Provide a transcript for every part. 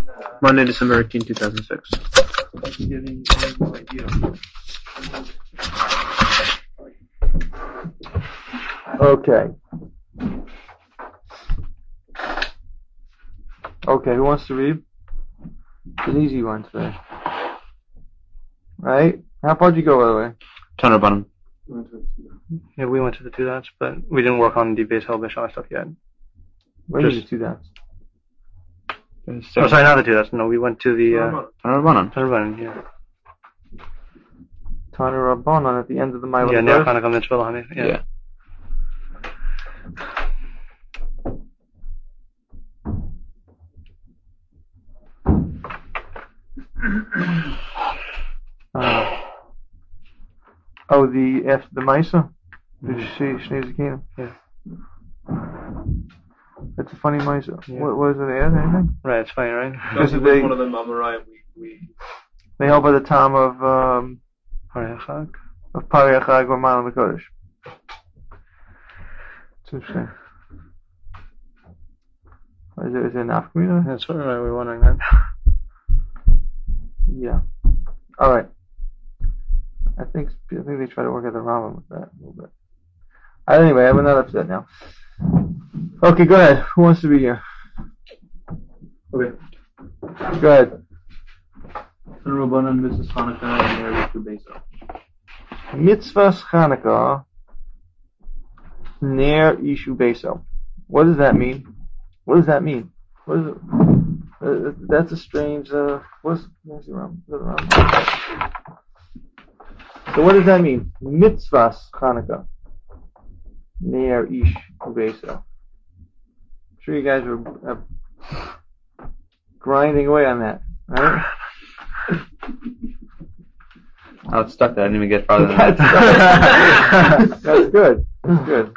Monday, December 18, 2006. Getting no idea. Okay. Okay, who wants to read? It's an easy one today. Right? How far did you go, by the way? Tanner Bunham. Yeah, we went to the two dots, but we didn't work on the base hell Bishal stuff yet. Where did you do that? Oh, sorry, not the two dots. No, we went to the Tanner Bunham. Tanner Bunham, yeah. Tanner Rabbanon at the end of the Mailah. Yeah, Ner Chanukah Mitzvah Lahani. Yeah. The Maisa? The Shnei Zakinim? Yeah. It's a funny Maisa. Yeah. What does it add? Anything? Right, it's funny, right? This is one of them Amorai. They held by the time of Parei Parei or Ma'alim HaKodesh. It's interesting. Is it an Afkamina? That's right, we were wondering that. Yeah. Alright. I think they try to work at the Rambam with that a little bit. Anyway, I'm not upset now. Okay, go ahead. Who wants to be here? Okay. Go ahead. Rabbanan, Mrs. Hanukkah, and Ner Ishu Beso. Mitzvahs Chanukah, Ner Ishu Beso. What does that mean? What does that mean? What is it? That's a strange. What's the Rambam? So what does that mean? Mitzvahs Chanukah, Ner Ishu Beso. I'm sure you guys were grinding away on that, right? I was stuck there. I didn't even get farther than that. That's good. That's good.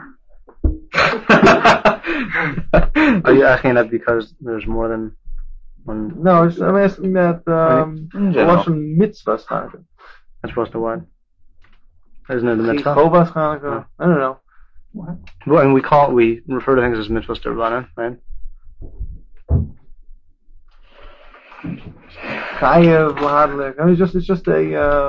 Are you asking that because there's more than one? No, I'm asking that. What's from mitzvahs Chanukah? As opposed to what? Isn't it the mitzvah? Chovas Chanukah. I don't know. What? Well, and we refer to things as mitzvahs derbanan, right? Chayev lahadlik. I mean, it's just a.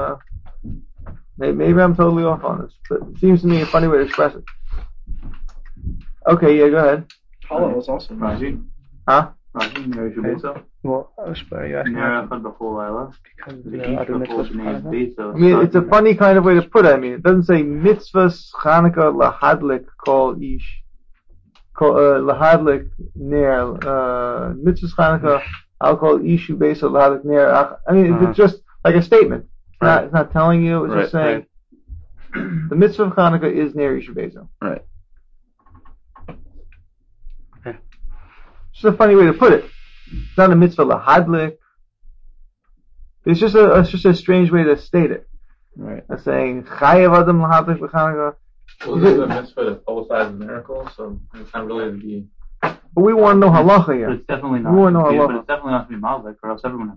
Maybe I'm totally off on this, but it seems to me a funny way to express it. Okay, yeah, go ahead. Hala was also Raji. Huh? Raji, Ner Ishu Beso. Well, I was asking Ner Echad B'chol Laila. because The the each other B'chol mitzvahs. Shnei Beso. I mean, it's a funny kind of way to put it. I mean, it doesn't say mitzvahs Chanukah lahadlik kol ish. Lahadlik ner. Mitzvahs Chanukah I'll call ishu beso lahadlik ner. I mean, it's just like a statement. It's not telling you. It's just saying the mitzvah of Chanukah is ner ishu beso. Right. Okay. It's just a funny way to put it. It's not a mitzvah lahadlik. It's just a strange way to state it. Right. It's saying chayev adam lahadlik b'Chanukah. Well, this is a mitzvah to publicize a miracle, so it's not really to be. But we want to know halacha But here. it's definitely not. We want to know But halacha. it's definitely not to be Malvik, or else everyone has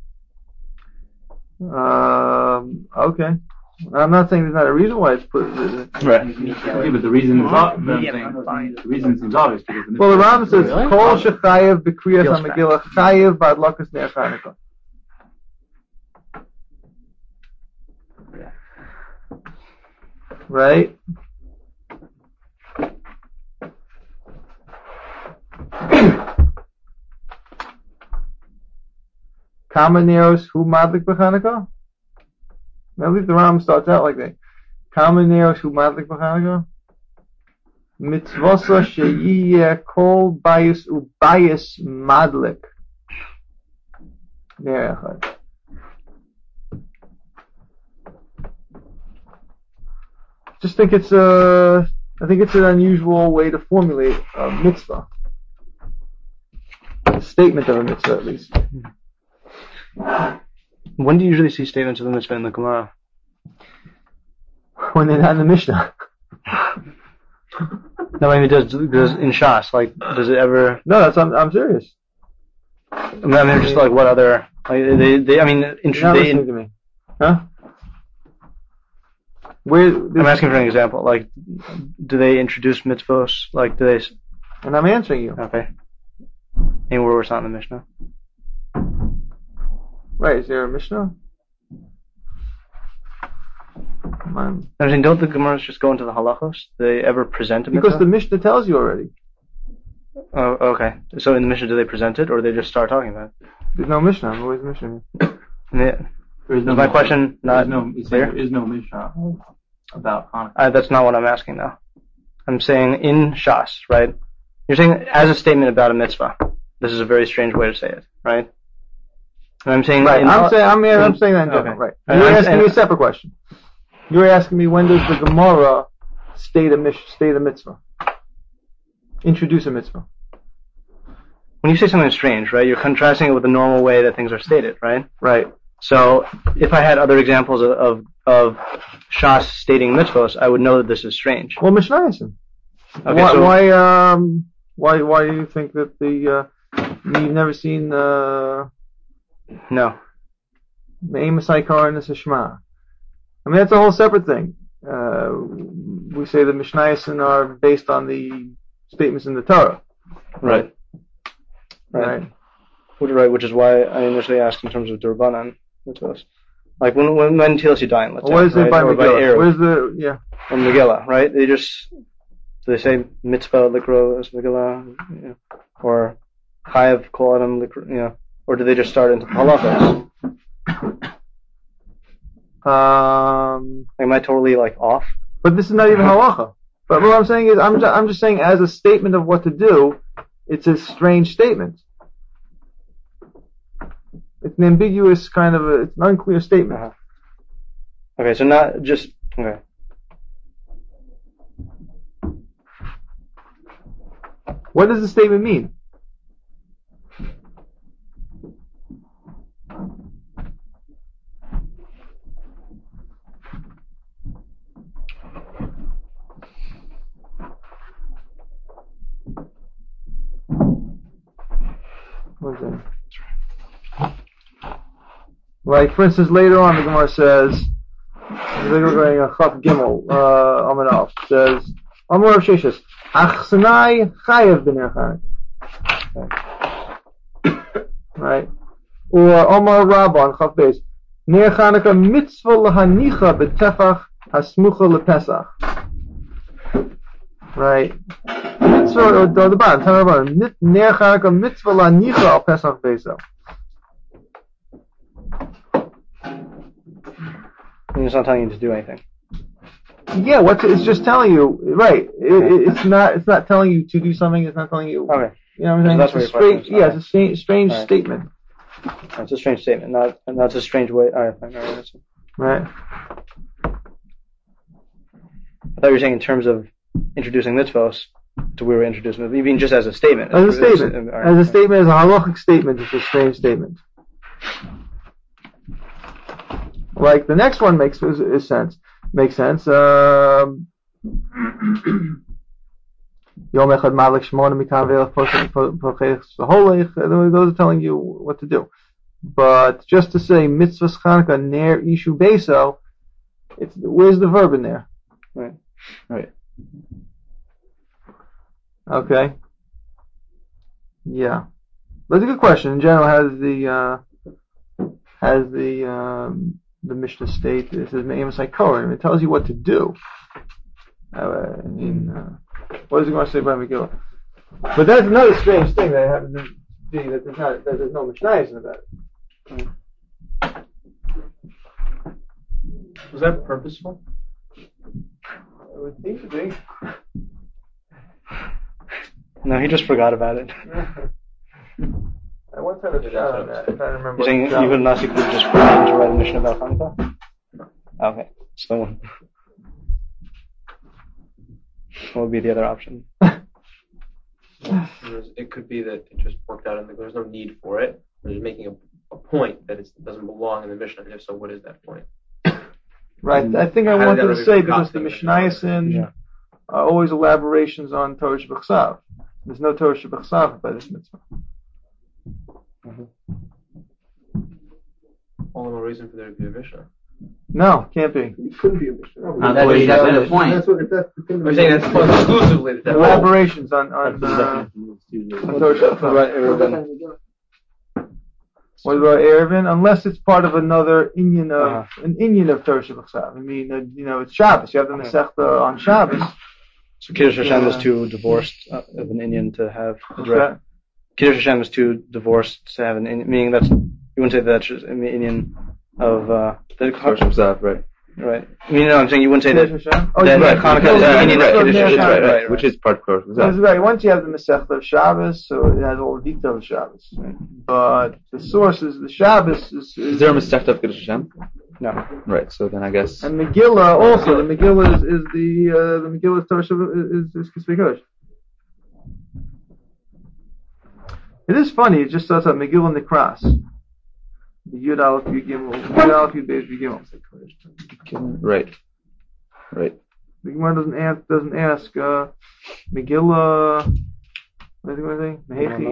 to. Okay. I'm not saying there's not a reason why it's put. Right. Yeah, but the reason is obvious. The reason seems obvious because. Well, the Rambam says kol shechayev b'kriyas hamegillah chayev b'adlakas ner Chanukah. Right? Kamaneros who madlik b'Chanukah? I believe the Rambam starts out like that. Kamaneros who madlik b'Chanukah? Mitzvosa sheyiyeh kol bayis ubayis madlik. Ner echad. Just think I think it's an unusual way to formulate a mitzvah. A statement of a mitzvah, at least. When do you usually see statements of the mitzvah in the Gemara? When they're not in the Mishnah. No, I mean, does in Shas, like, does it ever? No, I'm serious. I mean, just like what other? Like, they I mean, You're not listening to me, huh? I'm asking for an example. Like, do they introduce mitzvos? Like, do they? And I'm answering you. Okay. Anywhere where it's not in the Mishnah. Right, is there a Mishnah? Man. I mean, don't the Gemaras just go into the halachos? Do they ever present a mitzvah? Because the Mishnah tells you already. Oh, okay. So in the Mishnah, do they present it, or they just start talking about it? There's no Mishnah. Where's the Mishnah? Yeah. There is no Is my Mishnah. question not There is no Mishnah about Hanukkah. That's not what I'm asking now. I'm saying in Shas, right? You're saying as a statement about a mitzvah. This is a very strange way to say it, right? And I'm saying Right, I'm saying that in general, Okay. right. You're asking me a separate question. You're asking me when does the Gemara state a mitzvah? Introduce a mitzvah. When you say something strange, right, you're contrasting it with the normal way that things are stated, right? Right. So if I had other examples of Shas stating mitzvahs, I would know that this is strange. Well, Mishnayos. Okay, Why do you think that you've never seen no. the Amos Ikar and the Shema? I mean, that's a whole separate thing. We say the Mishnayos are based on the statements in the Torah. Right. Right. Right, which is why I initially asked in terms of Durbanan mitzvahs. Like when Tilas Yadayim, let's say. What is it right? by Or Megillah? Eruv. Where's the Or Megillah, right? Do they say mitzvah likro as Megillah, you know, or chayav kol adam likro, you know, or do they just start into halachas? Am I totally like off? But this is not even halacha. But what I'm saying is, I'm just saying as a statement of what to do, it's a strange statement. It's an ambiguous kind of it's an unclear statement. Uh-huh. Okay, so not just okay. What does the statement mean? What's that? Like, for instance, later on the Gemara says, we're going a Chaf Gimel, Amud Aleph, says, Amar Rav Sheshes, Achsanai Chayev b'ner Chanukah. Right? Or Omar Rabban, Chaf Beis, Ner Chanukah mitzvah lahanicha b'tefach hasmucha lepesach. Right? Mitzvah, or the bottom, Tanur Rabban, Ner Chanukah mitzvah lahanicha al Pesach Beisel. And it's not telling you to do anything. Yeah, it's just telling you, right? It's not telling you to do something. It's not telling you. Okay. You know what I'm saying? So that's it's a what your question is. it's a strange Right. statement. That's a strange statement. That's a strange way. All right, fine. All right, Right. I thought you were saying in terms of introducing mitzvos to we were introducing mitzvos. You mean just as a statement? As a statement. All right, As a statement, as a halachic statement, it's a strange statement. Like the next one makes sense. Makes sense. Yom Echad Malik Shmona Mikan Ve'elach Pochech Holech. Those are telling you what to do. But just to say mitzvah Chanukah ner ishu beso, where's the verb in there? Right. Okay. Yeah. That's a good question. In general, has the Mishnah state, it says Me'emes HaKohen, it tells you what to do. What is it going to say by Megillah? But that's another strange thing that happens to be that there's no Mishnayos about it. Was that purposeful? It would seem to be. No, he just forgot about it. I once had a shot on that. I'm trying to remember. You're saying even Nasi could just pretend to write a mission about Hanukkah? Okay. So what would be the other option? It could be that it just worked out and there's no need for it. They're just making a point that it doesn't belong in the Mishnah. And if so, what is that point? Right. I think I How did wanted that to really say become because the the Mishnayos Yeah. are always elaborations on Torah Shebechsav. There's no Torah Shebechsav by this mitzvah. All the more reason for there to be a Mishnah. No, can't be. It couldn't be a Mishnah. That's exactly the point. That's the thing. I'm saying that's exclusively the definition. Elaborations on Torah Shebechsav. Right, it would have been. What about Erevin? Unless it's part of another Inyan of an Inyan of Torah Shabbat. I mean, it's Shabbos. You have the Masechta on Shabbos. So Kiddush Hashem is too divorced of an Indian to have a direct. Kiddush Hashem is too divorced to have an Indian, meaning that's, you wouldn't say that's just an Indian of the Zav, right. Right. I mean, I'm saying you wouldn't say that. Oh, That right. Hanukkah is an Indian of Kiddush Hashem. Right. Which is part of That's Zav. right. Once you have the Masechta of Shabbos, so it has all the details of Shabbos. Right. But the source is the Shabbos is there a Masechta of Kiddush Hashem? No. Right, so then I guess... And Megillah also. The Megillah is the Megillah Torah Shabbat is Kisvei Kodesh. It is funny. It just says that Megillah Nikras. The Yud Aleph Yud Gimel. Yud Aleph Yud Beis Yud Gimel. Right. The Gemara doesn't ask Megillah. What is it? Mehechi.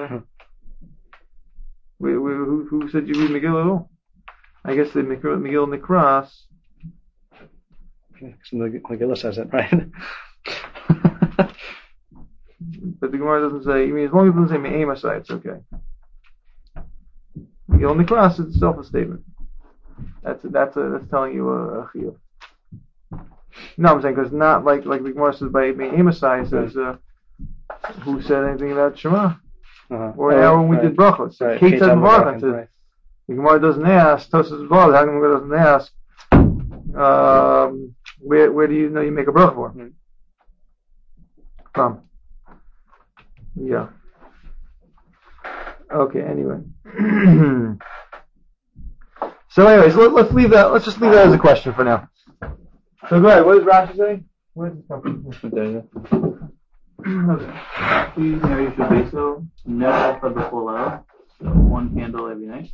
Who said you read Megillah at all? I guess the Megillah Nikras. Megillah says it, right? But the Gemara doesn't say. I mean, as long as it doesn't say Me'emasai, it's okay. Megillah Nikras is itself a statement. That's telling you a chiyuv. No, I'm saying because not like the Gemara says by Me'emasai says who said anything about Shema or now when we did brachos. So Kate said Mavarchan. The Gemara doesn't ask. Tosas Vod. How come the Gemara doesn't ask? Where do you know you make a bracha for? From. Yeah. Okay. Anyway. So, anyways, let's leave that. Let's just leave that as a question for now. So, go ahead. What does Rashi say? Where does it come from? One candle every night.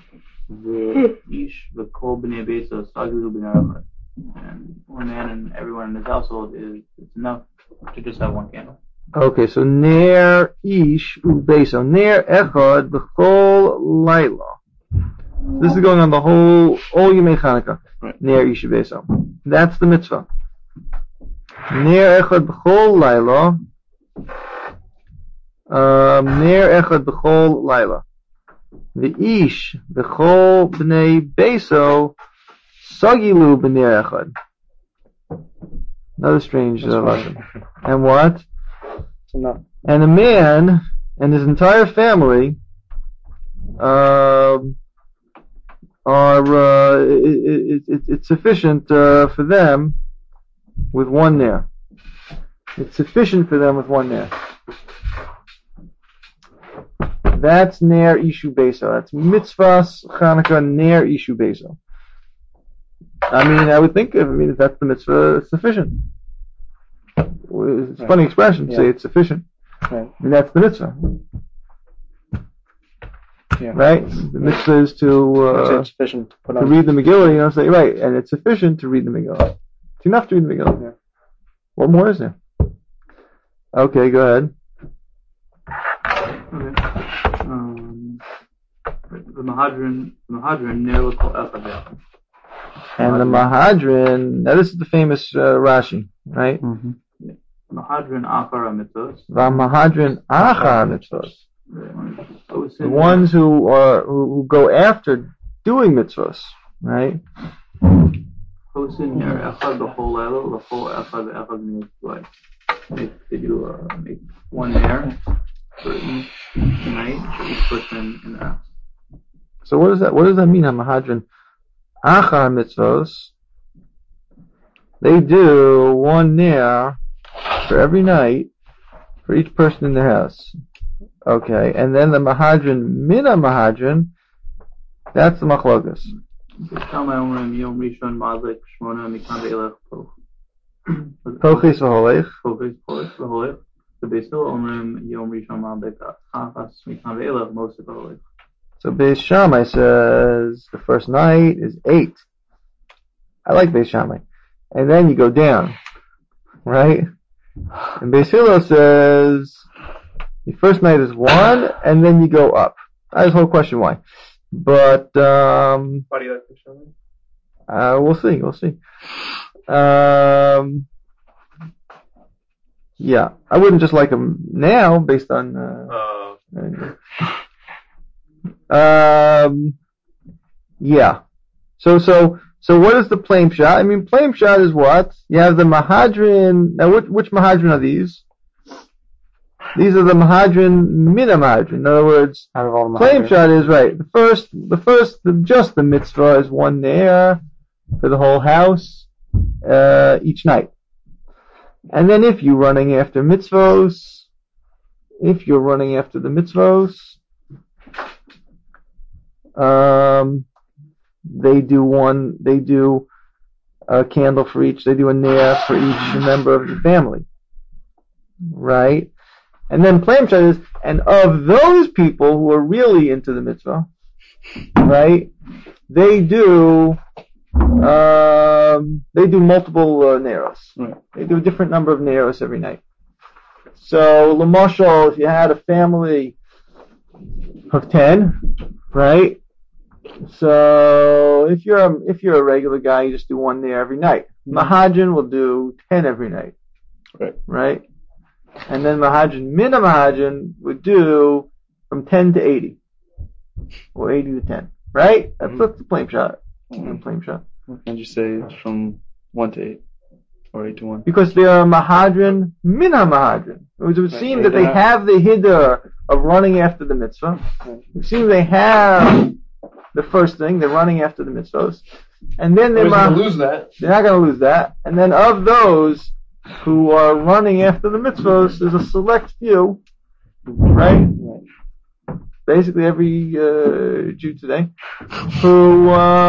And one man and everyone in his household it's enough to just have one candle. Okay, so ner ish ubeso ner echad b'chol laila. This is going on the all Yemei Chanukah. Ner ish ubeso. That's the mitzvah. Ner echad b'chol laila. Ner echad b'chol laila. The ish b'chol b'nei beso sagilu b'ner echad. Another strange lesson. And what? And a man and his entire family it's sufficient for them with one ner. It's sufficient for them with one ner. That's ner ishu beso. That's mitzvahs Chanukah ner ishu beso. I mean, I would think if that's the mitzvah, it's sufficient. It's a funny expression to say it's sufficient. Right. I mean, that's the mitzvah. Yeah. Right? The mitzvah is to it's sufficient to put to on. read the Megillah, say, right, and it's sufficient to read the Megillah. It's enough to read the Megillah. Yeah. What more is there? Okay, go ahead. Okay. The Mahadran never called Echad. And the Mahadran, now this is the famous Rashi, right? Mm-hmm. Mahadran Achara Mitzvos. The Mahadran Achar Mitzvos. The ones who go after doing mitzvos, right? They do make one there for each night for each person in the house. So what does that mean? Mahadran Achar Mitzvos. They do one ner for every night for each person in their house. Okay, and then the Mahadran Mina Mahadran, that's the Machlokas. Pochis v'holech. So Beis Shammai says the first night is 8. I like Beis Shammai. And then you go down, right? And Beis Hillel says the first night is 1, and then you go up. That's the whole question why. But Why do you like Beis Shammai? we'll see. Yeah, I wouldn't just like them now based on Yeah. So what is the plain shot? I mean, plain shot is what? You have the Mahadrin. Now, which Mahadrin are these? These are the Mahadrin Mina Mahadrin. In other words, Out of all the plain Mahadrin. shot is right. Just the mitzvah is one there for the whole house, each night. And then if you're running after the mitzvos, they do a candle for each, they do a ner for each member of the family. Right? And then plain shot is, and of those people who are really into the mitzvah, right, they do multiple neros. Right. They do a different number of neros every night. So, l'mashal, if you had a family of 10, right? So, if you're a regular guy, you just do one ner every night. Mahadrin will do 10 every night. Right. Right? And then Mahadrin, Mina Mahadrin would do from 10 to 80. Or 80 to 10. Right? That's the plain shot. Plain shot. What can you say from 1 to 8? Or 8 to 1? Because they are Mahadrin, Mina Mahadrin. It would seem that they have the hiddur of running after the mitzvah. It would seem they have the first thing, they're running after the mitzvahs. And then they're going to lose that. They're not going to lose that. And then of those who are running after the mitzvahs, there's a select few, right? Basically every Jew today, who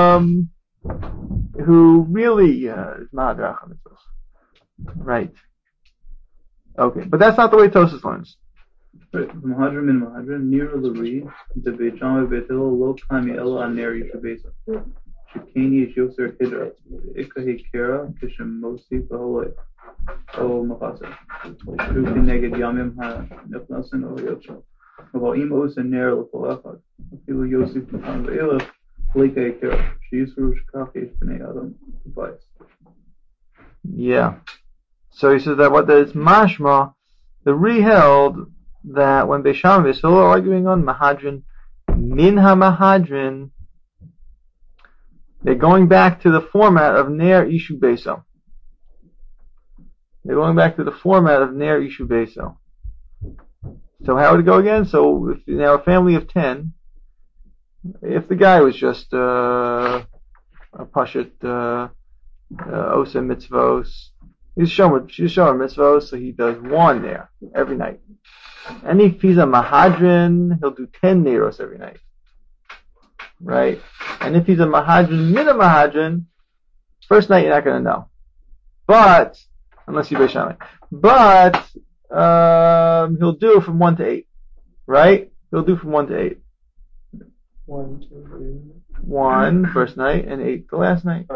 really is ma'adrach on mitzvahs. Right. Okay, but that's not the way Tosas learns. Mahadrin min Mahadrin, Nir Lari, the Beit Shammai Beit Hillel, Lo Kami Ela Aner Yishabesa. Shekani is Yoser Hidra, Ikahi Kera, Kishem Mosi, Baholoi, O Machasa. Shuki Neged Yamim Ha Nefnasin O Yocho. Mavaim Os and Ner Lefalachad. Afilu Yosef Matan Ve'elef, Lika Kera. Shizru Shkafish B'nei Adam, Tubais. Yeah. So he says that what there is mashma, the Ri held that when Beis Shammai and Beis Hillel are arguing on Mahadrin, Min HaMahadrin, they're going back to the format of Ner Ishu Beso. They're going back to the format of Ner Ishu Beso. So how would it go again? So if now a family of 10, if the guy was just a Pashut Osa Mitzvos, she's showing mitzvahs, so he does one there every night. And if he's a Mahadrin, he'll do 10 neros every night. Right? And if he's a Mahadrin, Mina Mahadrin, first night you're not going to know. But, unless you Beis Shammai. But, he'll do from 1 to 8. Right? He'll do from 1 to 8. 1, 2, 3. 1 first night and 8 the last night.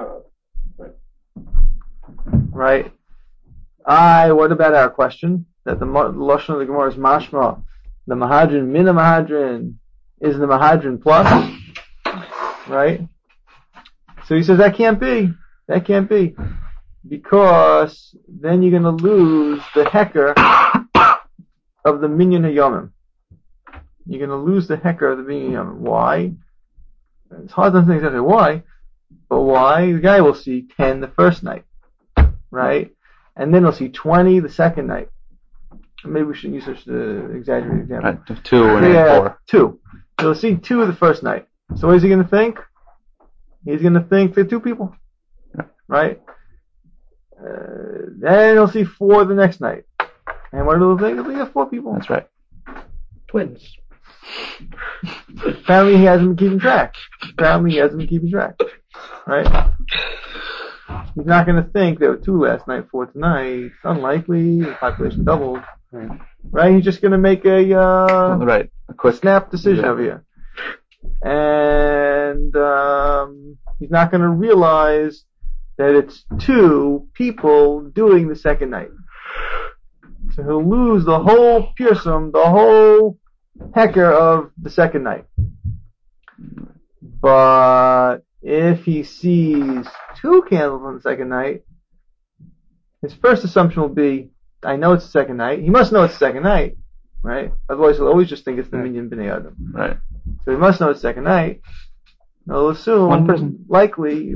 Right? What about our question? That the Lashon of the Gemara is mashma. The Mahadrin, Mina Mahadrin, is the Mahadrin plus. Right? So he says that can't be. That can't be. Because then you're going to lose the hecker of the Minyan HaYomim. You're going to lose the hecker of the Minyan HaYomim. Why? It's hard to understand exactly why. But why? The guy will see 10 the first night. Right? And then he'll see 20 the second night. Maybe we shouldn't use such an exaggerated example. Right, 2 and 4. 2. He'll see 2 the first night. So what is he going to think? He's going to think they're 2 people. Right? Then he'll see 4 the next night. And what will he think? He'll think it's 4 people. That's right. Twins. Apparently he hasn't been keeping track. Right? He's not going to think there were 2 last night, 4 tonight. It's unlikely. The population doubled. Right? He's just going to make a quick snap decision over here. And he's not going to realize that it's 2 people doing the second night. So he'll lose the whole pirsum, the whole hecker of the second night. But if he sees 2 candles on the second night, his first assumption will be, I know it's the second night. He must know it's the second night, right? Otherwise he'll always just think it's the Minyan B'nei Adam. Right. So So he must know it's second night. I'll assume One person. likely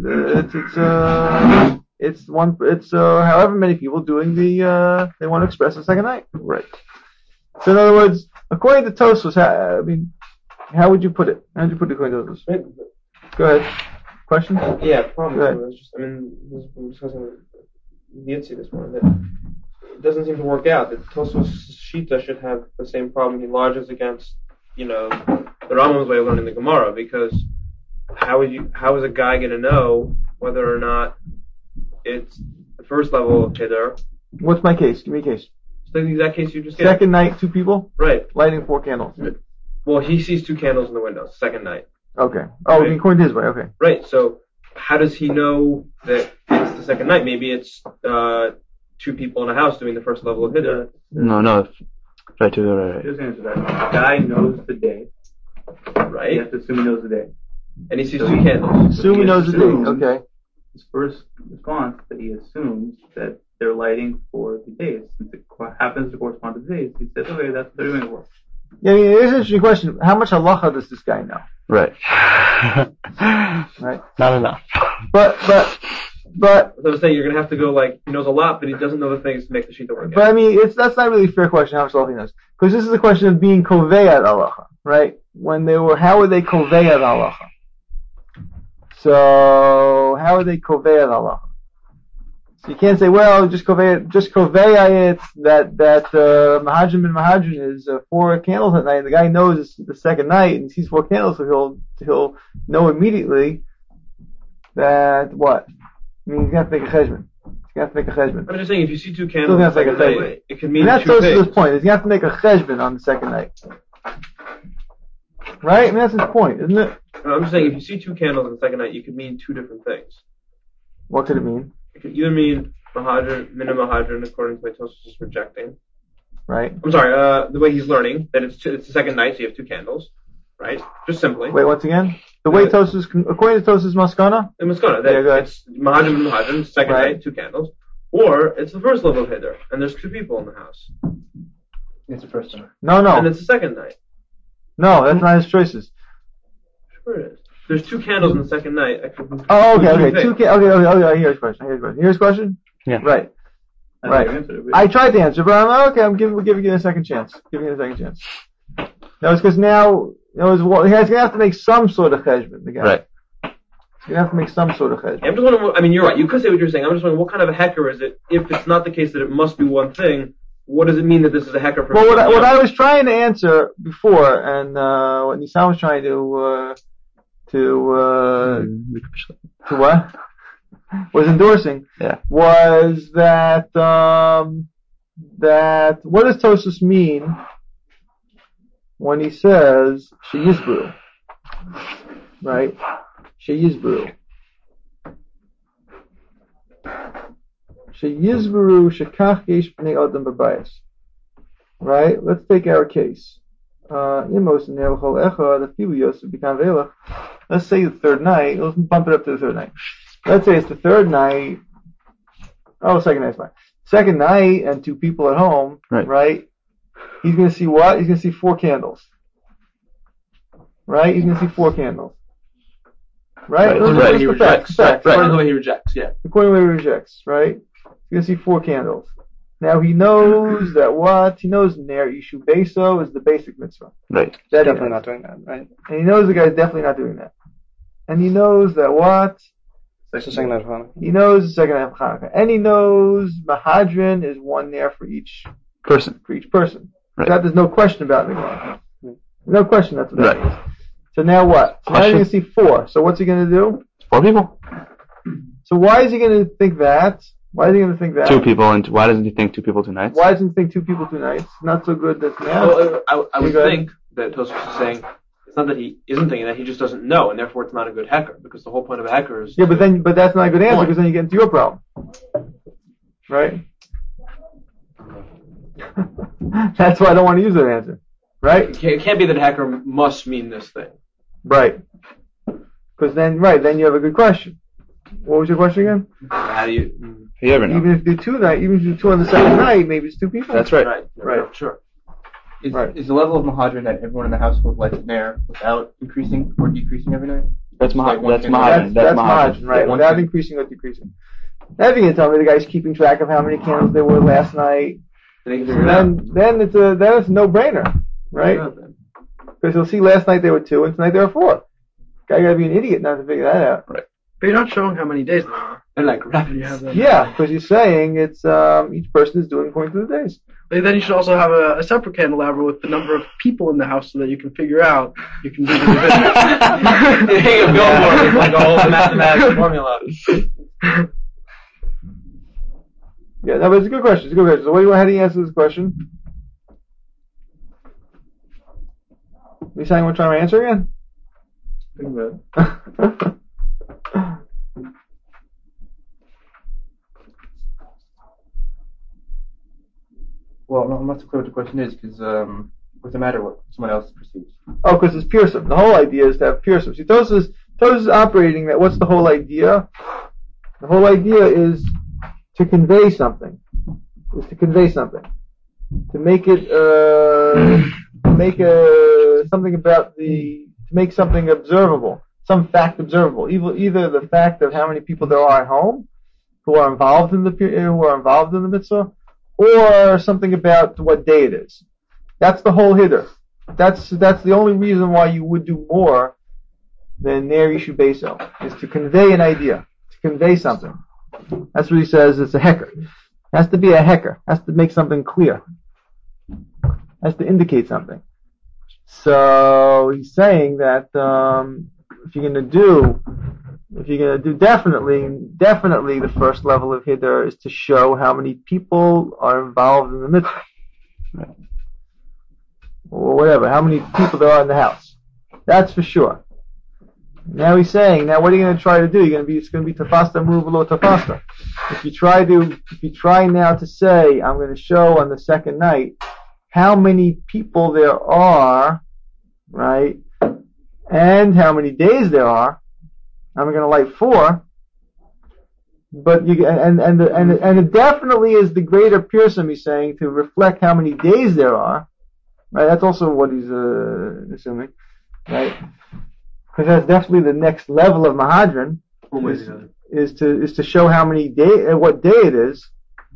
that it's however many people doing they want to express the second night. Right. So in other words, according to Tosfos, how would you put it? How would you put it according to Tosfos? Go ahead. Question? Yeah, problem Go ahead. is just, we were discussing with Yitzi this morning that it doesn't seem to work out. That Tosfos Shita should have the same problem he lodges against, the Rambam's way of learning the Gemara, because how is a guy going to know whether or not it's the first level of Hiddur? What's my case? Give me a case. It's the exact case you just gave. Second night, 2 people, Right. lighting 4 candles. Well, he sees 2 candles in the window, second night. Okay. Oh, Right. according to his way. Okay. Right, so how does he know that it's the second night? Maybe it's 2 people in a house doing the first level of Hiddur. No. Right. Just answer that. The guy knows the day. You Right? have to assume he knows the day. And he sees 2 candles. Assume he knows the date. Okay. His first response that he assumes that they're lighting for the days. Since it happens to correspond to the days, he says, okay, that's what they're doing it for. Yeah, I mean, here's an interesting question. How much halacha does this guy know? Right. Right. Not enough. But So I'm saying you're going to have to go he knows a lot, but he doesn't know the things to make the Shita work But out. I mean, that's not really a fair question. How much halacha he knows? Because this is a question of being kovei at halacha, right? How were they kovei at halacha? So how are they kovei at halacha? So you can't say, well, just kovei it that Mahadran and Mahadran is 4 candles at night. And the guy knows it's the second night and sees 4 candles, so he'll know immediately that what? I mean, he's gonna have to make a cheshbon. I'm just saying, if you see 2 Still candles gonna the second have to make a night, it could And mean that's 2 Tosfos' things. point. He's gonna have to make a cheshbon on the second night. Right? I mean, that's his point, isn't it? I'm just saying, if you see 2 candles on the second night, you could mean 2 different things. What could it mean? It could either mean Mahadran, Mina Mahadran, according to the way Tosfos is rejecting. Right? I'm sorry, the way he's learning, that it's the second night, so you have 2 candles. Right? Just simply. Wait, once again? The way Tosfos, according to Tosfos Maskana? The Maskana, Yeah, go ahead. it's Mahadran and Mahadran, second Right. night, 2 candles. Or it's the first level of Hiddur, and there's 2 people in the house. It's the first time. No. And it's the second night. No, that's not his choices. Sure it is. There's 2 candles in the second night. Oh, okay. things. Okay, here's his question. Here's his question? Yeah. Right. I Right. think I answered it, but- I tried to answer, but I'm giving you a second chance. No, it's because now, he's gonna have to make some sort of cheshbon again. Right. He's gonna have to make some sort of cheshbon. I'm just wondering, you're right. You could say what you're saying. I'm just wondering, what kind of a hecker is it? If it's not the case that it must be one thing, what does it mean that this is a hecker for Well, what something I else? was trying to answer before, and what Nissan was trying to what? Was endorsing. Yeah. Was that what does Tosfos mean when he says sheyizbru? Right? Sheyizbru. Sheyizbru shekach yesh b'nei adam b'bayis. Right? Let's take our case. Let's say the third night. Let's bump it up to the third night. Let's say it's the third night. Oh, second night's fine. Second night and 2 people at home. Right? He's going to see what? He's going to see 4 candles. Right? He's going to see 4 candles. Right? Those are just the facts. According to the way he rejects, yeah. According to the way he rejects, right? He's going to see 4 candles. Now he knows that what? He knows Ner Ishu Beso is the basic mitzvah. Right. That Definitely not doing that, right? And he knows the guy's definitely not doing that. And he knows that what? It's the second night of Hanukkah. He knows the second night of Hanukkah. And he knows Mahadran is 1 Ner for each Person. Right. That there's no question about it. No question that's what that Right. is. So now what? So now Question. you're going to see 4. So what's he going to do? 4 people. So why is he going to think that? Why is he going to think that? 2 people, and why doesn't he think 2 people 2 nights? Why doesn't he think 2 people 2 nights? Not so good that now. Well, I would Go ahead. think that Tosfos is saying it's not that he isn't thinking that, he just doesn't know, and therefore it's not a good hecker, because the whole point of a hecker is Yeah, but that's not a good answer because then you get into your problem. Right? That's why I don't want to use that answer. Right? it can't be that hacker must mean this thing. Right. Because then you have a good question. What was your question again? How do you? You never know. Even if you do 2 on the second night, maybe it's 2 people. That's right. Right. Right. Sure. Is the level of Mahadran that everyone in the household lights it there without increasing or decreasing every night? That's Mahadran. That's Mahadran, right? Without increasing or decreasing. Now, if you can tell me the guy's keeping track of how many candles there were last night, then it's a no-brainer, right? Because you'll see last night there were 2 and tonight there are 4. Guy gotta be an idiot not to figure that out. Right. But you're not showing how many days there are. And like Yeah, because you're saying it's each person is doing according to the days. But then you should also have a separate candelabra with the number of people in the house so that you can figure out you can do the division. You hang a billboard with like a whole mathematical formula. Yeah, no, but it's a good question. So what do you want? How do you answer this question? You saying we're trying to answer again? Think about it. Well, I'm not so clear what the question is because what's the matter what someone else perceives? Oh, because it's Pearson. The whole idea is to have Pearson. See, Tosus is operating that. What's the whole idea? The whole idea is to convey something. To make it make something observable, some fact observable. Either the fact of how many people there are at home who are involved in the mitzvah, or something about what day it is. That's the whole hitter. That's the only reason why you would do more than Ner Yishu Beso, is to convey an idea, to convey something. That's what he says. It's a hecker. It has to be a hecker. It has to make something clear. It has to indicate something. So he's saying that if you're going to do definitely the first level of Hiddur is to show how many people are involved in the mitzvah. Right. Or whatever, how many people there are in the house. That's for sure. Now he's saying, now what are you going to try to do? It's going to be tafasta muruvalo tafasta. If you try now to say, I'm going to show on the second night how many people there are, right, and how many days there are, I'm going to light 4, but and it definitely is the greater Pearson, he's saying, to reflect how many days there are, right? That's also what he's assuming, right? Because that's definitely the next level of Mahadran is to show how many what day it is.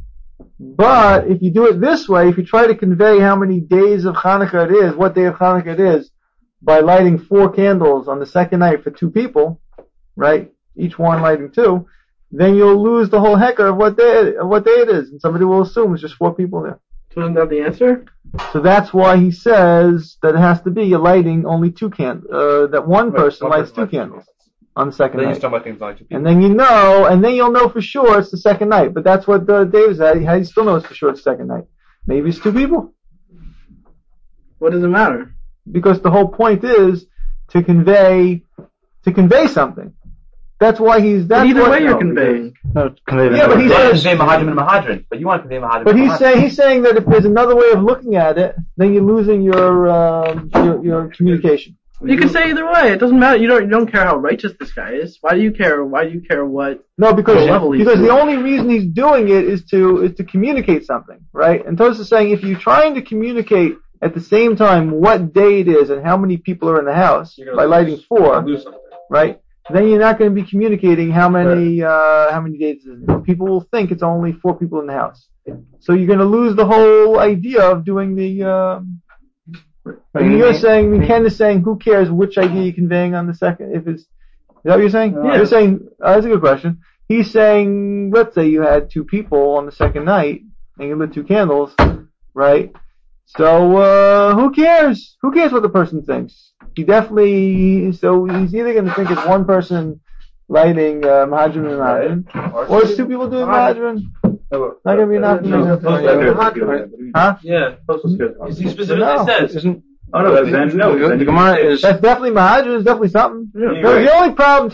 But if you do it this way, if you try to convey how many days of Hanukkah it is, what day of Hanukkah it is, by lighting 4 candles on the second night for 2 people, right? Each one lighting 2, then you'll lose the whole hecker of what day it is, and somebody will assume it's just 4 people there. So isn't that the answer? So that's why he says that it has to be you're lighting only 2 candles. That one person lights 2 candles on the second night. And then you'll know for sure it's the second night. But that's what Dave said. How do you still know it's for sure it's the second night? Maybe it's 2 people. What does it matter? Because the whole point is to convey something. That's why either way you're conveying. But he says convey Mahadran and Mahadran. But you want to convey Mahadran. But he's saying that if there's another way of looking at it, then you're losing your communication. You can say either way. It doesn't matter. You don't care how righteous this guy is. Why do you care? Why do you care what? No, because the only reason he's doing it is to communicate something, right? And Tosfos is saying if you're trying to communicate at the same time what day it is and how many people are in the house by lighting 4, right? Then you're not going to be communicating how many days it is. People will think it's only 4 people in the house. So you're going to lose the whole idea of doing the. You're saying Ken is saying who cares which idea you're conveying on the second? Is that what you're saying? Yeah. You're saying that's a good question. He's saying let's say you had 2 people on the second night and you lit 2 candles, right? So who cares? Who cares what the person thinks? He's either going to think it's one person lighting Mahadran and Mahadran, or it's 2 people doing Mahadran. Not going to be enough. Huh? Yeah. He specifically says. The Gemara is. That's definitely Mahadran. It's definitely something. The only problem,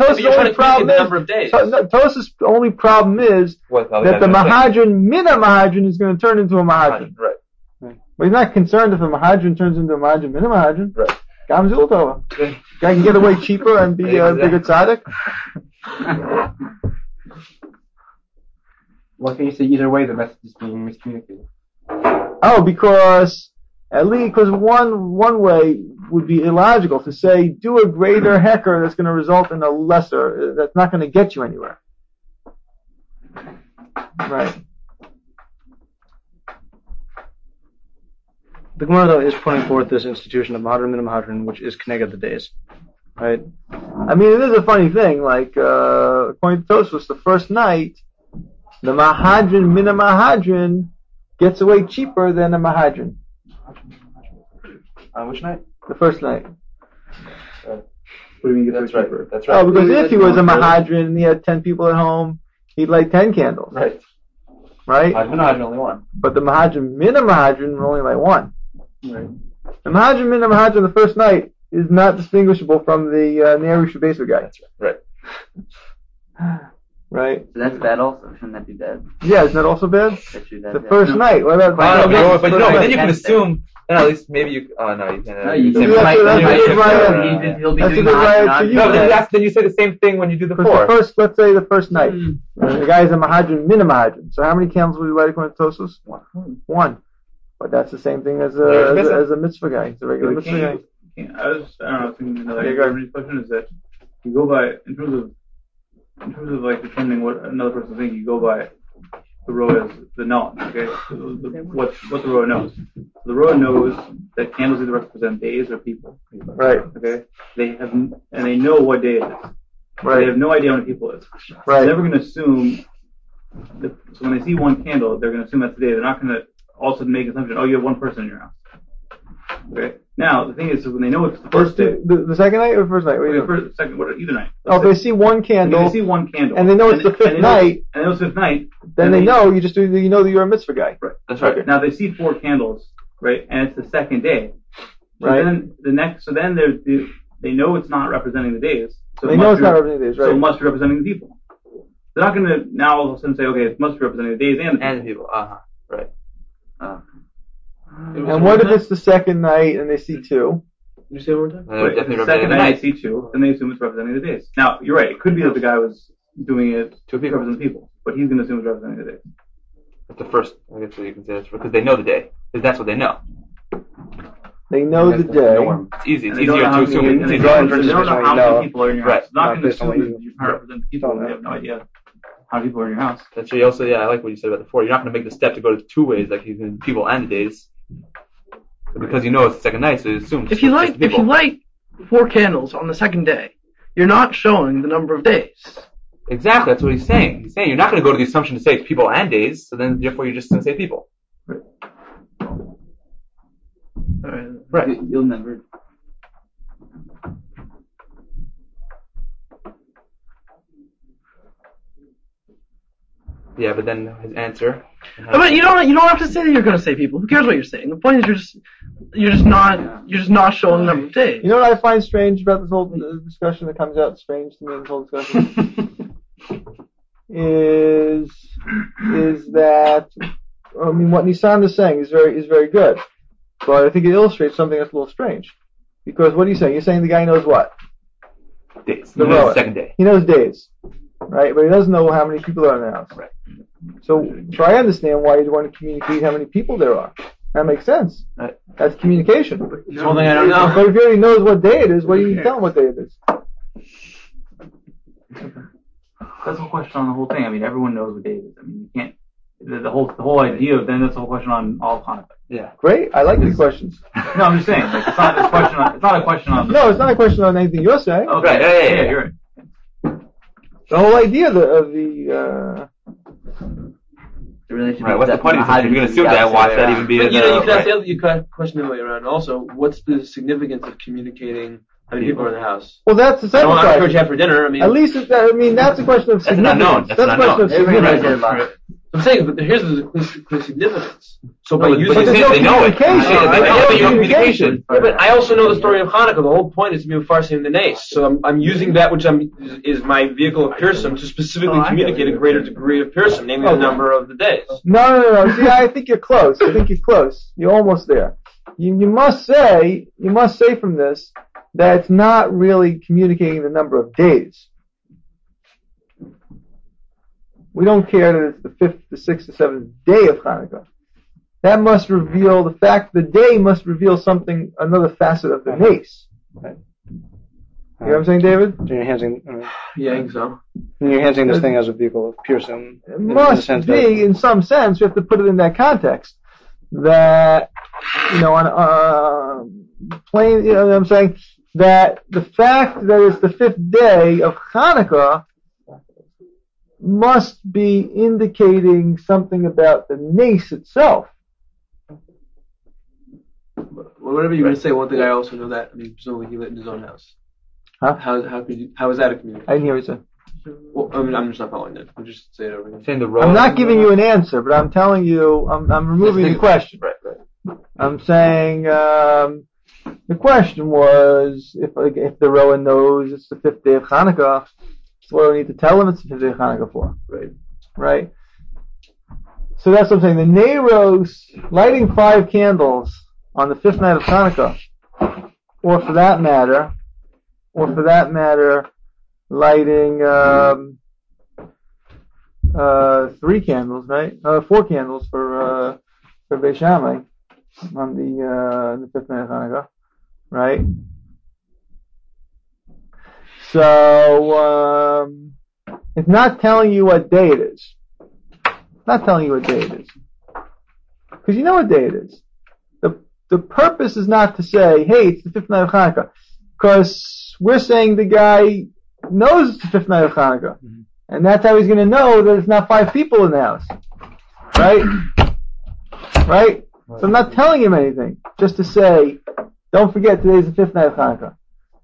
Tosfos' only problem is that the Mahadran Mina Mahadran is going to turn into a Mahadran. Right. But he's not concerned if a Mahadran turns into a Mahadran Mina Mahadran. Right. Gam Zultova. Guy can get away cheaper and be a bigger tzaddik. Why can't you say either way the message is being miscommunicated? Oh, because At least, because one way would be illogical to say, do a greater hecker that's going to result in a lesser, that's not going to get you anywhere. Right. The Gemara, though, is putting forth this institution of Mahadran min Mahadran, which is Keneged the days. Right? I mean, it is a funny thing, like, according to Tosfos, the first night, the Mahadran min Mahadran gets away cheaper than the Mahadran. On which night? The first night. What do you mean get That's away right. cheaper? That's right. Oh, because if he was a Mahadran and he had 10 people at home, he'd light 10 candles. Right. Right? Mahadran only one. But the Mahadran min Mahadran would only light one. Right. The Mahadran min Mahadran the first night is not distinguishable from the Ner Rishon Beis guy. That's right. Right? So that's bad also. Shouldn't that be bad? Yeah, isn't that also bad? That's true, The first night. What about But first night? then you can assume. Then at least maybe you. Oh no, you can't. No, you See, can that's fight. a good Right. He'll be That's a doing good right Mahadran. to you. No, then you say the same thing when you do the Because four. the first, let's say the first night. The guy's a Mahadran min Mahadran. So how many candles would you light according to Tosfos? One. But that's the same thing as a mitzvah guy. It's a regular mitzvah guy. I don't know, thinking another Yeah, go ahead. question is that you go by, in terms of like determining what another person's thinking, you go by the row as the knowledge, okay? So what the row knows. The row knows that candles either represent days or people. Right. Okay? They know what day it is. They Right. have no idea how many people it is. Right. They're never going to assume, so when they see one candle, they're going to assume that's the day. They're not going to also make an assumption, oh, you have one person in your house. Okay? Now, the thing is, when they know it's the first day, The second night or first night? What are you doing? first, second, either night. Oh, if they see one If candle, they see one candle, and they know it's the fifth night, and they know it's fifth night, then they know that you're a mitzvah guy. Right. That's right. Okay. Now they see four candles, right, and it's the second day. So Right. then they know it's not representing the days. So They it know must it's be- not representing days, So it right? must be representing the people. They're not going to now all of a sudden say, okay, it must be representing the days and the people. And the people. Right. And what if it's the second night and they see two? Can you say it one more time? And they're Right. definitely The representing second the night night. they see two, then they assume it's representing the days. Now, you're right. It could be that the guy was doing it Two to people. represent the people, but he's going to assume it's representing the days. That's the first. I guess what you can say that's because they know the day. Because that's what they know. They know the day. It's easy. It's And they don't easier know how to many- assume. and It's they easier. don't know Right. how many people are in your Right. house. It's not Not going to based on assume what that you can't represent the people when you have no idea how many people are in your house. That's true. Also, yeah, I like what you said about the four. You're not going to make the step to go to two ways, like you can people and the days. But because you know it's the second night, so you assume. If you it's light just people. 4 candles on the second day, you're not showing the number of days. Exactly, that's what he's saying. He's saying you're not going to go to the assumption to say it's people and days, so then therefore you're just going to say people. Right. You'll never. Yeah, but then his answer. But you don't have to say that you're going to say people. Who cares what you're saying? The point is you're just not showing the number of days. You know what I find strange about this whole discussion that comes out strange to me in this whole discussion? is that, I mean, what Nissan is saying is very good. But I think it illustrates something that's a little strange. Because what are you saying? You're saying the guy knows what? Days. The You know, rower. second day. He knows days. Right? But he doesn't know how many people are in the house. Right. So I understand why you'd want to communicate how many people there are. That makes sense. Right. That's communication. It's one thing I don't know. But if he already knows what day it is, what do you tell him what day it is? That's the whole question on the whole thing. I mean, everyone knows what day it is. I mean, you can't. The whole idea of then that's the whole question on all of Hanukkah. Yeah. Great. I like these questions. No, I'm just saying. Like, it's not a question on. It's not a question on. No, it's not a question on anything you're saying. Okay. Right, yeah, You're right. The whole idea of the The relationship. Right. What's the point of this? If you're going to assume that, watch that even be. But you know, you can ask right. the other question the other way around. Also, what's the significance of communicating how many people are in the house? well, that's the I second don't want to encourage question. you after dinner. I mean, At least, that's a question of That's an significance. unknown. That's an a question of unknown. significance. I'm saying, but here's the clear significance. So by But using they there's no they know it. communication. They know Right. that you have communication. Yeah, but I also know the story of Hanukkah. The whole point is to be farsim the nace. So I'm using that which is my vehicle of Pearson to specifically communicate a greater degree of Pearson, namely the number of the days. No. See, I think you're close. You're almost there. You must say from this that it's not really communicating the number of days. We don't care that it's the 5th, the 6th, the 7th day of Hanukkah. that must reveal the fact the day must reveal something, another facet of the nace. Right. You know what I'm saying, David? So you're enhancing. Yeah, I think so. You're enhancing this thing as a vehicle of Pearson. It must be, in some sense, we have to put it in that context. That, on plain, you know what I'm saying? That the fact that it's the 5th day of Hanukkah must be indicating something about the nace itself. Whatever you're going to say, one thing I also know that, presumably he lit in his own house. Huh? How is that a communication? I didn't hear what you said. Well, I'm just not following that. I'm just saying it over again. Saying the I'm not giving you an answer, but I'm telling you, I'm removing the question. Right. I'm saying, the question was, if the Rowan knows it's the 5th day of Hanukkah, what do I need to tell him it's the 5th day of Hanukkah for? Right? So that's what I'm saying. The Neiros lighting 5 candles on the 5th night of Hanukkah, or for that matter, lighting 3 candles, right? 4 candles for Beis Shammai on the 5th night of Hanukkah, right? So it's not telling you what day it is. Because you know what day it is. The purpose is not to say, hey, it's the 5th night of Hanukkah. Because we're saying the guy knows it's the 5th night of Hanukkah. Mm-hmm. And that's how he's going to know that it's not 5 people in the house. Right? So I'm not telling him anything. Just to say, don't forget today's the 5th night of Hanukkah.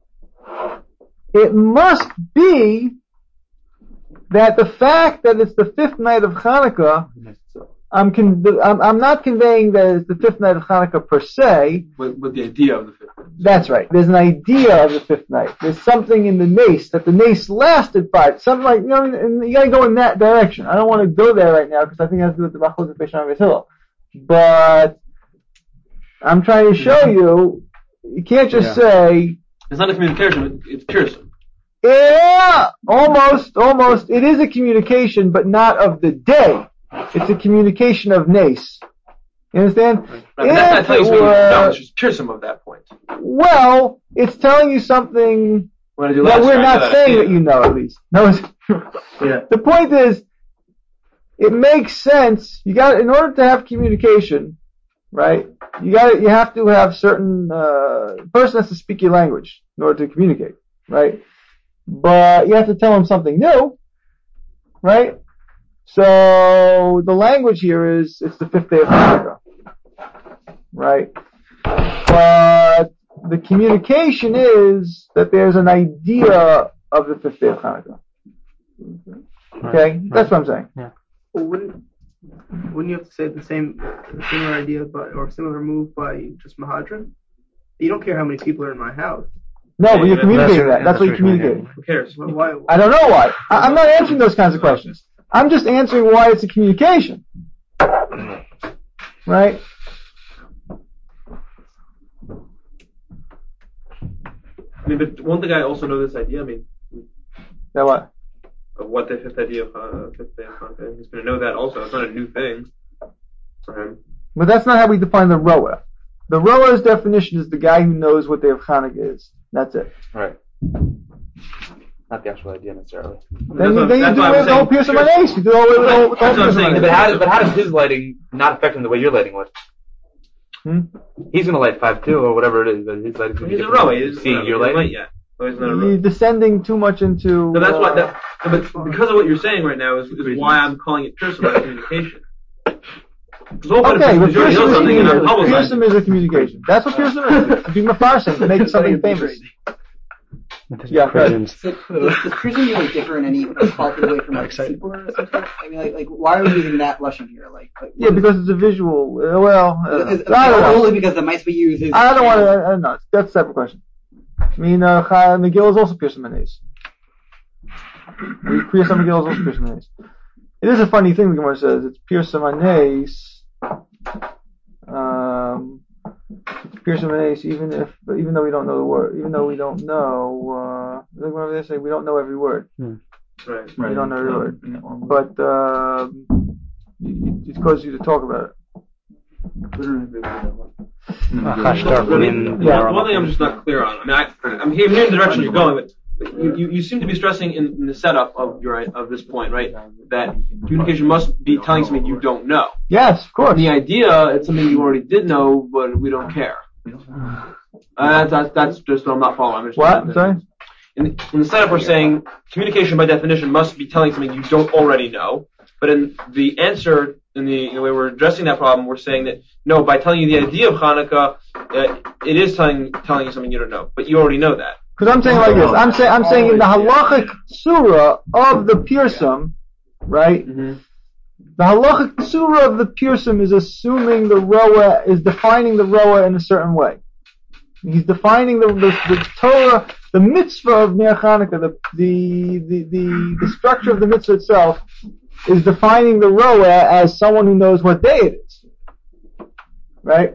It must be that the fact that it's the 5th night of Hanukkah, I'm not conveying that it's the 5th night of Hanukkah per se. With the idea of the 5th night. That's right. There's an idea of the 5th night. There's something in the nace, that the nace lasted 5. Something like, and you gotta go in that direction. I don't want to go there right now because I think it has to do with the Machlokas Beis Shammai Beis Hillel. But I'm trying to show you can't just say... It's not a communication, it's Pearson. Yeah, almost. It is a communication, but not of the day. It's a communication of nace. You understand? Right, that's not telling you it's just Pearson at that point. Well, it's telling you something that we're not saying that you know, at least. No, yeah. The point is, it makes sense. In order to have communication, right? You have to have certain, person has to speak your language in order to communicate, right? But you have to tell him something new, right? So the language here is, it's the 5th day of Hanukkah, right? But the communication is that there's an idea of the 5th day of Hanukkah. Okay? That's what I'm saying. Yeah. Well, wouldn't you have to say the similar idea or similar move by just Mahadran? You don't care how many people are in my house. No, but you're communicating that. That's what you're communicating. Who cares? Why? I don't know why. I'm not answering those kinds of questions. I'm just answering why it's a communication. Right? But one thing I also know this idea, That what? of what the 5th idea of 5th day of Hanukkah. He's going to know that also. It's not a new thing for him. But that's not how we define the Roa. The Roa's definition is the guy who knows what day of Hanukkah is. That's it. Right. Not the actual idea necessarily. Then you do away with the whole Pearson Ace. You do away with the whole Pearson But how does his lighting not affect him the way your lighting would? He's going to light 5 too, or whatever it is. But his lighting He's a Roa. He's seeing your lighting. Yeah. So he's not a Roa. You're descending too much into... So that's why but because of what you're saying right now is why I'm calling it Pearson by communication. Okay, but Pearson is a communication. That's what Pearson is. To be Mefarsim, to make something famous. Yeah, Does Pearson really differ in any qualitative way from Sipur or something? Why are we using that Lashon here? Yeah, because it's a visual. Only because the mice we use is... I don't want to... No, that's a separate question. Megillah is also Pearson Manes. Pearson Megillah is also Pearson Manes. It is a funny thing the Gemara says. It's Pearson Manes. Pearson Manes, even though we don't know the word, even though we don't know, whenever they say we don't know every word. Right. We don't know every word. But it causes you to talk about it. One thing I'm just not clear on. I mean, I'm hearing the direction you're going, but you seem to be stressing in the setup of this point, right? That communication must be telling something you don't know. Yes, of course. And the idea, it's something you already did know, but we don't care. That's just what I'm not following. I'm just what? Sorry? In the setup, we're saying communication by definition must be telling something you don't already know. But in the answer, in the way we're addressing that problem, we're saying that no, by telling you the idea of Hanukkah, it is telling you something you don't know, but you already know that. Because I'm saying like this. I'm saying in the halachic surah of the Pirsum, right? Mm-hmm. The halachic surah of the Pirsum is assuming the roa is defining the roa in a certain way. He's defining the Torah, the mitzvah of Ner Hanukkah, the structure of the mitzvah itself is defining the roa as someone who knows what day it is. Right?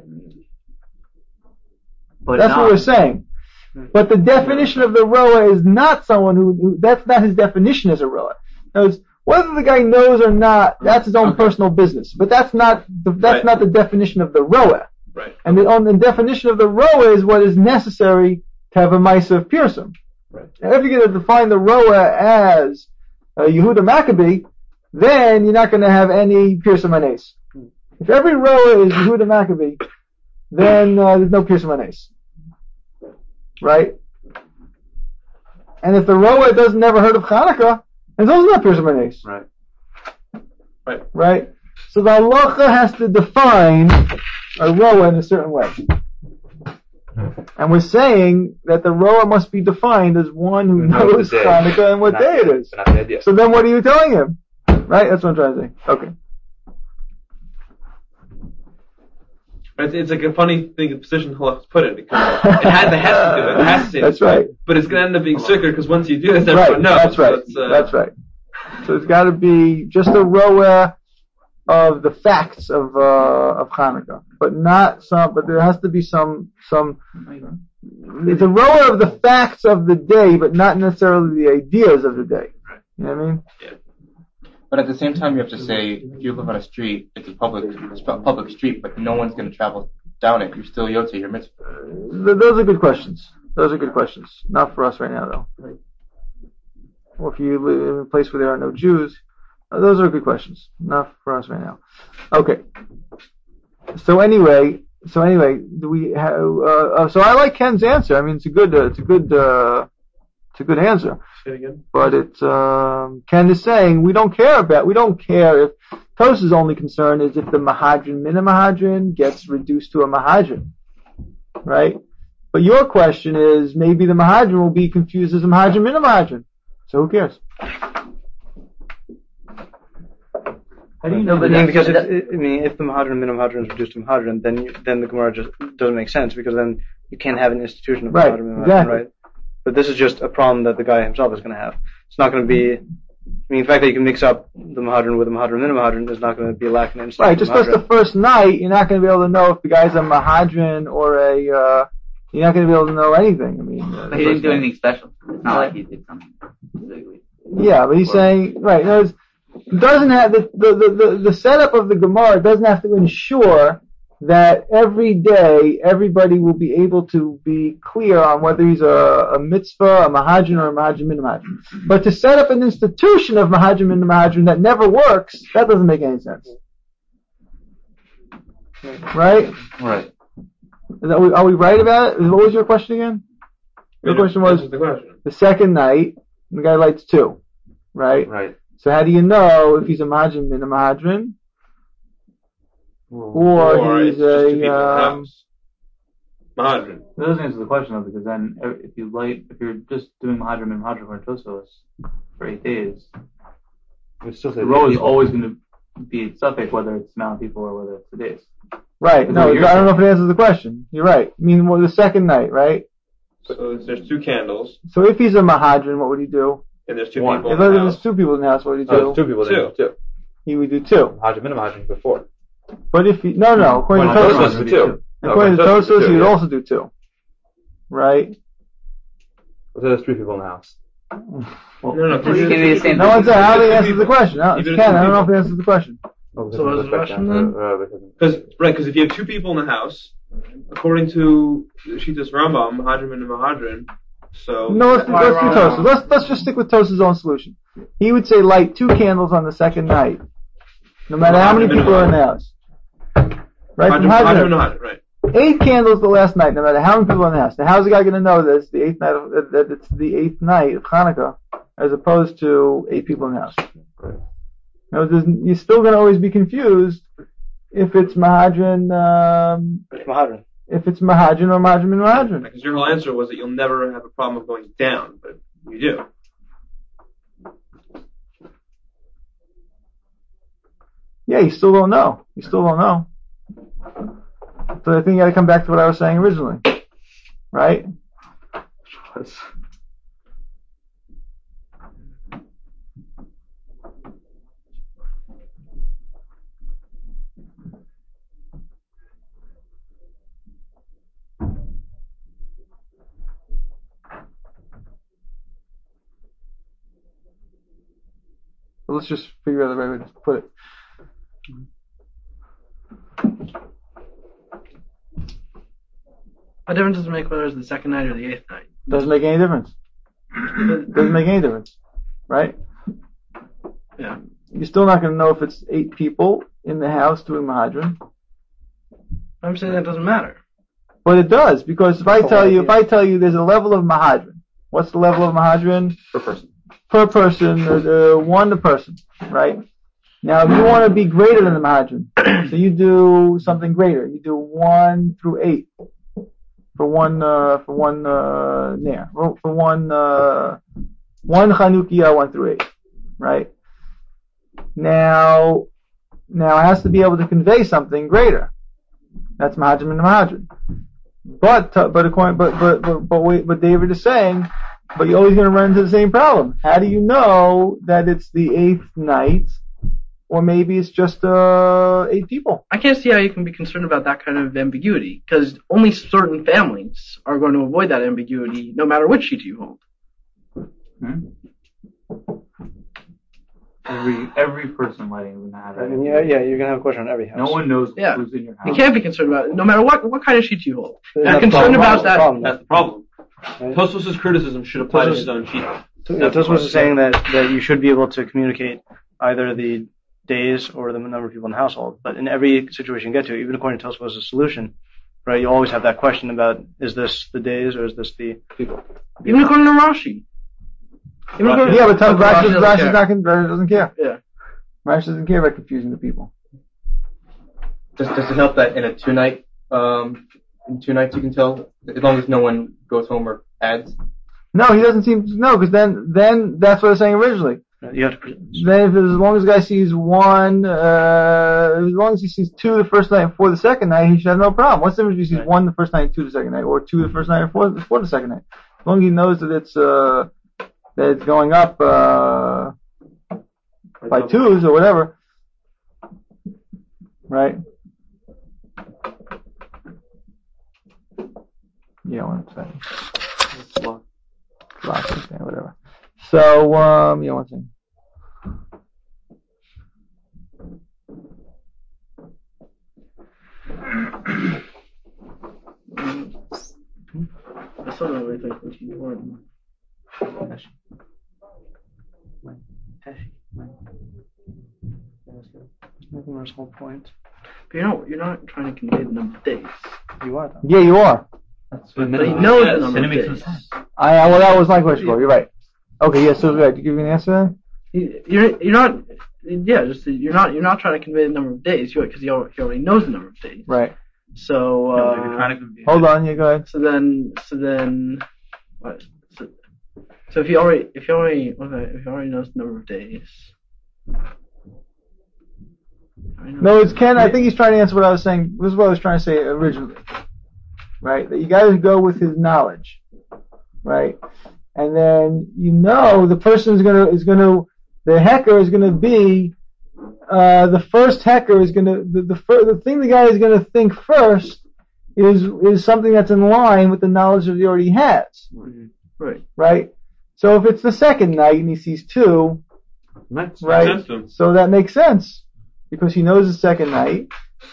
But that's what we're saying. But the definition of the roa is not someone who that's not his definition as a roa. Whether the guy knows or not, that's his own personal business. But that's not the definition of the roa. Right. And the definition of the roa is what is necessary to have a Maisa of Pirsum. Right. Now, if you're going to define the roa as Yehuda Maccabee, then you're not going to have any Pirsum Anes. If every roa is Yehuda Maccabee, then there's no Pirsum Anes. Right? And if the roa doesn't never heard of Hanukkah, then those are not Pirsum Anes. Right? So the halacha has to define a roa in a certain way. And we're saying that the roa must be defined as one who knows Hanukkah and what day it is. So then what are you telling him? Right? That's what I'm trying to say. Okay. It's like a funny thing, the position Halach's put it, because it has to do it. It has to say that's right. But it's going to end up being sicker, because once you do this, everyone knows. That's right. That's right. So it's got to be just a roa of the facts of Hanukkah, but there has to be some. It's a roa of the facts of the day, but not necessarily the ideas of the day. You know what I mean? Yeah. But at the same time, you have to say, if you live on a street, it's a public street, but no one's going to travel down it. You're still Yotze, you're mitzvah. Those are good questions. Not for us right now, though. Or if you live in a place where there are no Jews, those are good questions. Not for us right now. Okay. So anyway, do we have? So I like Ken's answer. I mean, it's a good answer. Say it again. But Ken is saying we don't care if Tos's only concern is if the Mahadran min Mahadran gets reduced to a Mahadran, right? But your question is maybe the Mahadran will be confused as a Mahadran min Mahadran. So who cares? How do you know? Because if the Mahadran min Mahadran is reduced to Mahadran, then the Gemara just doesn't make sense, because then you can't have an institution of Mahadran min Mahadran, exactly. Right? But this is just a problem that the guy himself is going to have. It's not going to be. The fact that you can mix up the Mahadran with the Mahadran min Mahadran is not going to be lacking in. Right, just because the first night you're not going to be able to know if the guy's a Mahadran or a. You're not going to be able to know anything. I mean, but he didn't do anything special. It's not like he did something specifically. Yeah, but he's saying right. No, it doesn't have the setup of the Gemara doesn't have to ensure that every day everybody will be able to be clear on whether he's a mitzvah, a Mahadran, or a Mahadran min Mahadran. But to set up an institution of Mahadran min Mahadran that never works, that doesn't make any sense. Right? Right. Are we right about it? What was your question again? Your question was the second night, the guy lights 2, right? Right. So how do you know if he's a Mahadran min Mahadran? Or he's a Mahadran. That doesn't answer the question though, because then if you're just doing Mahadran and Mahadran for Tosos for 8 days, the row is always going to be suffix whether it's the amount of people or whether it's the days. Right. No, I don't know if it answers the question. You're right. I mean, the second night, right? So there's 2 candles. So if he's a Mahadran, what would he do? And there's 2 people. If there's 2 people in the house, what would he do? There's 2 people there. 2. He would do 2. Mahadran min Mahadran before. But if no, according to Tosos, according to Tosos, he would also do 2, right? So there's 3 people in the house. No. No one said how he answers the question. No, it's Ken. I don't know if he answers the question. Oh, So what was the question then? Because if you have two people in the house, according to Shitas Rambam, Mahadrim and Mahadrin, so No, let's do Tosfos. Let's just stick with Tosfos' own solution. He would say light 2 candles on the second night, no matter how many people are in the house. Right? Mahadrim and Mahadrim, right. 8 candles the last night, no matter how many people are in the house. Now, how's the guy going to know this? The 8th night that it's the 8th night of Hanukkah, as opposed to 8 people in the house. Right. Now, you're still going to always be confused if it's Mahadrin. If it's Mahadrin or Mahadrim and Mahadrin. Because your whole answer was that you'll never have a problem of going down, but you do. Yeah, you still don't know. So I think you got to come back to what I was saying originally, right? But let's just figure out the right way to put it. What difference does it make whether it's the second night or the 8th night? Doesn't make any difference. Doesn't make any difference, right? Yeah. You're still not going to know if it's 8 people in the house doing Mahadrim. I'm saying that doesn't matter. But it does, because if I tell you there's a level of Mahadrim, what's the level of Mahadrim? Per person, or 1 to person, right? Now, if you want to be greater than the Mahadrim, so you do something greater. You do 1 through 8. For one Ner. For one Chanukiah 1 through 8. Right? Now it has to be able to convey something greater. That's Mahadrim and Mahadrim. But David is saying, but you're always going to run into the same problem. How do you know that it's the 8th night, or maybe it's just 8 people? I can't see how you can be concerned about that kind of ambiguity, because only certain families are going to avoid that ambiguity, no matter which sheet you hold. Every person lighting would have. I mean, you're gonna have a question on every house. No one knows who's in your house. You can't be concerned about it, no matter what kind of sheet you hold. You're concerned about that. That's the problem. Right? Tosfos' criticism should apply to his own sheet. Tosfos is saying that you should be able to communicate either the days or the number of people in the household. But in every situation you get to, even according to Tosfos' solution, right, you always have that question about, is this the days or is this the people? Even according to Rashi. But Rashi doesn't care. Yeah. Rashi doesn't care about confusing the people. Does it help that in a 2 nights you can tell, as long as no one goes home or adds? No, he doesn't seem to know, because then that's what I was saying originally. You have to. Then as long as the guy sees 1, as long as he sees 2 the first night and 4 the second night, he should have no problem. What's the difference if he sees 1 the first night and 2 the second night, or 2 the first night and 4 the second night? As long as he knows that it's going up by 2s or whatever, right? Yeah, one second. Whatever. So, one second. I still don't really think what you want. That's the whole point. But you're not trying to convey the number of days. You are, though. Yeah, you are. But he knows the number of days. Well, that was my question. You're right. Okay, yeah. So, to give you an answer. You're not. Yeah, you're not trying to convey the number of days, because he already knows the number of days. Right. So you're trying to convey. Hold on, you go ahead. So then, what? So if he already knows the number of days. No, it's Ken. I think he's trying to answer what I was saying. This is what I was trying to say originally, right? That you got to go with his knowledge, right? And then the person the hecker is gonna be the first hecker is gonna the thing the guy is gonna think first is something that's in line with the knowledge that he already has, right? So if it's the second night and he sees 2, right? So that makes sense. because he knows the second night,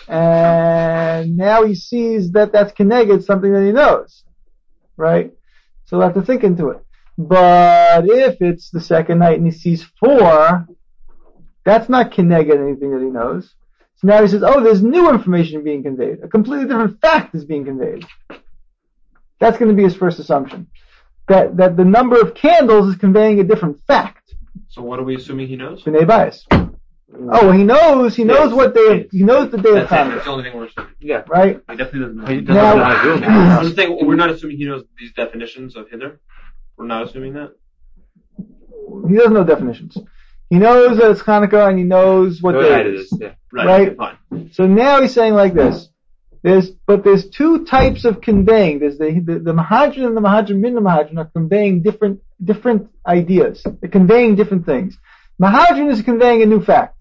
and now he sees that that's keneged something that he knows, right? So we'll have to think into it. But if it's the second night and he sees 4, that's not keneged anything that he knows. So now he says, oh, there's new information being conveyed. A completely different fact is being conveyed. That's going to be his first assumption. That the number of candles is conveying a different fact. So what are we assuming he knows? B'nai Bias. Oh, well, he knows what he knows the day of Hanukkah. That's the only thing we're assuming. Yeah. Right? He definitely doesn't know. He doesn't know how to do it. I'm just saying, we're not assuming he knows these definitions of hither. We're not assuming that. He doesn't know definitions. He knows that it's Hanukkah and he knows what day it is. Yeah. Right? Fine. So now he's saying like this. There's 2 types of conveying. There's the Mahadran and the Mahadran min the Mahadran are conveying different ideas. They're conveying different things. Mahadran is conveying a new fact.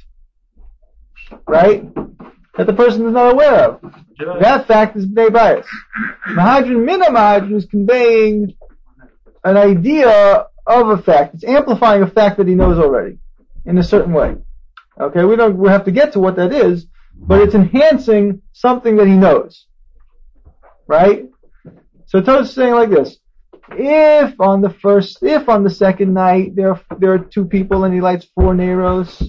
Right? That the person is not aware of. That fact is B'nai Bias. Mahadran min the Mahadran is conveying an idea of a fact. It's amplifying a fact that he knows already in a certain way. Okay, we have to get to what that is, but it's enhancing something that he knows. Right? So Tosfos is saying like this. If on the second night there are 2 people and he lights 4 Neros,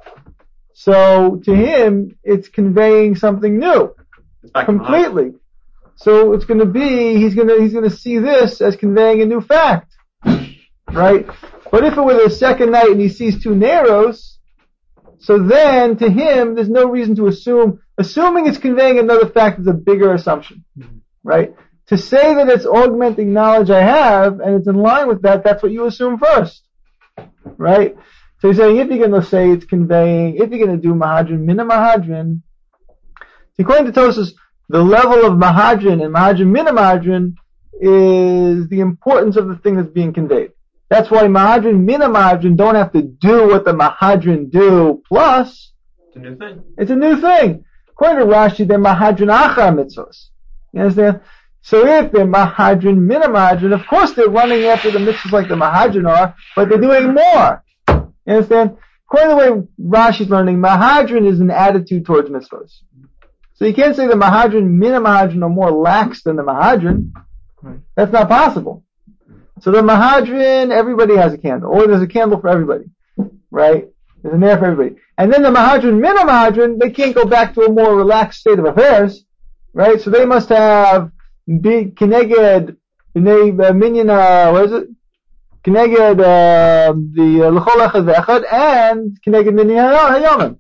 so to him it's conveying something new. Completely. So it's going to be he's going to see this as conveying a new fact. Right? But if it were the second night and he sees 2 Neros, so then to him there's no reason to assuming it's conveying another fact is a bigger assumption. Right? To say that it's augmenting knowledge I have and it's in line with that, that's what you assume first. Right? So he's saying if you're going to say it's conveying, if you're going to do Mahadran min Mahadran, according to Tosfos, the level of Mahadran and Mahadran min Mahadran is the importance of the thing that's being conveyed. That's why Mahadran min Mahadran don't have to do what the Mahadran do, plus it's a new thing. It's a new thing. According to Rashi, they're Mahadran achar mitzvos. You understand? So if they're Mahadran min Mahadran, of course they're running after the mitzvahs like the Mahadran are, but they're doing more. You understand? According to the way Rashi's learning, Mahadran is an attitude towards mitzvahs. So you can't say the Mahadran min Mahadran are more lax than the Mahadran. That's not possible. So the Mahadran, everybody has a candle, or there's a candle for everybody, right? There's a nair for everybody. And then the Mahadran min Mahadran, they can't go back to a more relaxed state of affairs, right? So they must have big keneged minyan, what is it? Keneged the l'chol echad ve'echad and keneged minyan hayomim,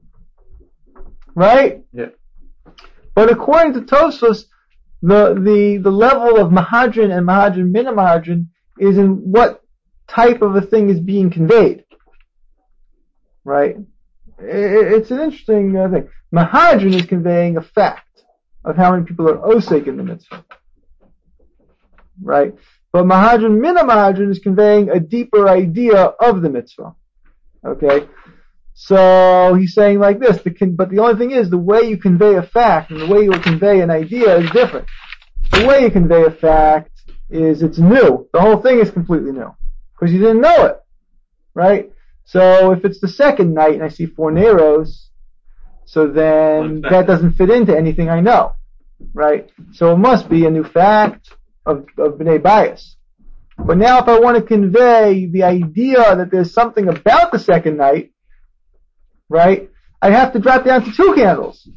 right? Yeah. But according to Tosfos, the level of Mahadran and Mahadran min Mahadran is in what type of a thing is being conveyed, right? It's an interesting thing. Mahadran is conveying a fact of how many people are osek in the mitzvah, right? But Mahadran min Mahadran is conveying a deeper idea of the mitzvah, okay? So he's saying like this, but the only thing is the way you convey a fact and the way you convey an idea is different. The way you convey a fact is it's new. The whole thing is completely new because you didn't know it, right? So if it's the second night and I see 4 Neros, so then that doesn't fit into anything I know, right? So it must be a new fact of B'nai Bias. But now if I want to convey the idea that there's something about the second night, right, I have to drop down to 2 candles.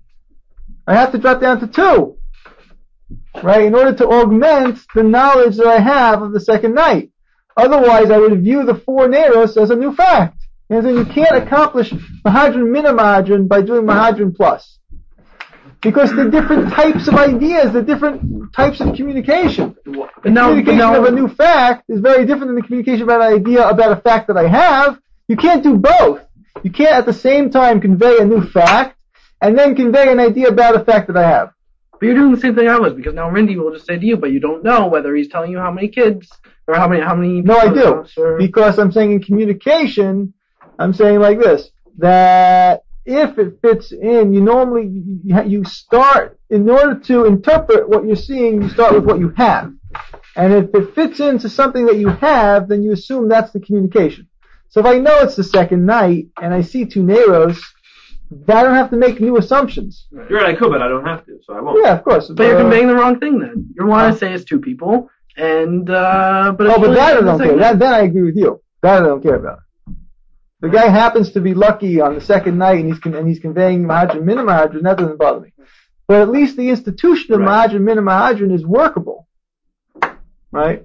I have to drop down to 2, right, in order to augment the knowledge that I have of the second night. Otherwise, I would view the 4 Neros as a new fact. And so you can't accomplish Mahadran min Mahadran by doing Mahadran plus. Because the different types of ideas, the different types of communication. The communication of a new fact is very different than the communication about an idea about a fact that I have. You can't do both. You can't at the same time convey a new fact and then convey an idea about a fact that I have. But you're doing the same thing I was, because now Rindy will just say to you, but you don't know whether he's telling you how many kids or how many. No, I do, because I'm saying in communication, I'm saying like this, that if it fits in, you start, in order to interpret what you're seeing, you start with what you have. And if it fits into something that you have, then you assume that's the communication. So if I know it's the second night, and I see 2 Neros, I don't have to make new assumptions. You're right, I could, but I don't have to, so I won't. Yeah, of course. But you're conveying the wrong thing then. You want to say it's two people, and but it's but really that I the don't care. second night. Then I agree with you. That I don't care about. The guy happens to be lucky on the second night, and he's conveying Mahadran Min Mahadran. That doesn't bother me. But at least the institution of Mahadran Min Mahadran is workable, right?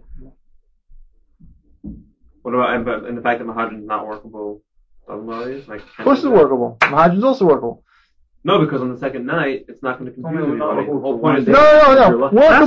What about and the fact that Mahadran is not workable? Doesn't bother you? Like, Of course, it's workable. Mahadran is also workable. No, because on the second night, it's not going to confuse anybody. The whole point is No.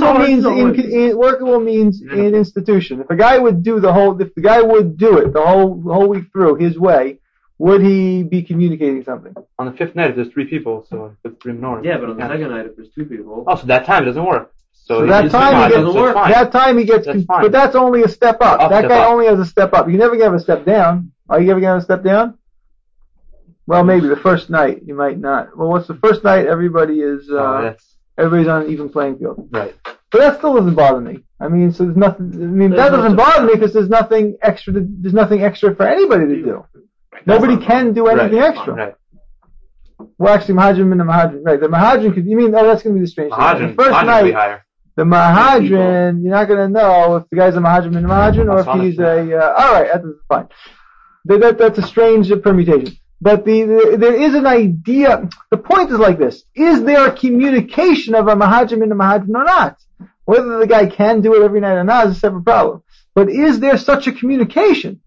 Workable means in institution. If the guy would do it the whole week through his way, would he be communicating something? On the fifth night, if there's 3 people, so if it's 3 minorities. Yeah, but on the second night, if there's 2 people. Oh, so that time it doesn't work. So that time he gets, but that's only a step up. That guy only has a step up. You never have a step down. Are you ever going to have a step down? Well, maybe the first night you might not. Well, what's the first night? Everybody's on an even playing field. Right. But that still doesn't bother me. I mean, so there's nothing. I mean, that doesn't bother me because there's nothing extra. There's nothing extra for anybody to do. Nobody can do anything extra. Right. Well, actually, Mahadran Min Mahadran. Right. The Mahadran could. You mean? Oh, that's going to be the strange thing. The first night, the Mahadran, you're not going to know if the guy's a Mahadran Min Mahadran or if he's a. All right, that's fine. That's a strange permutation. But there is an idea. The point is like this: is there a communication of a Mahadran Min Mahadran or not? Whether the guy can do it every night or not is a separate problem. But is there such a communication?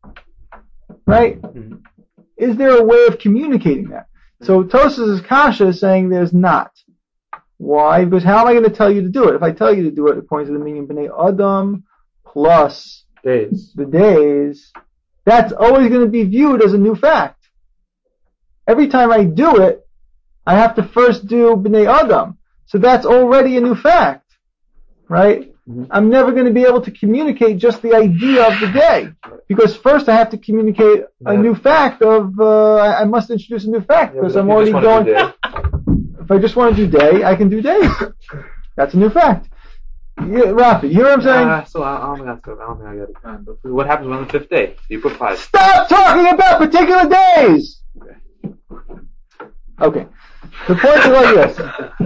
Right? Mm-hmm. Is there a way of communicating that? So Tosas' Kasha is saying there's not. Why? Because how am I going to tell you to do it? If I tell you to do it, according to the meaning of Bnei Adam plus the days, that's always going to be viewed as a new fact. Every time I do it, I have to first do Bnei Adam. So that's already a new fact. Right? Mm-hmm. I'm never going to be able to communicate just the idea of the day. Because first I have to communicate a new fact I must introduce a new fact because I'm already going. If I just want to do day, I can do days. That's a new fact. Yeah, Rafi, you hear what I'm saying? So I don't think that's good. I don't think I get it. But what happens on the 5th day? You put 5. Stop talking about particular days! Okay. The point is like this.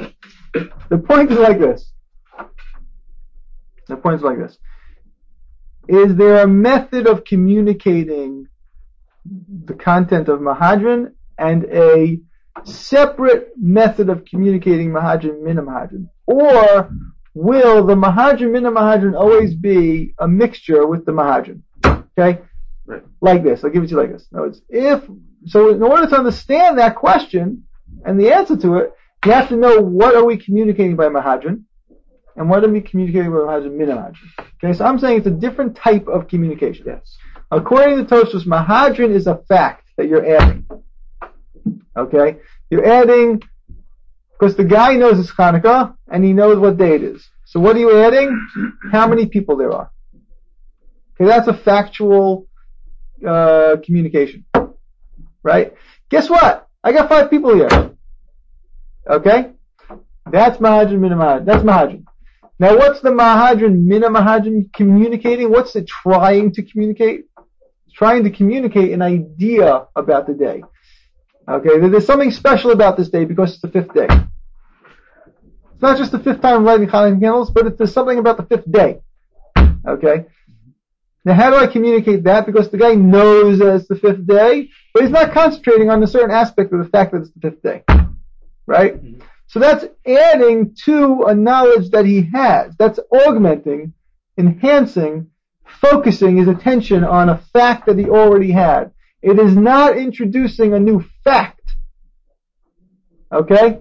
Is there a method of communicating the content of Mahadran and a separate method of communicating Mahadran Min Mahadran? Or will the Mahadran Min Mahadran always be a mixture with the Mahadran? Okay? Right. Like this. I'll give it to you like this. No, so in order to understand that question and the answer to it, you have to know what are we communicating by Mahadran and what are we communicating by Mahadran Min Mahadran. Okay, so I'm saying it's a different type of communication. Yes. According to Tosfos, Mahadran is a fact that you're adding. Okay? You're adding because the guy knows it's Hanukkah and he knows what day it is. So what are you adding? How many people there are. Okay, that's a factual communication. Right? Guess what? I got 5 people here. Okay? That's Mahadran Min Mahadran. That's Mahadran. Now what's the Mahadran Min Mahadran communicating? What's it trying to communicate? It's trying to communicate an idea about the day. Okay? There's something special about this day because it's the 5th day. It's not just the 5th time lighting Hanukkah candles, but there's something about the 5th day. Okay? Now how do I communicate that? Because the guy knows that it's the 5th day, but he's not concentrating on a certain aspect of the fact that it's the 5th day. Right? Mm-hmm. So that's adding to a knowledge that he has. That's augmenting, enhancing, focusing his attention on a fact that he already had. It is not introducing a new fact. Okay?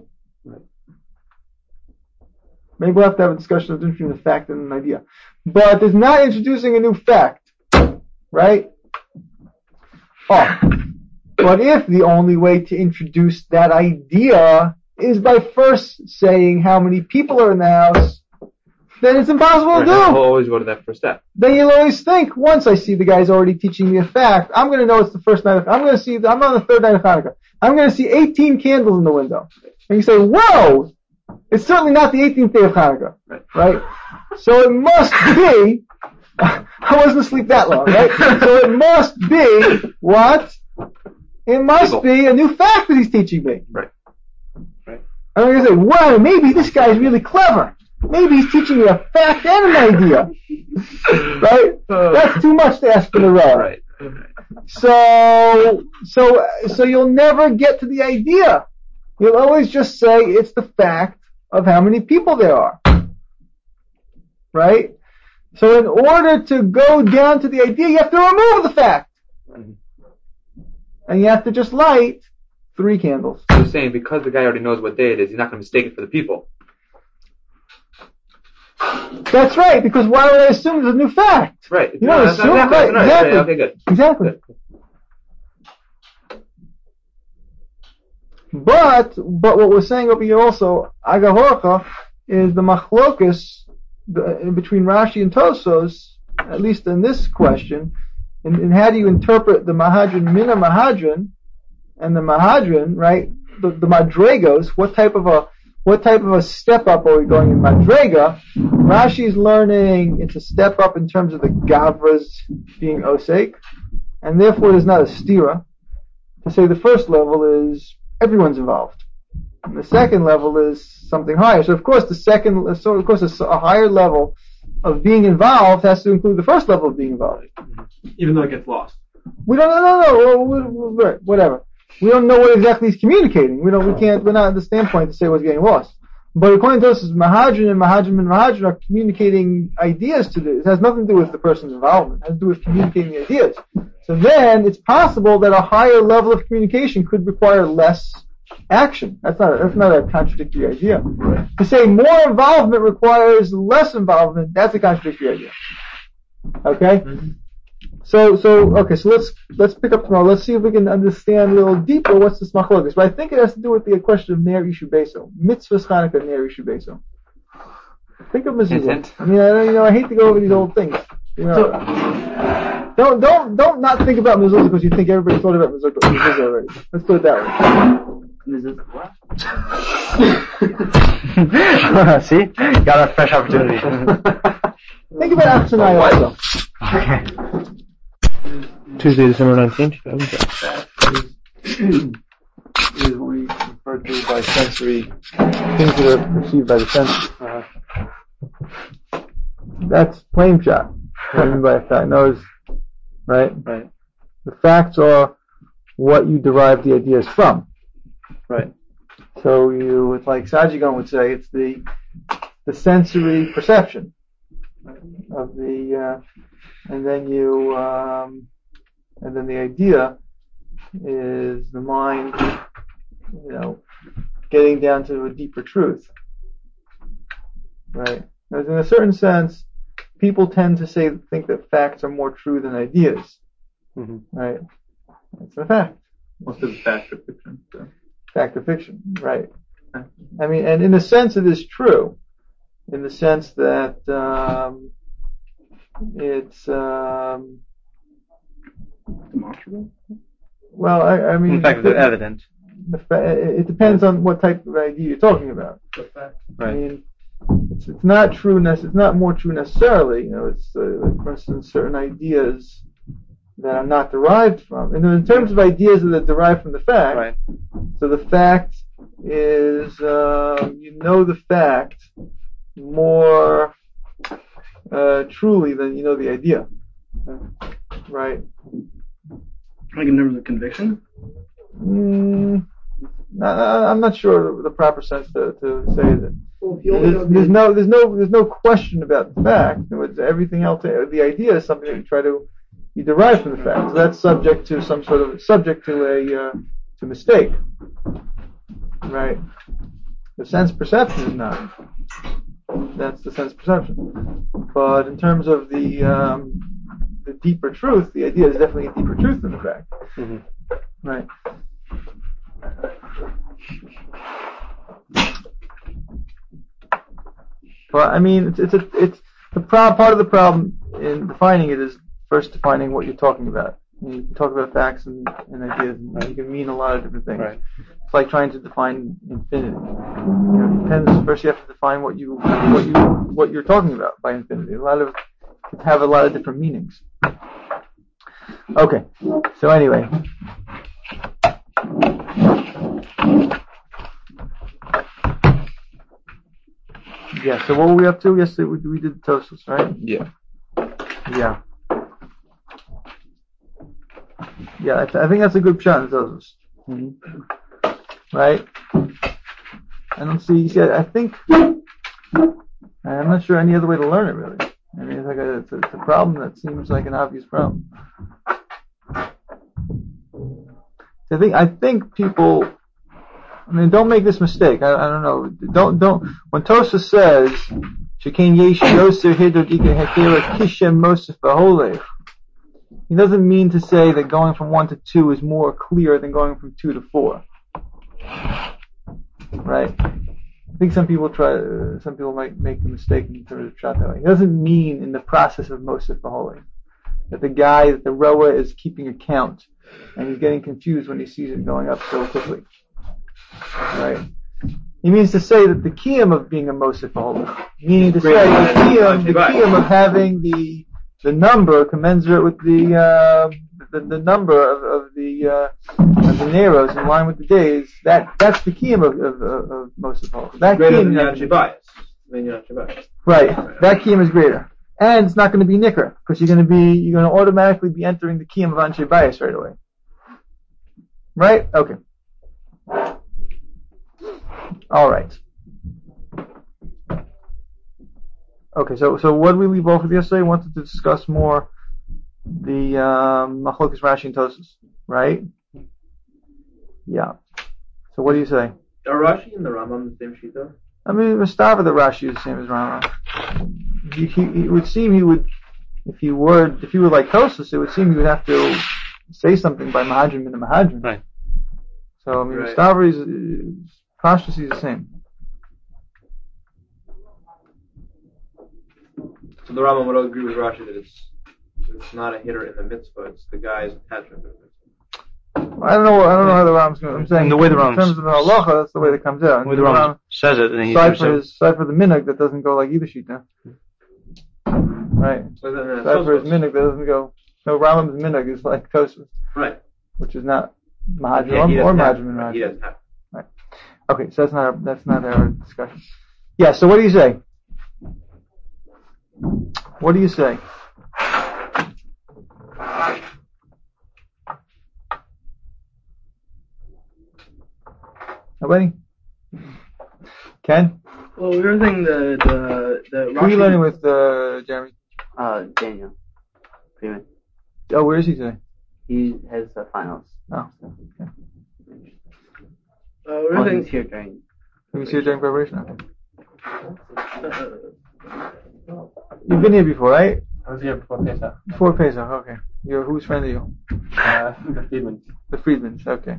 Maybe we'll have to have a discussion of the difference between a fact and an idea. But it's not introducing a new fact. Right? Oh. But if the only way to introduce that idea is by first saying how many people are in the house, then it's impossible to do. We'll always go to that first step. Then you'll always think, once I see the guy's already teaching me a fact, I'm going to know it's the first night I'm on the 3rd night of Hanukkah. I'm going to see 18 candles in the window. And you say, whoa! It's certainly not the 18th day of Hanukkah. Right? So it must be, I wasn't asleep that long, right? So it must be, what? It must be a new fact that he's teaching me. Right. I'm going to say, wow, maybe this guy's really clever. Maybe he's teaching me a fact and an idea. Right? That's too much to ask in a row. Right. So you'll never get to the idea. You'll always just say it's the fact of how many people there are. Right? So in order to go down to the idea, you have to remove the fact. And you have to just light 3 candles. So you're saying because the guy already knows what day it is, he's not going to mistake it for the people. That's right, because why would I assume it's a new fact? Right. You don't assume, right, exactly. Okay, good. Exactly. Good. But what we're saying over here also, Agahorcha, is the machlokus between Rashi and Tosos, at least in this question, in how do you interpret the Mahadran Mina Mahadran and the Mahadran, right? The Madregos, what type of a step up are we going in Madrega? Rashi's learning it's a step up in terms of the Gavras being Osek, and therefore there's not a stira. To say the first level is everyone's involved. And the second level is something higher. So of course a higher level of being involved has to include the first level of being involved. Even though it gets lost. We don't know. Whatever. We don't know what exactly he's communicating. We're not at the standpoint to say what's getting lost. But according to us, Mahadran and Mahadran are communicating ideas to this. It has nothing to do with the person's involvement. It has to do with communicating ideas. So then it's possible that a higher level of communication could require less action. That's not a contradictory idea. Right. To say more involvement requires less involvement, that's a contradictory idea. Okay? Mm-hmm. So let's pick up tomorrow. Let's see if we can understand a little deeper what's this machlokas. But I think it has to do with the question of Ner Ishu Beso. Mitzvahs Chanukah Ner Ishu Beso. Think of mezuzah. I mean, I hate to go over these old things. Don't not think about mezuzah because you think everybody thought about mezuzah already. Let's put it that way. See? Got a fresh opportunity. Think about Achanai also. Okay. Tuesday, December 19th. Is what we refer to by sensory things that are perceived by the senses. That's plain shot. What I mean by a fact. Right? Right. The facts are what you derive the ideas from. Right. So it's like Sajigan would say, it's the sensory perception of the, and then the idea is the mind, getting down to a deeper truth. Right. As in a certain sense, people tend to think that facts are more true than ideas. Mm-hmm. Right. That's a fact. Most of it's fact or fiction. So. Fact or fiction, right. I mean, and in a sense it is true. In the sense that it's demonstrable. Well, I mean, in fact, it's evident. It depends on what type of idea you're talking about. Right. I mean, it's not true. It's not more true necessarily. It's like, for instance, certain ideas that are not derived from. And in terms of ideas that are derived from the fact, right. So the fact is, the fact more truly than you know the idea. Right. Like in terms of conviction? I'm not sure the proper sense to say that. Well, there's no question about the fact. It's everything else. The idea is something that you derive from the fact. So that's subject to a mistake. Right. The sense perception is not. That's the sense perception. But in terms of the deeper truth, the idea is definitely a deeper truth than the fact. Mm-hmm. Right. But I mean, it's the part of the problem in defining it is first defining what you're talking about. You can talk about facts and ideas, and you can mean a lot of different things. Right. It's like trying to define infinity. It depends. First, you have to define what you're talking about by infinity. It have a lot of different meanings. Okay. So anyway. Yeah. So what were we up to? Yesterday we did Tosfos, right? Yeah. Yeah. Yeah. I think that's a good shot in Tosfos. Mm-hmm. Right. I don't see. I think. I'm not sure any other way to learn it really. I mean, it's a problem that seems like an obvious problem. I think people. I mean, don't make this mistake. I don't know. Don't. When Tosfos says, "Shekain yesh yoser hidod ike hekera kishem mosef b'holech," he doesn't mean to say that going from 1 to 2 is more clear than going from 2 to 4. Right? I think some people might make the mistake in terms of shot that way. It doesn't mean in the process of Mosef B'Holech that the rower is keeping account and he's getting confused when he sees it going up so quickly. Right? He means to say that the kiyum of being a Mosef B'Holech, meaning to say the kiyum of having the number commensurate with the number of the Neros in line with the days, that's the kiyum of most of the whole. That greater than the Yachibayas. Right. That kiyum is greater. And it's not going to be nicker, because you're going to automatically be entering the kiyum of Anshe Bias right away. Right? Okay. Alright. Okay, so what did we leave off with yesterday? We wanted to discuss more the Machlokes Rashi and Tosfos, right? Yeah. So what do you say? Are Rashi and the Rambam the same shita? I mean, Mustava the Rashi is the same as Rambam. It would seem he would, if he were like Tosfos, it would seem he would have to say something by Mahadrim and the Mahadrim. Right. So I mean, Mustava is consciously the same. So the Rambam would agree with Rashi that it's not a hitter in the mitzvah; it's the guy's attachment to the mitzvah. I don't know how the Rambam's going. I'm saying the way the Rambam, in terms of the halacha, that's the way that comes out. The way the Rambam says it, and he cipher the minhag that doesn't go like either shita. Right. So then cipher is minhag that doesn't go. No, Rambam's minhag is like Tosfos. Right. Which is not Mahadrim or Mahadrim and Mahadrim. He doesn't have. Right. Okay, so that's not our discussion. Yeah. So what do you say? What do you say? Nobody? Ken? Well, we were saying the Who are you learning with, Jeremy? Daniel Freeman. Oh, where is he today? He has finals. Oh, okay. He's here during. He's here during preparation. Okay. You've been here before, right? I was here before Pesach. Before Pesach, okay. Whose friend are you? The Friedmans. The Friedmans, okay.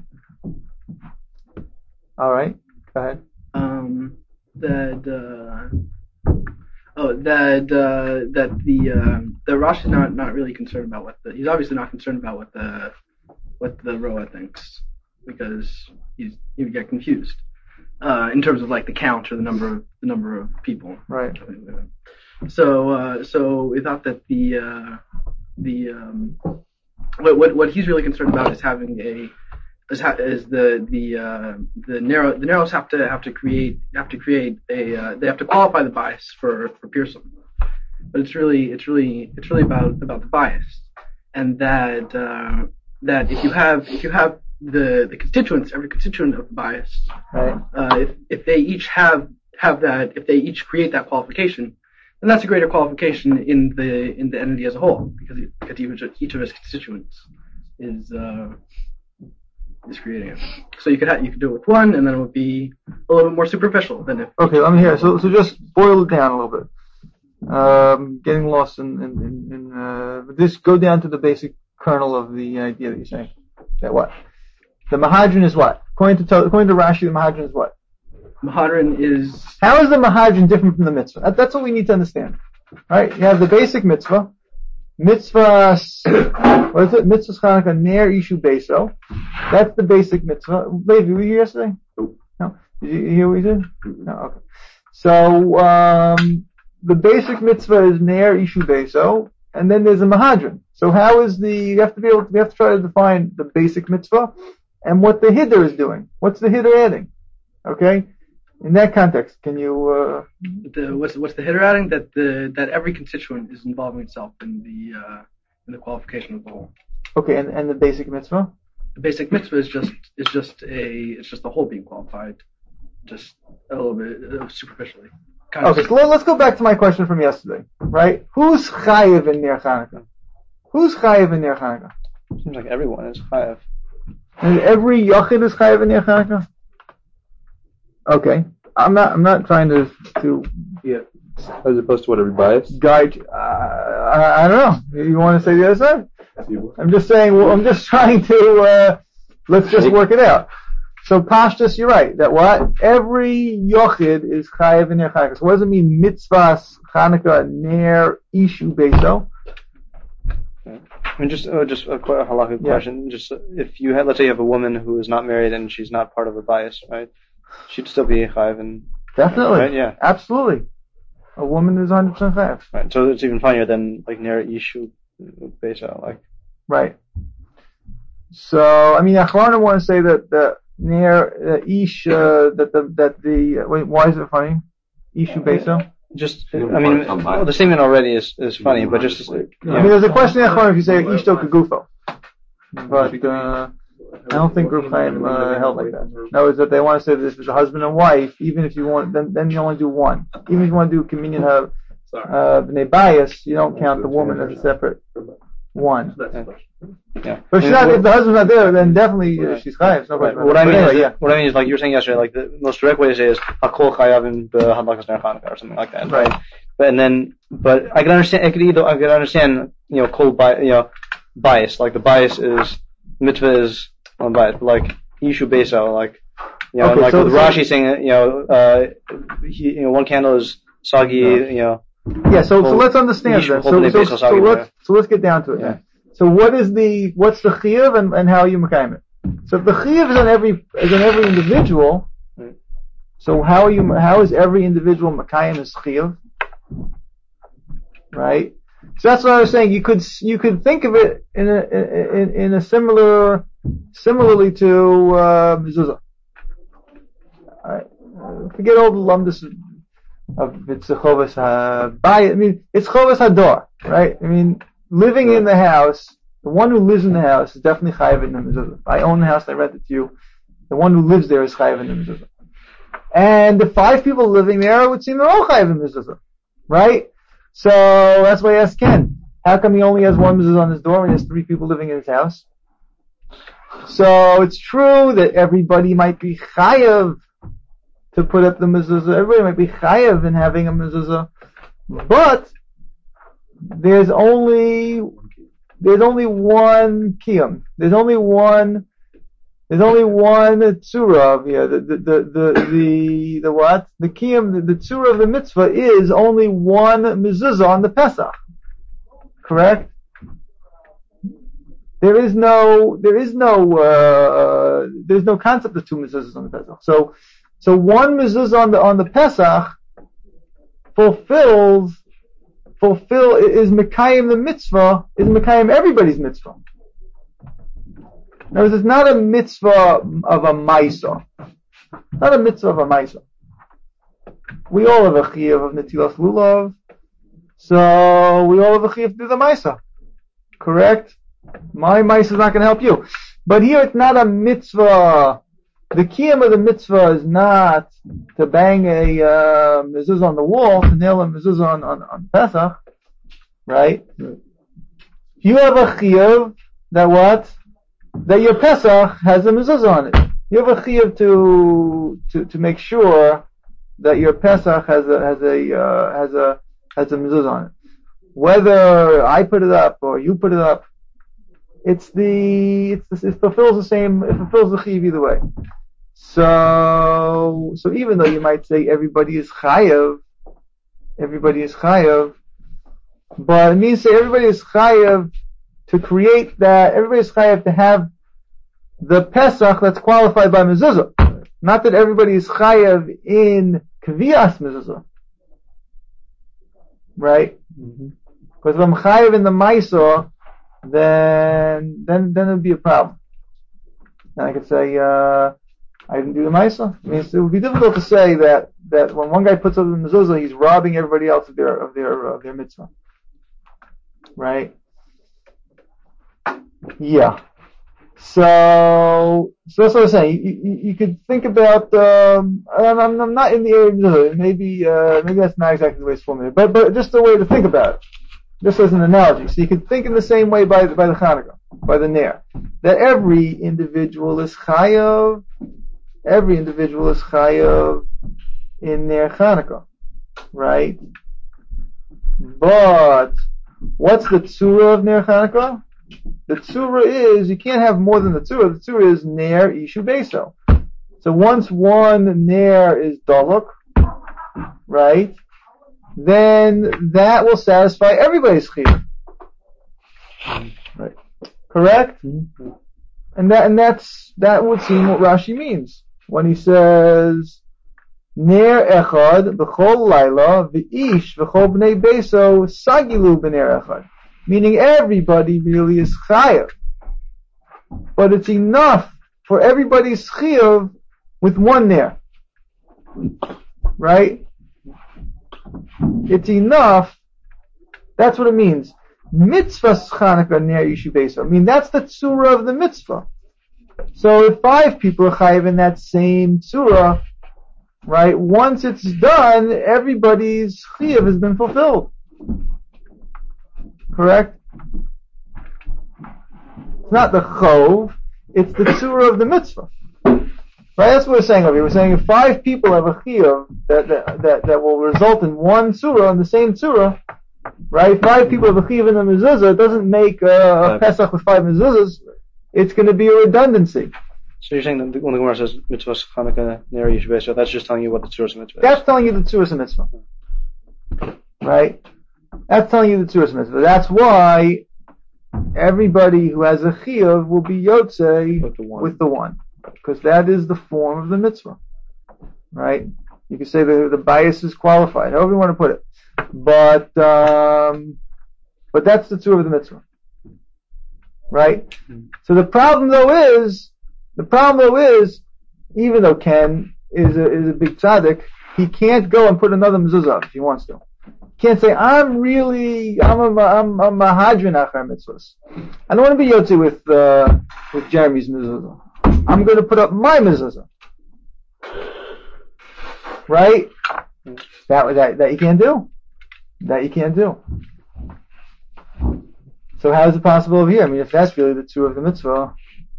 All right, go ahead. The Rosh is not really concerned about he's obviously not concerned about what the Roa thinks, because he would get confused in terms of like the count or the number of people. Right. So we thought that what he's really concerned about is having the narrows have to create they have to qualify the bias for Pearson, but it's really about the bias, and that if you have the constituents, every constituent of the bias, right. If they each have that, if they each create that qualification, then that's a greater qualification in the entity as a whole, because each of its constituents is creating it. So you could do it with one, and then it would be a little bit more superficial than if. Okay, let me hear. So just boil it down a little bit. Getting lost in this. Go down to the basic kernel of the idea that you're saying. That what? The Mahadrin is what? According to Rashi, the Mahadrin is what? Mahadrin is. How is the Mahadrin different from the mitzvah? That's what we need to understand. All right, you have the basic mitzvah. Mitzvah, what is it? Mitzvah Chanukah Ner Ishu Beso. That's the basic mitzvah. Levi, were you here yesterday? No. Did you hear what he said? No. Okay. So the basic mitzvah is Ner Ishu Beso, and then there's a Mahadrin. So how is we have to try to define the basic mitzvah and what the hiddur is doing. What's the hiddur adding? Okay. In that context, can you? What's the hitter adding? That every constituent is involving itself in the qualification of the whole. Okay, and the basic mitzvah. The basic mitzvah is just the whole being qualified, just a little bit superficially. Okay, so let's go back to my question from yesterday, right? Who's chayiv in Ner Chanukah? Who's chayiv in Ner Chanukah? Seems like everyone is chayiv. And every yochid is chayiv in Ner Chanukah? Okay, I'm not trying to yeah. As opposed to what every bias? Guide. I don't know. You want to say the other side? I'm just saying. Well, I'm just trying to. Let's just work it out. So Pashtus, you're right. That what every yochid is chayiv in Ner Chanukah. So what does it mean? Mitzvahs Chanukah ner ishu beso. I mean, just a halakhic question. Just if you had, let's say, you have a woman who is not married and she's not part of a bias, right? She'd still be chayiv and definitely, right? Yeah, absolutely. A woman is 100% chayiv. Right. So it's even funnier than like ner ishu beso, like. Right. So I mean, Achronim want to say that ner ish wait, why is it funny? Ishu beso. Just, I mean, the statement already is funny, but just. I mean, there's a question in Achronim if you say ishto kagufo, but I don't think Reb Chaim held like that. In other words, that they want to say that if it's a husband and wife, even if you want, then you only do one. Even if you want to do communion of b'nei bias, you don't count the woman as a separate one. Yeah. But if, if the husband's not there, then definitely she's chayiv. No question. What I mean is like you were saying yesterday, like the most direct way to say is hakol chayavim b'hadlakas ner Chanukah or something like that, right? But I can understand, kol bias, like the bias is mitzvah is on bias, but like ishu beso, like okay, like so, with Rashi saying, one candle is soggy, Yeah, so let's understand that. So let's get down to it. Yeah. So what's the chiyuv and how are you mekayim it? So if the chiyuv is on every individual, so how is every individual mekayim his chiyuv? Right? So that's what I was saying. You could think of it in a similarly to mezuzah. Right? Forget all the lumdus of it's a chovas I mean, it's chovas hador, right? I mean, living in the house, the one who lives in the house is definitely chayiv in the mezuzah. I own the house, I rent it to you. The one who lives there is chayiv in the mezuzah. And the 5 people living there would seem they're all chayiv in the mezuzah, right? So that's why I asked Ken, how come he only has one mezuzah on his door when he has 3 people living in his house? So it's true that everybody might be chayiv to put up the mezuzah. Everybody might be chayiv in having a mezuzah, but there's only one kiyum. There's only one tzura of the what? The kiyum, the tzura of the mitzvah is only one mezuzah on the Pesach. Correct? There's no concept of 2 mezuzahs on the Pesach. So one mezuzah on the Pesach is mekayim the mitzvah, is mekayim everybody's mitzvah. In other words, it's not a mitzvah of a maisa. Not a mitzvah of a maisa. We all have a chiyuv of netilas lulav, so we all have a chiyuv to do the maisa. Correct? My maisa is not going to help you. But here it's not a mitzvah. The kiyum of the mitzvah is not to bang a mezuzah on the wall, to nail a mezuzah on Pesach, right? You have a chiyuv that what? That your Pesach has a mezuzah on it. You have a chiyuv to make sure that your Pesach has a mezuzah on it. Whether I put it up or you put it up, it fulfills the chiyuv either way. So even though you might say everybody is chayav, but it means say everybody is chayav to create that, everybody is chayav to have the Pesach that's qualified by mezuzah. Not that everybody is chayav in kvias mezuzah. Right? Because if I'm chayav in the maisor, then it'd be a problem. And I could say, I didn't do the Maisa. I mean, it would be difficult to say that when one guy puts up the mezuzah, he's robbing everybody else of their mitzvah. Right? Yeah. So that's what I was saying. You could think about. I'm not in the area of mezuzah. Maybe that's not exactly the way it's formulated, but just a way to think about it. Just as an analogy. So you could think in the same way by the Chanukah, by the Ner, that every individual is chayav. Every individual is chayav in Ner Chanukah, right? But what's the tzura of Ner Chanukah? The tzura is, you can't have more than the tzura. The tzura is Ner Ishu Beso. So once one Ner is daluk, right, then that will satisfy everybody's chiyuv. Right. Correct? Mm-hmm. And that would seem what Rashi means when he says Ner echad b'chol laila v'ish v'chol b'nei beso sagilu b'ner echad, meaning everybody really is chayav, but it's enough for everybody's chayav with one ner, right? It's enough. That's what it means. Mitzvah Chanukah Ner Yishu Beso. I mean, that's the tzura of the mitzvah. So if 5 people are chayav in that same tzura, right, once it's done, everybody's chayav has been fulfilled. Correct? It's not the chov, it's the tzura of the mitzvah. Right, that's what we're saying over here. We're saying if 5 people have a chiyuv that will result in one tzura, in the same tzura, right? 5 people have a chiyuv in a mezuzah, it doesn't make a Pesach with 5 mezuzahs. It's going to be a redundancy. So you're saying that when the Gemara says mitzvah Chanukah Ner Yishu Beso, that's just telling you what the tzura mitzvah is? That's telling you the tzura mitzvah. Right? That's telling you the tzura mitzvah. That's why everybody who has a chiyuv will be yotzei with the one. Because that is the form of the mitzvah. Right? You can say the bias is qualified, however you want to put it. But that's the tzura of the mitzvah. Right? So the problem though is, even though Ken is a big tzaddik, he can't go and put another mezuzah up if he wants to. He can't say, I'm a mahadrin achar mitzvahs. I don't want to be yotzi with Jeremy's mezuzah. I'm going to put up my mezuzah. Right? That you can't do. That you can't do. So how is it possible over here? I mean, if that's really the tzura of the mitzvah,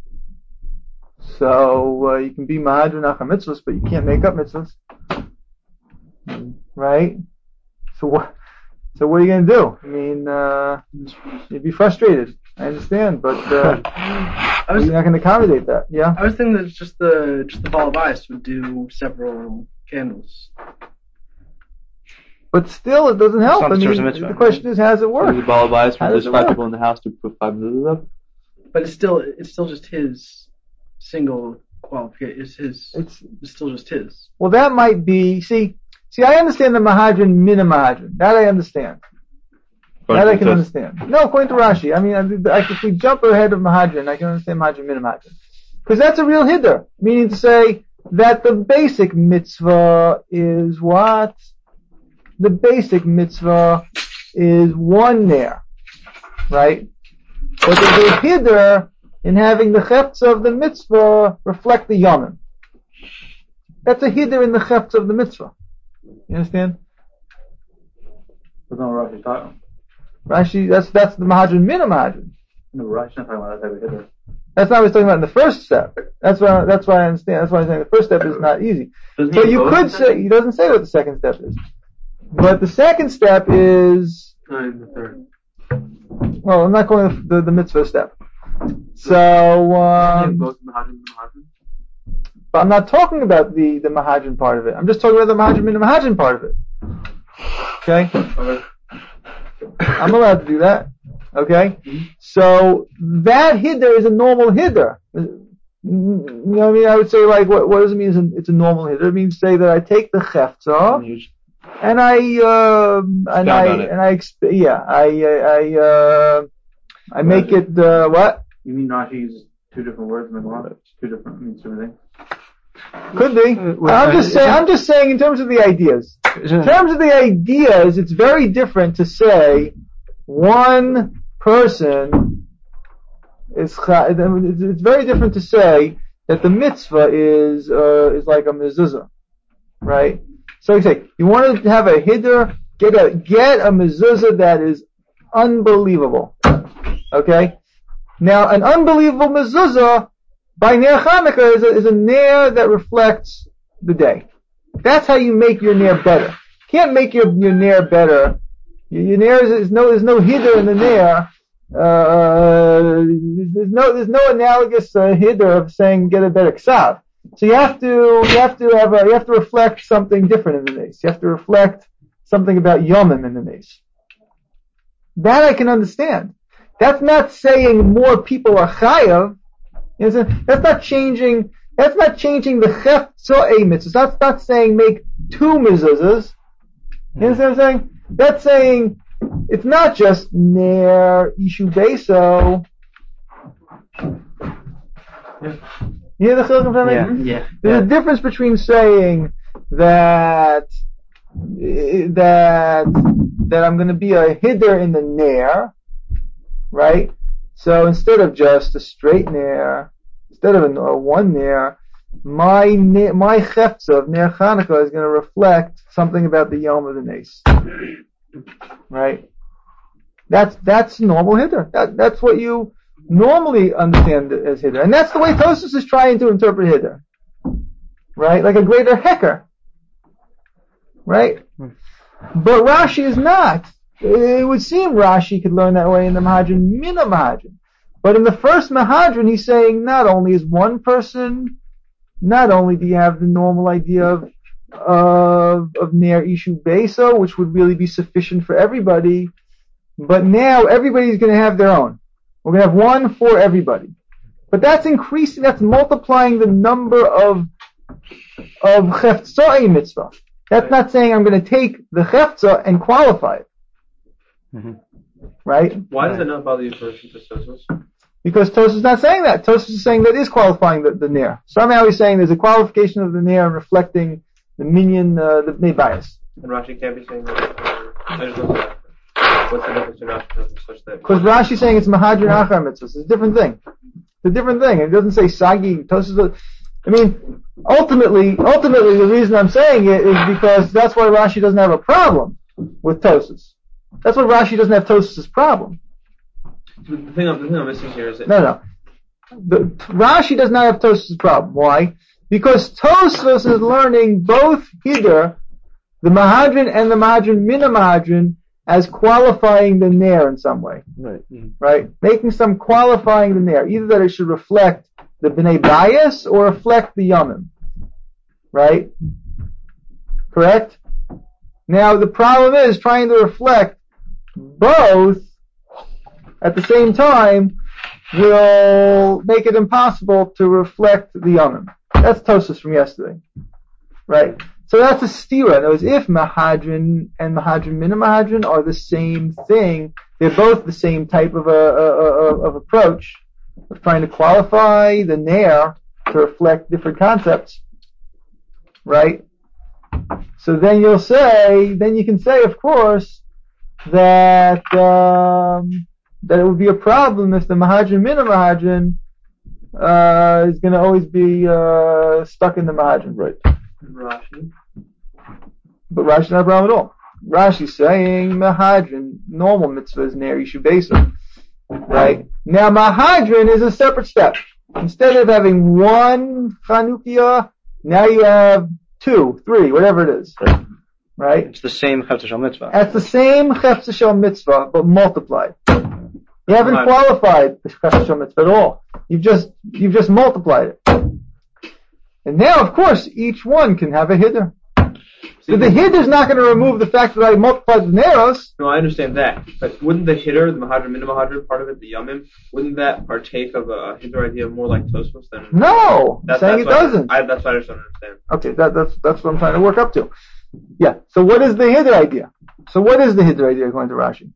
so you can be mahadrin achar mitzvahs, but you can't make up mitzvahs. Right? So what are you going to do? I mean, you'd be frustrated. I understand, but you're not going to accommodate that. Yeah. I was thinking that just the Baal Bias would do several candles. But still, it doesn't help. I mean, the question is, how does it work? The Baal Bias from just 5 people in the house to put 5 mezuzahs up. But it's still just his single qualification. It's still just his. Well, that might be. See, I understand the mahadrin min mahadrin. That I understand. That I can understand. No, according to Rashi. I mean, if we jump ahead of mahadrin, I can understand mahadrin min mahadrin. Because that's a real hiddur. Meaning to say that the basic mitzvah is what? The basic mitzvah is one ner. Right? But there's a hiddur in having the chefts of the mitzvah reflect the yomim. That's a hiddur in the chefts of the mitzvah. You understand? That's not what Rashi's talking. Rashi, that's the mahadrin min mahadrin. No, Rashi's not talking about that type of hiddur. That's not what he's talking about in the first step. That's why I understand. That's why I'm saying the first step is not easy. But you could say, he doesn't say what the second step is. But the second step is, the third. Well, I'm not calling the mitzvah step. So, but I'm not talking about the mahadrin part of it. I'm just talking about the mahadrin min mahadrin part of it. Okay? I'm allowed to do that. Okay? So, that hiddur is a normal hiddur. You know what I mean? I would say, like, what does it mean it's a normal hiddur? It means, say, that I take the cheftza, and I make it, what? You mean Rashi uses 2 different words in the Gemara? 2 different, means different things? Could be. I'm just saying in terms of the ideas. In terms of the ideas, it's very different to say one person is. It's very different to say that the mitzvah is like a mezuzah, right? So you say you want to have a hiddur, get a mezuzah that is unbelievable. Okay. Now, an unbelievable mezuzah by Ner Chanukah is a ner that reflects the day. That's how you make your ner better. You can't make your ner better. Your ner there's no hiddur in the ner. There's no analogous hiddur of saying get a better ksav. So you have to reflect something different in the nes. You have to reflect something about yomim in the nes. That I can understand. That's not saying more people are chayav. That's not changing the cheftzo'eh mitzvah. That's not saying make two mezuzahs. You understand what I'm saying? That's saying it's not just ner ishu beso. You hear the chiluk I'm trying to make? Yeah. There's a difference between saying that I'm going to be a hiddur in the ner, right? So instead of just a straight ner, instead of a one ner, my cheftza of ner Chanukah is going to reflect something about the yom of the nes, right? That's normal hiddur. That's what you normally understand as hiddur, and that's the way Tosfos is trying to interpret hiddur, right? Like a greater hecker, right? But Rashi is not. It would seem Rashi could learn that way in the Mahadran Mina Mahadran. But in the first Mahadran, he's saying not only is one person, not only do you have the normal idea of Ner Ishu Beso, which would really be sufficient for everybody, but now everybody's going to have their own. We're going to have one for everybody. But that's increasing, that's multiplying the number of Cheftzo'eh mitzvah. That's not saying I'm going to take the Cheftza and qualify it. Mm-hmm. Right? Why does it not bother you for Tosfos? Because Tosfos is not saying that. Tosfos is saying that is qualifying the ner. Somehow he's saying there's a qualification of the ner and reflecting the minyan, the bnei bias. And Rashi can't be saying that. I just don't know. What's the difference in Rashi such that? Because Rashi's saying it's Mahadran Achar mitzvahs. It's a different thing. It's a different thing. It doesn't say Sagi. Tosfos. I mean, ultimately, the reason I'm saying it is because that's why Rashi doesn't have a problem with Tosfos. That's why Rashi doesn't have Tosfos' problem. The thing I'm missing here is that Rashi does not have Tosfos' problem. Why? Because Tosfos is learning both hiddur, the Mahadran and the Mahadran Mina Mahadran, as qualifying the ner in some way. Right. Right? Making some qualifying the ner. Either that it should reflect the bnei bias or reflect the yomim. Right? Correct? Now the problem is trying to reflect both at the same time will make it impossible to reflect the yomim. That's Tosfos from yesterday. Right? So that's a stira. In other words, if Mahadran and Mahadran Mina Mahadran are the same thing, they're both the same type of approach of trying to qualify the ner to reflect different concepts, right? So then you can say, of course, that it would be a problem if the Mahadran Mina Mahadran is going to always be stuck in the Mahadran, right? Rashi. But Rashi's not a problem at all. Rashi's saying Mahadran, normal mitzvah is Ner Ishu Beso. Right? Now Mahadran is a separate step. Instead of having one Chanukiah, now you have 2, 3, whatever it is. Right? It's the same Chefetz Shel Mitzvah. That's the same Chefetz Shel Mitzvah, but multiplied. You haven't qualified the Chefetz Shel Mitzvah at all. You've just multiplied it. And now, of course, each one can have a hiddur. So the hiddur is not going to remove the fact that I multiplied the neros. No, I understand that. But wouldn't the hiddur, the Mahadran Mina Mahadran part of it, the yomim, wouldn't that partake of a hiddur idea more like Tosfos than? No, I'm saying it doesn't. That's what I just don't understand. Okay, that's what I'm trying to work up to. Yeah. So what is the hiddur idea? So what is the hiddur idea according to Rashi?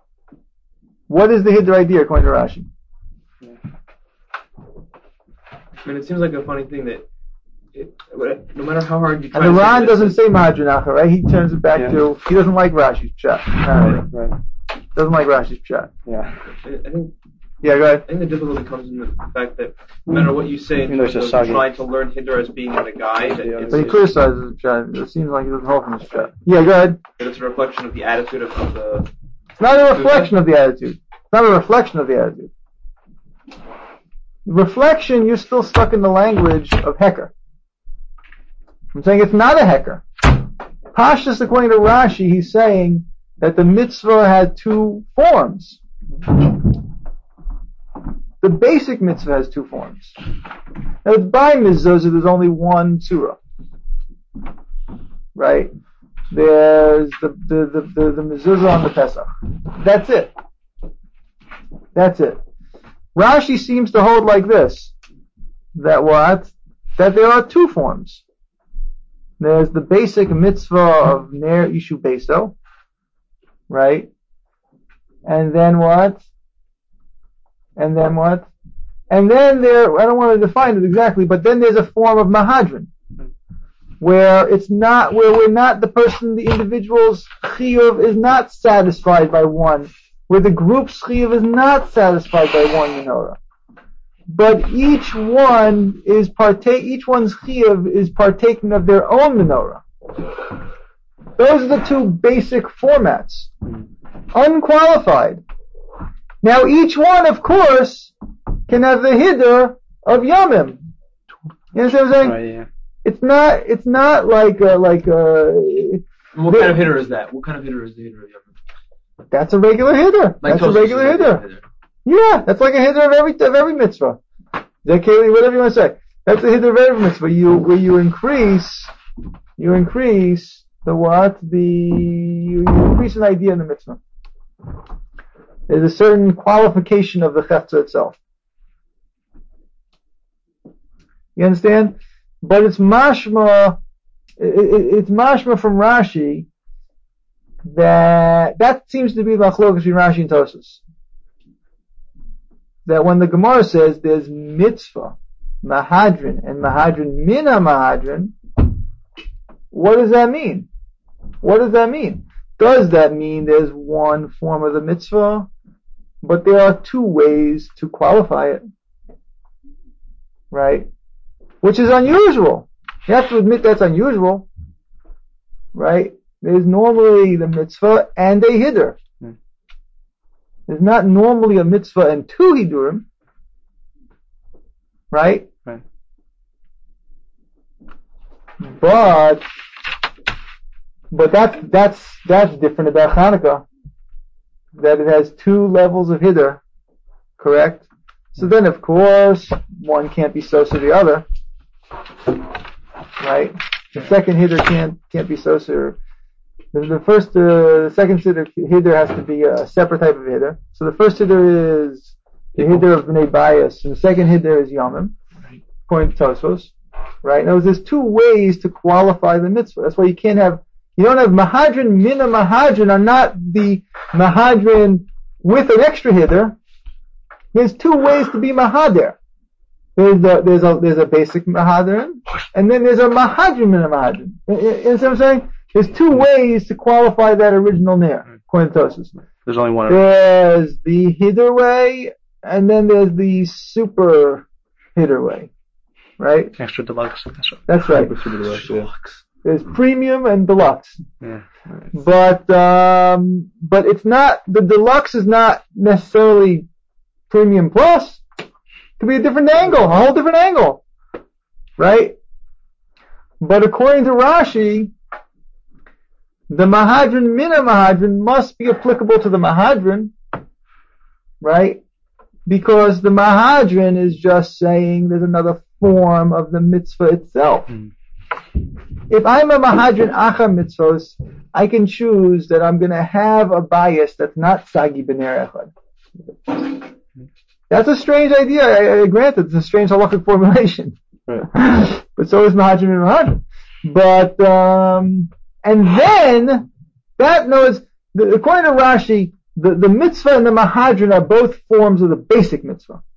What is the hiddur idea according to Rashi? mean, it seems like a funny thing that no matter how hard you try. And the to Ran doesn't say Mahadrin Acha, right? He turns it back to he doesn't like Rashi's pshat. Right. Doesn't like Rashi's pshat. Yeah. I think. Yeah, go ahead. I think the difficulty comes in the fact that no matter what you say in terms of trying to learn Hiddur as being in a guide, but he criticizes the pshat. It seems like he doesn't hold from his pshat. Yeah, go ahead. That it's a reflection of the attitude of the. It's not a reflection of the attitude. It's not a reflection of the attitude. Reflection, you're still stuck in the language of Hecker. I'm saying it's not a Hecker. Pashtus, according to Rashi, he's saying that the mitzvah had two forms. The basic mitzvah has two forms. Now, it's by mezuzah, there's only one surah. Right? There's the mezuzah on the Pesach. That's it. That's it. Rashi seems to hold like this. That what? That there are two forms. There's the basic mitzvah of Ner Ishu Beso. Right? And then what? And then what? And then there, I don't want to define it exactly, but then there's a form of Mahadrin. Where it's not, where we're not, the person, the individual's chiyuv is not satisfied by one. Where the group's chiyuv is not satisfied by one menorah. But each one's chiyuv is partaking of their own menorah. Those are the two basic formats. Unqualified. Now each one, of course, can have the hiddur of Yamim. You understand what I'm saying? Right, yeah. It's not like And what kind of hiddur is that? What kind of hiddur is the hiddur of Yamim? That's a regular hiddur. Like that's a regular hiddur. Yeah, that's like a hiddur of every mitzvah. Zekeli, whatever you want to say. That's a hiddur of every mitzvah. Where you increase the what? You increase an idea in the mitzvah. There's a certain qualification of the chefza itself. You understand? But it's mashma from Rashi that seems to be the machlokes between Rashi and Tosfos. That when the Gemara says there's mitzvah, mahadrin, and mahadrin mina mahadrin, what does that mean? What does that mean? Does that mean there's one form of the mitzvah, but there are two ways to qualify it? Right? Which is unusual. You have to admit that's unusual. Right? There's normally the mitzvah and a hiddur. There's not normally a mitzvah and two hiddurim. Right? Right. But that's different about Hanukkah. That it has two levels of hiddur. Correct? So then of course, one can't be so to the other. Right? The second hiddur can't be so to the second hiddur has to be a separate type of hiddur. So the first hiddur is the hiddur of Bnei Bayis, and the second hiddur is Yamim, according to Tosfos. Right? Now there's two ways to qualify the mitzvah. That's why you don't have mahadrin, mina mahadrin are not the mahadrin with an extra hiddur. There's two ways to be mahadir. There's a basic mahadrin, and then there's a mahadrin mina mahadrin. You know what I'm saying? There's two ways to qualify that original ner, according to Tosfos. There's only one. There's the hiddur way, and then there's the super hiddur way. Right? Extra deluxe. That's right. There's premium and deluxe. Yeah. But it's not, the deluxe is not necessarily premium plus. It could be a different angle, a whole different angle. Right? But according to Rashi, the mahadrin mina mahadrin must be applicable to the mahadrin. Right? Because the mahadrin is just saying there's another form of the mitzvah itself. If I'm a mahadrin acha mitzvos, I can choose that I'm going to have a bias that's not sagi b'ner echad. That's a strange idea. I grant it. It's a strange halakhic formulation. Right. But so is mahadrin and mahadrin. But and then that knows, according to Rashi, the mitzvah and the mahadrin are both forms of the basic mitzvah.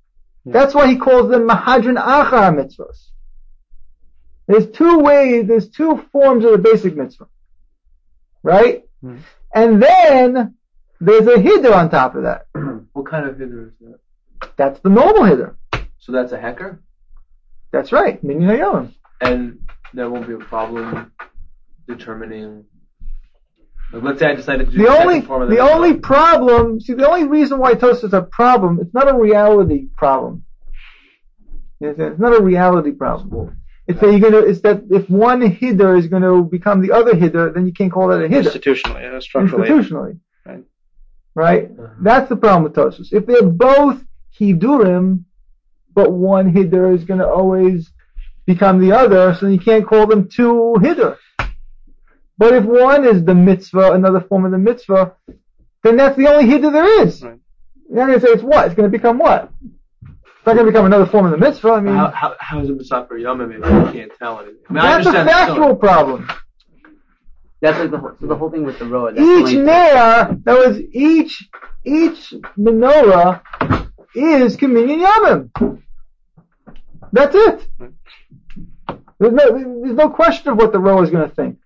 That's why he calls them mahadran achar mitzvahs. There's two forms of the basic mitzvah. Right? And then there's a hiddur on top of that. What kind of hiddur is that? That's the normal hiddur. So that's a hecker? That's right. Minyan hayom. And there won't be a problem determining. Like, let's say I decided to do the only problem. See, the only reason why Tosfos is a problem. It's not a reality problem. It's not a reality problem. It's that if one hiddur is going to become the other hiddur, then you can't call that a hiddur. Institutionally, structurally. Institutionally. Right? That's the problem with Tosfos. If they're both hidurim, but one hiddur is going to always become the other, so you can't call them two hiddur. But if one is the mitzvah, another form of the mitzvah, then that's the only hiddur there is. Right. You're not going to say it's what? It's going to become what? It's not going to become another form of the mitzvah. I mean, how is it Musafir Yomim if you can't tell anything? I mean, that's a factual problem. That's like the whole thing with the road. Each menorah is Minyan Yomim. That's it. There's no question of what the row is going to think.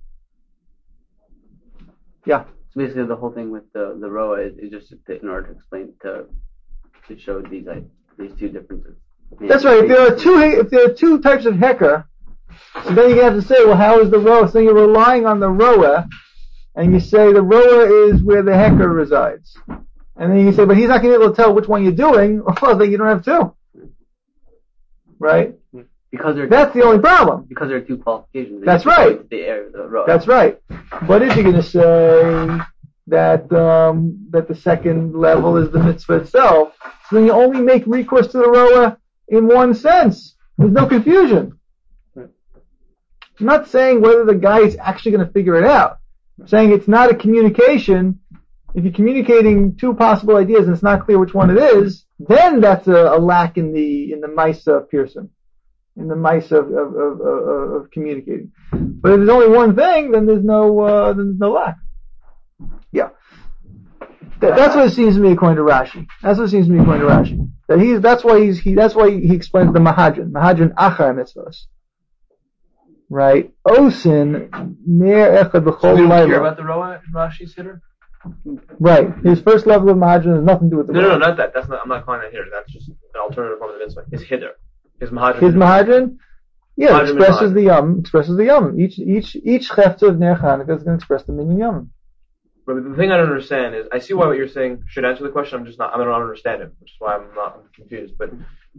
Yeah. So basically, the whole thing with the roa is just in order to explain to show these two differences. That's right. If there are two types of hecker, so then you have to say, well, how is the roa? So you're relying on the roa, and you say the roa is where the hecker resides, and then you say, but he's not going to be able to tell which one you're doing. Well, then you don't have two, right? That's the only problem. Because there are two qualifications. That's right. That's right. But if you're going to say that the second level is the mitzvah itself, so then you only make recourse to the roa in one sense. There's no confusion. I'm not saying whether the guy is actually going to figure it out. I'm saying it's not a communication. If you're communicating two possible ideas and it's not clear which one it is, then that's a lack in the Maisa of Pearson. In the mice of communicating. But if there's only one thing, then there's no lack. Yeah. That's what it seems to me according to Rashi. That's why he explains the Mahadran Achar Mitzvahs. Right? Osin Ner Echad B'chol Layla. We don't care about the Roa in Rashi's hitter? Right. His first level of Mahadran has nothing to do with the Roa. No, not that. I'm not calling that hitter. That's just an alternative form of the mitzvah. His hitter. His Mahadran, yeah, expresses the Yom. Each chefta of Ner Chanukah is going to express the Minyan Yom. But the thing I don't understand is, I see why what you're saying should answer the question. I don't understand it, which is why I'm confused. But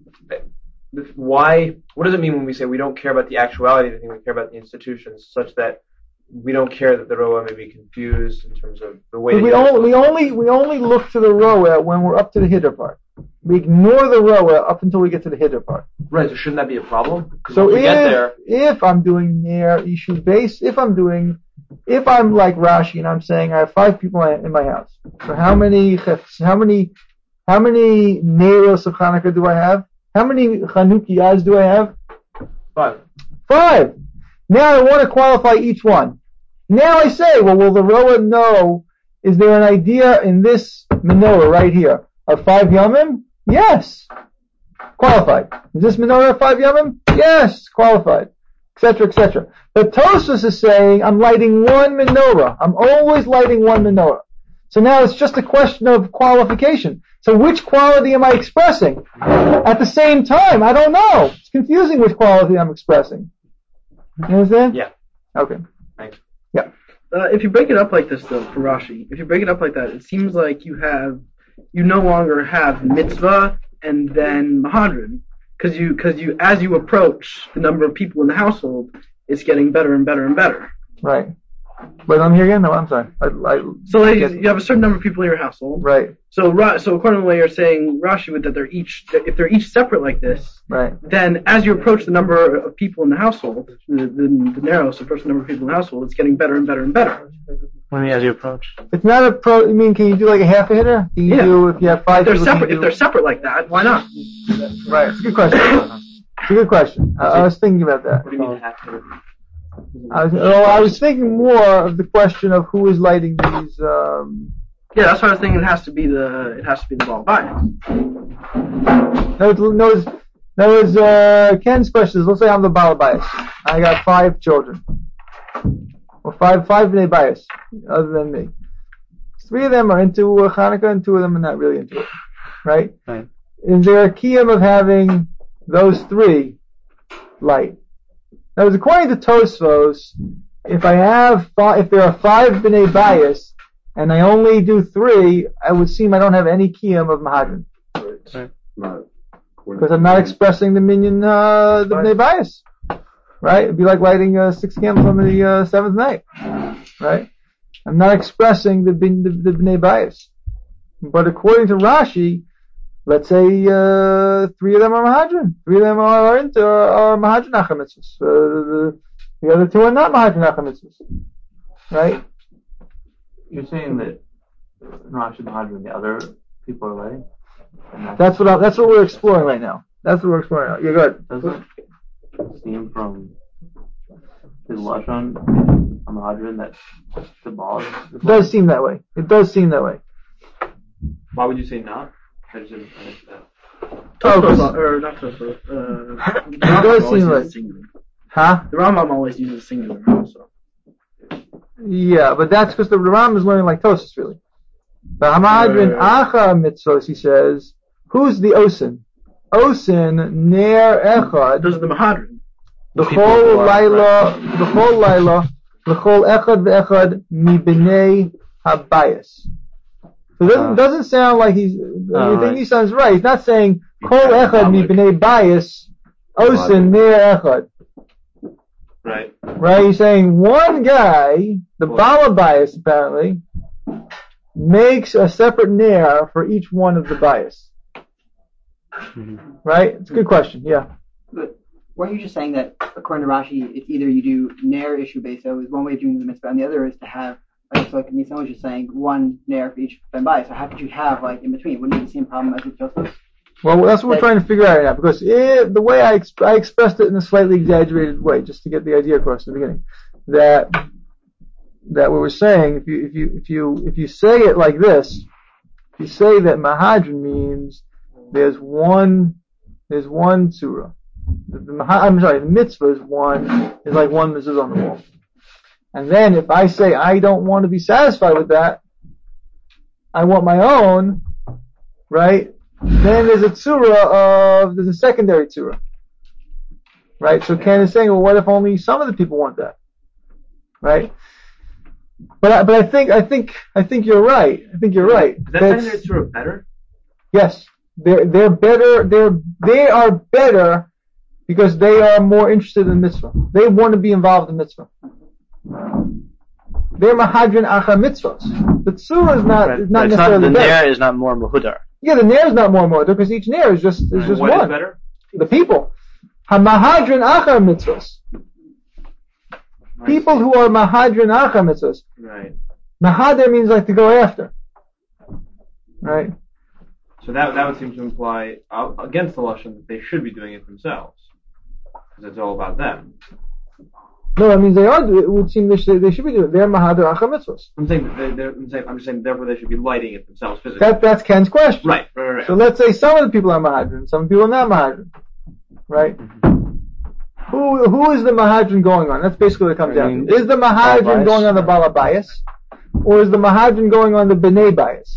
why? What does it mean when we say we don't care about the actuality of the thing, we care about the institutions, such that we don't care that the roa may be confused in terms of the way. We only look to the roa when we're up to the hiddur part. We ignore the roa up until we get to the hiddur part. Right. So shouldn't that be a problem? So if I'm doing near issue base, if I'm like Rashi and I'm saying I have 5 people in my house. So how many neiros of Hanukkah do I have? How many Chanukiyahs do I have? 5. Now I want to qualify each one. Now I say, well, will the roa know? Is there an idea in this menorah right here of 5 yomim? Yes. Qualified. Is this menorah of 5 yomim? Yes. Qualified. Etc., etc. But Tosfos is saying, I'm lighting one menorah. I'm always lighting one menorah. So now it's just a question of qualification. So which quality am I expressing? At the same time, I don't know. It's confusing which quality I'm expressing. You understand? Yeah. Okay. Thanks. Yeah. If you break it up like this, though, for Rashi, if you break it up like that, it seems like you no longer have mitzvah and then mahadran, because you as you approach the number of people in the household, it's getting better and better and better. Right. Wait, I'm here again? No, I'm sorry. So you have a certain number of people in your household. Right. So according to the way you're saying, Rashi, that if they're each separate like this, right, then as you approach the number of people in the household, the narrow, so approach the number of people in the household, it's getting better and better and better. What do you mean as you approach? It's not a pro. I mean, can you do like a half a hitter? Can you do if you have 5 people? If they're separate like that, why not? Right. It's a good question. I was thinking about that. What do you mean half hitter? I was thinking more of the question of who is lighting these. Yeah, that's why I was thinking it has to be the ball bias. Ken's question is, let's say I'm the Baal Bayis. I got 5 children. Or five Bnei Bayis, other than me. 3 of them are into Hanukkah and 2 of them are not really into it. Right? Is there a kiyum of having those 3 light? Now, according to Tosfos, if there are 5 Bnei Bayis, and I only do 3, I would seem I don't have any kiyum of Mahadran. Because I'm not expressing the minyan, the Bnei Bayis. Right? It'd be like lighting 6 candles on the 7th night. Right? I'm not expressing the Bnei Bayis. But according to Rashi, let's say 3 of them are Mahadran. 3 of them are Mahadran Achamitzvos. The other 2 are not Mahadran Achamitzvos. Right? You're saying that Rashi Mahadran, the other people are lighting? That's what we're exploring right now. Yeah, go ahead. Doesn't it seem from his Lashon on Mahadran that the ball is... It does seem that way. Why would you say not? I just didn't understand that. It does seem like... Huh? The Rambam always uses singular also. Yeah, but that's because the Rambam is learning like Tosfos, really. The Hamadrin Acha Mitzvos, he says, who's the Osin? Osin Ner Echad. Those are the Mahadrin. The whole Laila, L'chol Echad Ve'echad Mi B'nei HaBayis. So it doesn't sound like he sounds right. He's not saying Kol Echad Mi B'nei Bayis, Osin Ner Echad. Right. Right? He's saying one guy, the Baal Bayis apparently, makes a separate Ner for each one of the Bayis. Right? It's a good question, yeah. But weren't you just saying that according to Rashi, it's either you do Ner Ishu Beso is one way of doing the mitzvah, and the other is to have, like Nisan was just saying, one Ner for each Ben Bayis. So how could you have, like, in between? Wouldn't it be the same problem as with Joseph? Well, that's what we're trying to figure out right now, because the way I expressed it in a slightly exaggerated way, just to get the idea across in the beginning, that what we're saying, if you say it like this, if you say that Mahadran means there's one surah. The mitzvah is like one mezuzah on the wall. And then if I say I don't want to be satisfied with that, I want my own, right? Then there's a secondary tzura. Right? So Ken is saying, well, what if only some of the people want that? Right? But I think you're right. Is that secondary tzura better? Yes. They're better, they are better because they are more interested in mitzvah. They want to be involved in mitzvah. They're Mahadran Acha Mitzvahs. The tzura is not necessarily the better. Ner is not more Mahudar. Yeah, the Ner is not more Mahudar because each Ner is just one. What is better? The people. HaMahadran Acha Mitzvahs. People who are Mahadran Acha Mitzvahs. Right. Mahadar means like to go after. Right? So that would seem to imply against the Lashon that they should be doing it themselves, because it's all about them. No, that means they are. It would seem they should be doing it. They're Mahadar Acha Mitzvahs. I'm just saying therefore they should be lighting it themselves physically. That's Ken's question. Right. So let's say some of the people are Mahadran, some people are not Mahadran. Right? Who is the Mahadran going on? That's basically what it comes down to. Is the Mahadran going on the Baal Bayis, or is the Mahadran going on the Bnei Bayis?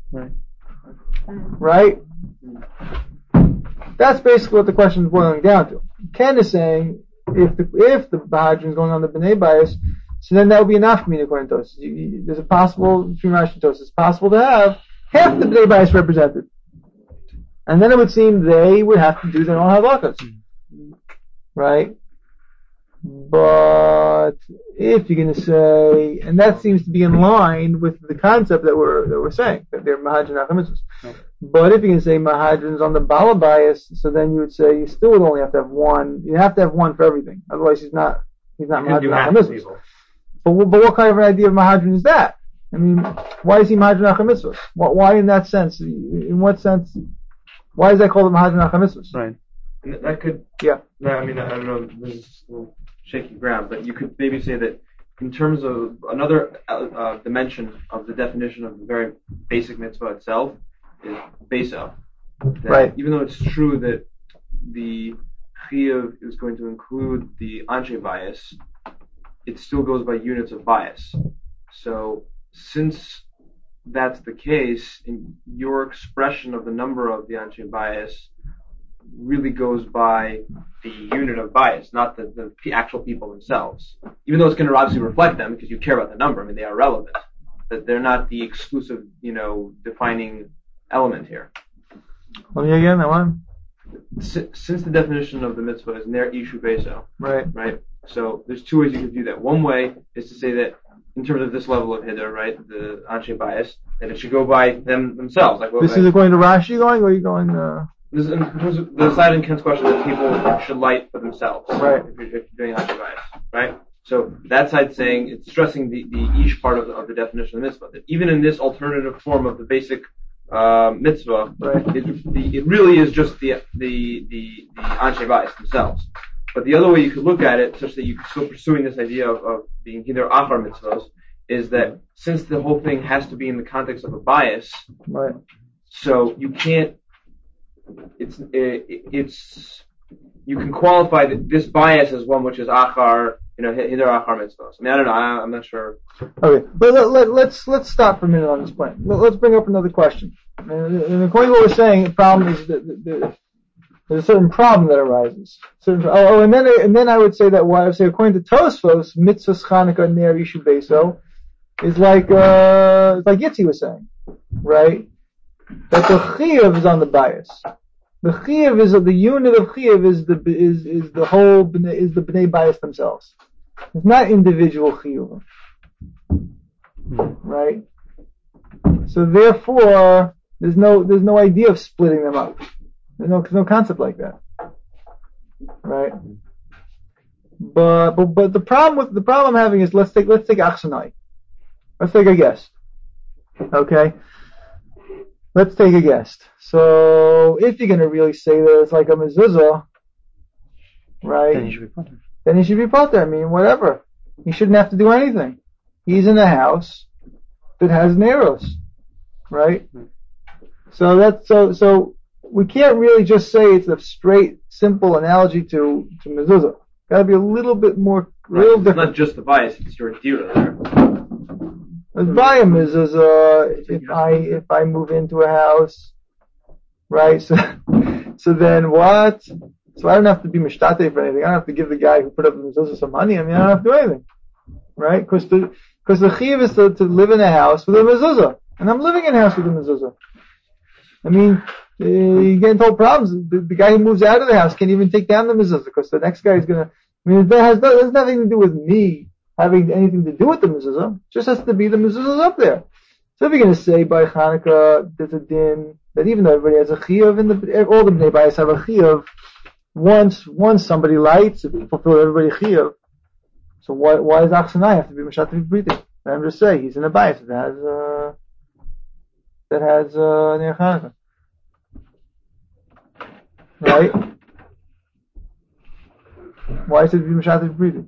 Right? That's basically what the question is boiling down to. Ken is saying, if the Mahadran is going on the Bnei Bayis, so then that would be enough for me according to Tosfos. There's a possible, between Rashi and Tosfos, it's possible to have half the Bnei Bayis represented. And then it would seem they would have to do their own halakas. Right? But if you're going to say, and that seems to be in line with the concept that we're saying, that they're Mahadran Acha Mitzvahs. But if you're going to say Mahadran's on the Baal Bayis, so then you would say you still would only have to have one. You have to have one for everything. Otherwise he's not Mahadran Acha Mitzvahs. But what kind of an idea of Mahadran is that? I mean, why is he Mahadran Acha Mitzvahs? Why in that sense? In what sense? Why is that called a Mahadran Acha Mitzvahs? Right. And that could, yeah. I mean, I don't know, this is a little shaky ground, but you could maybe say that in terms of another dimension of the definition of the very basic mitzvah itself is beso. that Right. even though it's true that the chiyuv is going to include the anshe bias, it still goes by units of bias. So since that's the case, in your expression of the number of the anshe bias really goes by the unit of bias, not the actual people themselves. Even though it's going to obviously reflect them because you care about the number. I mean, they are relevant, but they're not the exclusive, defining element here. Let me again, that one. Since the definition of the mitzvah is ner ishu beso, right? So there's two ways you can do that. One way is to say that in terms of this level of hider, right, the anshe bias, that it should go by themselves. Like This is according to Rashi going, or are you going? This is in terms of the side in Ken's question that people should light for themselves, right? If you're doing anshe bias, right? So that side's saying it's stressing the ish part of the definition of the mitzvah. That even in this alternative form of the basic mitzvah, right. It really is just the anshe bias themselves. But the other way you could look at it, such that you're still pursuing this idea of being either achar mitzvahs, is that since the whole thing has to be in the context of a bias, right? So you can't. You can qualify this bias as one which is achar, hither achar mitzvahs. I mean, I don't know. I'm not sure. Okay, but let's stop for a minute on this point. Let's bring up another question. And according to what we're saying, the problem is that there's a certain problem that arises. And then I would say that why I say according to Tosfos, mitzvahs Chanukah ner ishu beso is like Yitzi was saying, right? That the chiyuv is on the bias. The chiyuv is the unit of chiyuv is the whole is the bnei bias themselves. It's not individual chiyuv, right? So therefore, there's no idea of splitting them up. There's no concept like that, right? But the problem I'm having is let's take Achsanai. Let's take a guest. Okay. Let's take a guest. So, if you're going to really say that it's like a mezuzah, right? Then he should be potter. I mean, whatever. He shouldn't have to do anything. He's in a house that has neros, right? So we can't really just say it's a straight, simple analogy to mezuzah. Got to be a little bit more, real different. It's not just the bias; it's your dira there. Let's buy a mezuzah if I move into a house, right? So then what? So I don't have to be mishtate for anything. I don't have to give the guy who put up the mezuzah some money. I mean, I don't have to do anything, right? Because the chiyuv is to live in a house with a mezuzah, and I'm living in a house with a mezuzah. I mean, you get into all problems. The guy who moves out of the house can't even take down the mezuzah because the next guy is gonna. I mean, it has nothing to do with me having anything to do with the mezuzah. It just has to be the mezuzah's up there. So if you're going to say by Hanukkah there's a din that even though everybody has a chiyuv all the bnei bayis have a chiyuv, once somebody lights, it fulfills everybody chiyuv. So why does Achsanai have to be Mashat breathing? I'm just saying he's in a bias that has near Hanukkah, right? Why is it be Mashat breathing?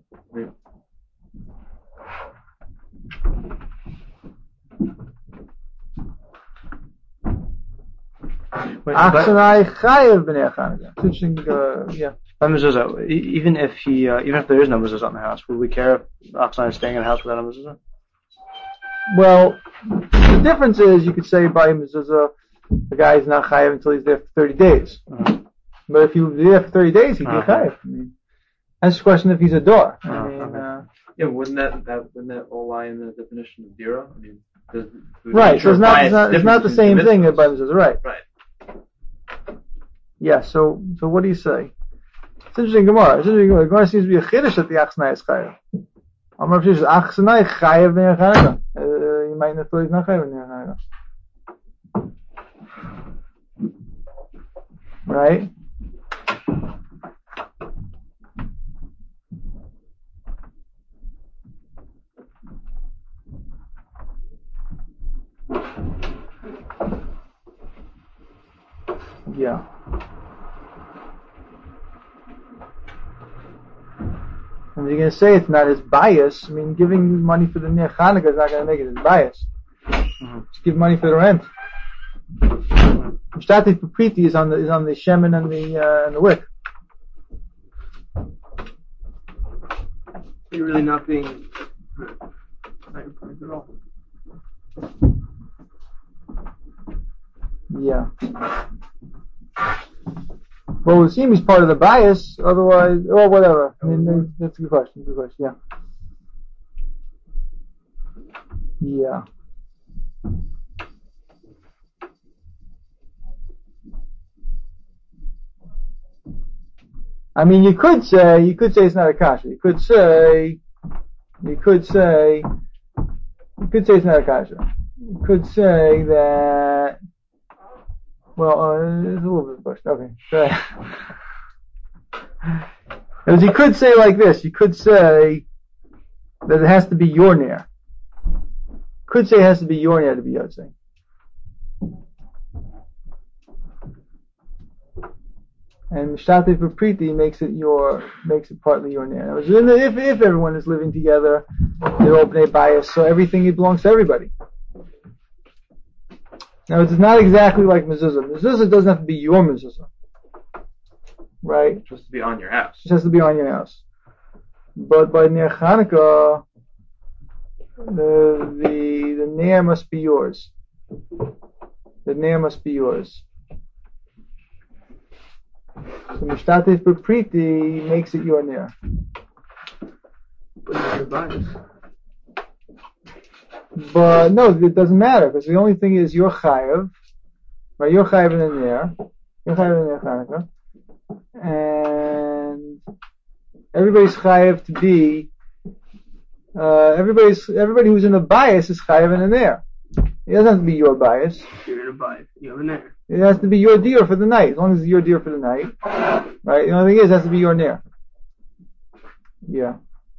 Achsanai chayev b'nei Chanukah. It's interesting, yeah. By mezuzah, even if there is no mezuzah in the house, would we care if Achsanai is staying in a house without a mezuzah? Well, the difference is you could say by mezuzah, the guy is not chayev until he's there for 30 days. Uh-huh. But if he was there for 30 days, he'd be chayev. I mean, that's the question if he's a door. Yeah, wouldn't that all lie in the definition of dira? I mean, right. So it's not the same thing that by mezuzah, right? Right. Yeah. So what do you say? It's interesting Gemara. Gemara seems to be a chiddush that the Achsanai is chayev. I'm not sure it's Achsanai chayev b'nei Chanukah. You might not feel he's not chayev b'nei Chanukah. Right? Yeah. And you're going to say it's not his bias. I mean, giving money for the Ner Chanukah is not going to make it his bias. Mm-hmm. Just give money for the rent. Mishtatif B'Priti is on the shemen and the wick. You're really not being at all. Yeah. Well, it would seem he's part of the bias. Otherwise, or whatever. I mean, that's a good question. Good question. Yeah. Yeah. I mean, you could say it's not a kasha. You could say it's not a kasha. You could say that. Well, it's a little bit of a question. Okay. Because you could say like this. You could say that it has to be your ner. Could say it has to be your ner to be yotzei. And Mishtatif B'Priti makes it partly your ner. If everyone is living together, they're open a bias, so everything belongs to everybody. Now it's not exactly like mezuzah. Mezuzah doesn't have to be your mezuzah, right? It's supposed to be on your house. It has to be on your house. But by Ner Chanukah, the ner must be yours. The ner must be yours. So Mishtatif B'Priti makes it your ner. But no, it doesn't matter, because the only thing is you're chayav, right? You're chayav in the ner. You're chayav in the Chanukah. And everybody's chayav to be, everybody who's in the bias is chayav in the ner. It doesn't have to be your bias. You're in a bias. You have a ner. It has to be your deer for the night, as long as it's your deer for the night, right? The only thing is, it has to be your ner. Yeah.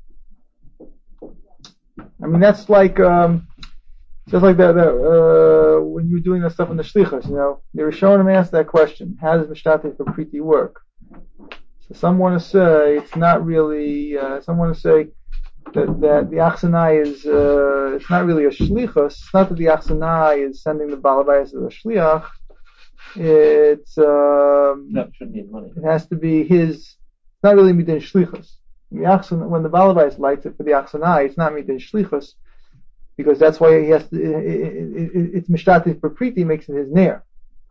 I mean, that's like, just like that, when you're doing that stuff in the shlichus, they were showing him ask that question: how does Mishtatif B'Priti work? So some want to say it's not really. Some want to say that the achsanai is it's not really a shlichus. It's not that the achsanai is sending the balabayas to the shliach. It's no, shouldn't need money. It has to be his. It's not really midin shlichus. When the balabayas lights it for the achsanai, it's not midin shlichus, because that's why he has to. It's Mishtatif B'Priti makes it his ner.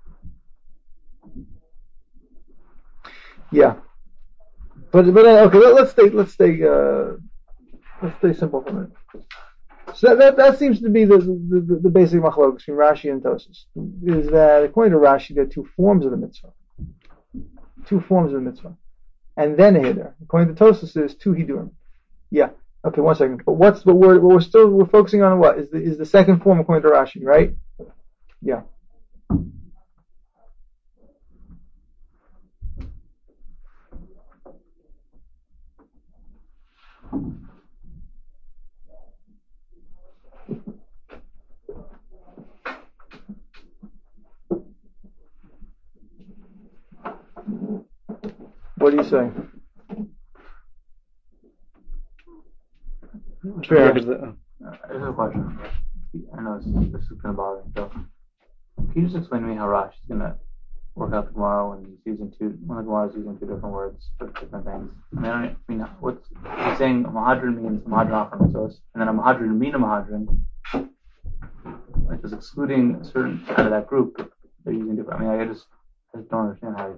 Yeah. But okay, let's stay simple for a minute. So that seems to be the basic machlokes between Rashi and Tosfos, is that according to Rashi there are two forms of the mitzvah. And then a hidur. According to Tosfos there's two hidurim. Yeah. Okay, 1 second. But we're focusing on what? Is the second form according to Rashi, right? Yeah. What do you say? Fair. I just have a question. I know this is going to bother me. So, can you just explain to me how Rashi is going to work out the Gemara when the Gemara is using two different words for different things? I mean, what's he's saying? Mahadran means Mahadran Afar Mitzvos, and then a Mahadran Mina Mahadran, like just excluding a certain out of that group. They're using different. I mean, I just don't understand how.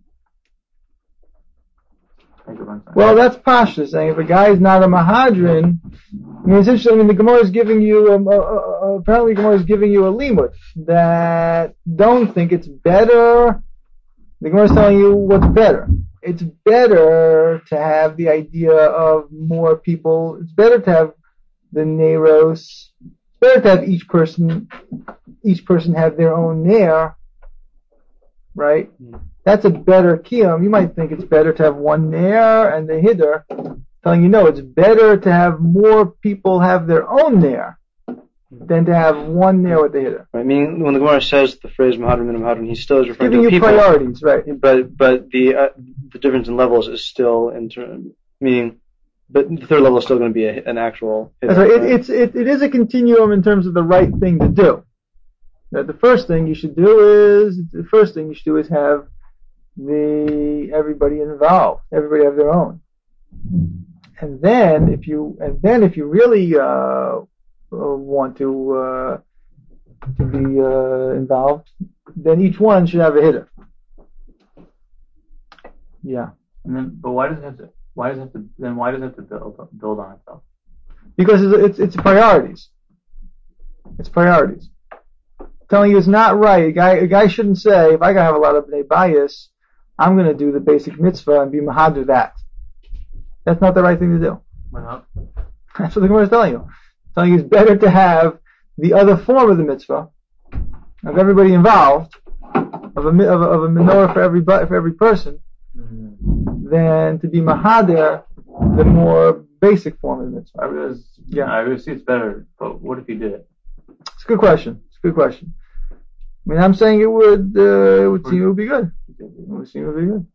Well, that's Pasha saying if a guy is not a Mahadran, I mean, it's interesting. I mean, the Gemara is giving you, apparently the Gemara is giving you a limud that don't think it's better. The Gemara is telling you what's better. It's better to have the idea of more people. It's better to have the Neros. It's better to have each person have their own Ner, right? That's a better kiyum. You might think it's better to have one ner and the hidur, telling you no, it's better to have more people have their own ner than to have one ner with the hidur. Right. Meaning, when the Gemara says the phrase Mahadran Min Mahadran, he still is referring to people. Giving you priorities, right? But the difference in levels is still meaning, but the third level is still going to be an actual hidur. That's right. It is a continuum in terms of the right thing to do. That the first thing you should do is have everybody involved, everybody have their own. And then if you really want to be involved, then each one should have a hitter. Yeah. And then, but why does it have to build on itself? Because it's priorities. It's priorities. Telling you it's not right. A guy shouldn't say, if I gotta have a lot of bnei bias, I'm gonna do the basic mitzvah and be mahadir that. That's not the right thing to do. Why not? That's what the Gemara is telling you. Telling you it's better to have the other form of the mitzvah, of everybody involved, of a menorah for every person, than to be mahadir the more basic form of the mitzvah. I really see it's better, but what if you did it? It's a good question. I mean, I'm saying it would be good. It would seem it would be good.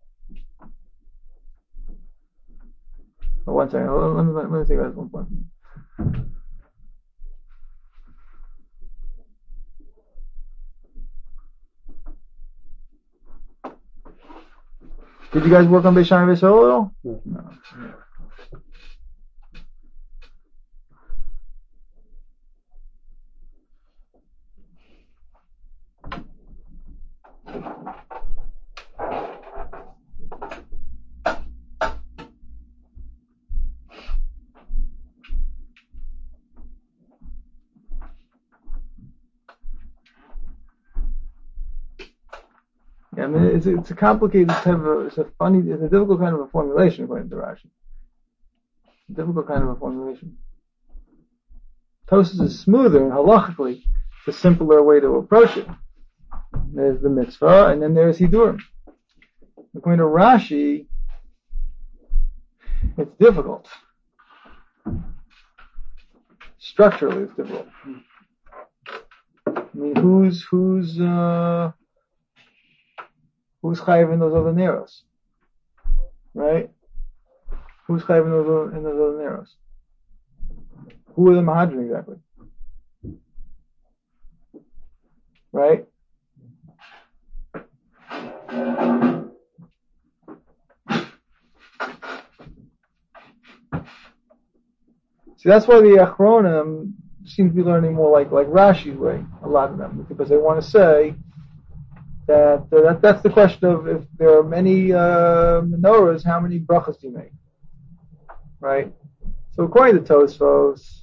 But one second, let me think about this one point. Did you guys work on Beis Shammai and Beis Hillel at all? No. I mean, it's a complicated type of, it's a difficult kind of a formulation according to Rashi. Difficult kind of a formulation. Tosfos is smoother and halachically, it's a simpler way to approach it. There's the mitzvah and then there's Hidurim. According to Rashi, it's difficult. Structurally, it's difficult. I mean, who's chayiv in those other neros? Right? Who's chayiv in those other neros? Who are the mahadrim exactly? Right? See, that's why the Achronim seem to be learning more like Rashi's way, a lot of them, because they want to say that's the question of if there are many menorahs, how many brachas do you make? Right? So according to Tosfos,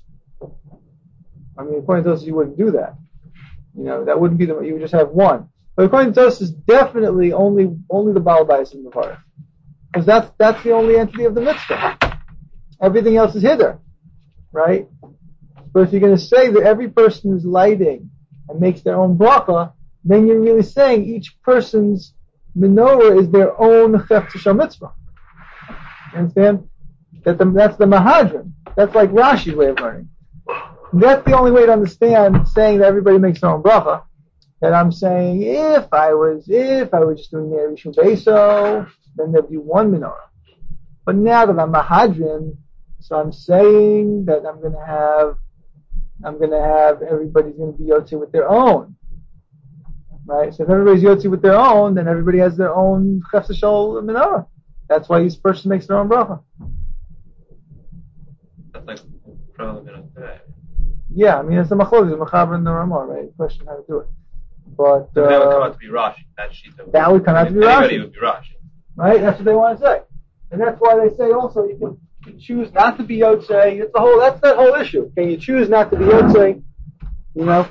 you wouldn't do that. You know, that wouldn't be you would just have one. But according to Tosfos, definitely only the Baal Bayis is Mevarech. Because that's the only entity of the mitzvah. Everything else is hither. Right? But if you're going to say that every person is lighting and makes their own bracha, then you're really saying each person's menorah is their own chefetz mitzvah. You understand? That's the mahadrim. That's like Rashi's way of learning. That's the only way to understand saying that everybody makes their own bracha. That I'm saying if I was just doing the Rishon Beso, then there'd be one menorah. But now that I'm mahadrim, so I'm saying that I'm gonna have everybody's gonna be yotze with their own. Right? So if everybody's yotze with their own, then everybody has their own chefetz menorah. That's why each person makes their own bracha. That's like relevant today. Yeah, I mean it's a machlokes, it's a mechaber and the Ramah, right? Question how to do it. But that would come out to be Rashi. That would come out to be Rashi. Anybody would be Rashi. Right? That's what they want to say. And that's why they say also you can choose not to be Yotze. That's that whole issue. Can you choose not to be Yotze? You know?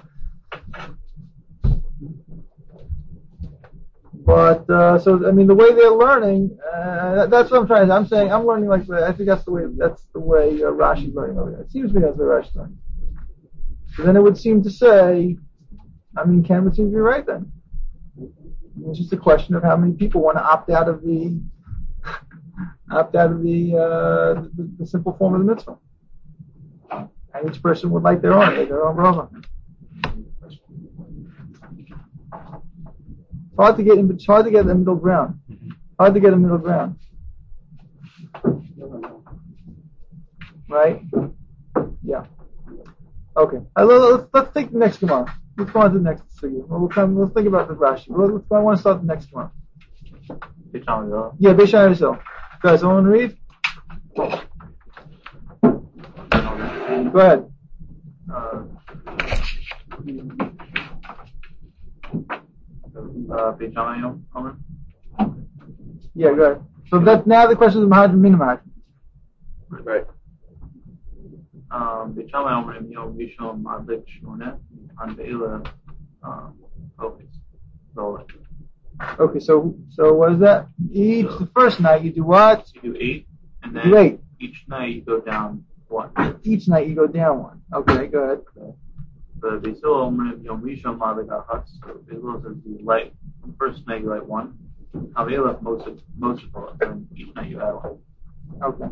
But, so, I mean, the way they're learning, that's what I'm trying to say. I'm saying, I'm learning I think that's the way Rashi's learning over there. It seems to me that's the way Rashi's learning. So then it would seem to say, Ken would seem to be right then. It's just a question of how many people want to opt out of the simple form of the mitzvah. And each person would like their own bracha. It's hard to get the middle ground. Right? Yeah. Okay. Let's take the next Gemara. let's go on to the next sugya. We'll think about the Rashi. I want to start the next one. Yeah, Beis Shammai Yisrael. Guys, someone read? Go ahead. Beis Shammai Omer. Yeah, go ahead. So that now the question is Mahadrim Min Mahadrim. Right. Beis Shammai Omer Yom Rishon Madlik Shmoneh Han Be'ila Ofis. Okay, so what is that? The first night you do what? You do 8, and then you do 8. Each night you go down 1. Each night you go down 1. Okay, go ahead. But Beis Hillel Omer Yom Rishon Madlik Achas. So Beis Hillel says you light the first night you light 1. Havela most of and each night you add 1.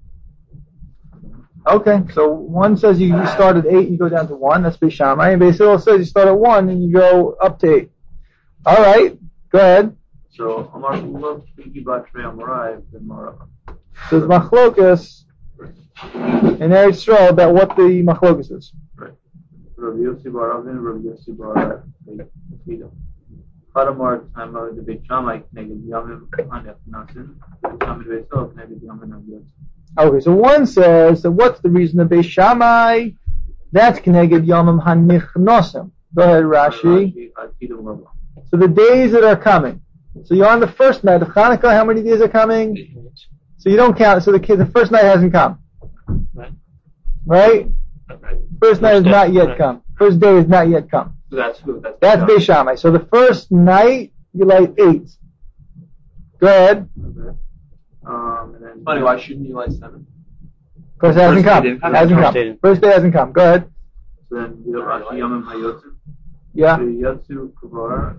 Okay, so one says you start at 8, you go down to 1. That's Beis Shammai. And Beis Hillel says you start at 1 and you go up to 8. All right, go ahead. So Amar Ula Piki Batre Amorai B'Mara. So there's machlokas in Eretz Yisrael about what the machlokas is. Right. Rabbi Yossi Bar Avin, Rabbi Yossi Bar Tefida. Chadamar time of the Beis Shammai connected Yamim Hanef Nasin. Beis Shammai Beis Hillel connected Yamim Hanef. Okay, so one says, so what's the reason of Beis Shammai? That's connected Yamim Hanichnosim. Go ahead, Rashi. So the days that are coming. So you're on the first night of Hanukkah. How many days are coming? So you don't count. So the first night hasn't come. Right? First night has not yet come. First day has not yet come. So that's who? That's Beis Shammai. So the first night you light 8. Go ahead. Funny, why shouldn't you light 7? Because it hasn't come. First day hasn't come. Go ahead. So then Rashi Yamim Hayotzim. Yeah. Yatsu Kuvar.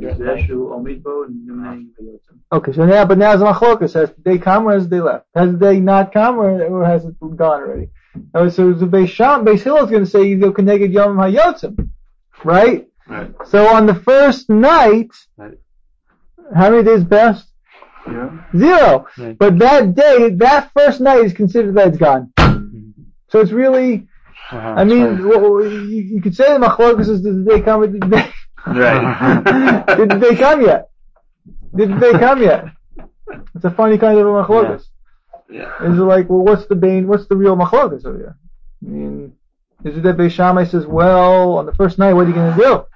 Okay, so now, but now it's machlokas. Has the day come or has the day left? Has the day not come or has it gone already? So the Beis Hillel is going to say you go connected Yom Hayotzim, right? Right. So on the first night, how many days passed? 0. Right. But that day, that first night is considered that it's gone. So it's really, I mean, you could say the machlokas is does the day come or did the day? Right. Did they come yet? It's a funny kind of a machlokas. Yeah. Is it like, well, what's the real machlokas over here? I mean, is it that Beis Shammai says, well, on the first night, what are you going to do?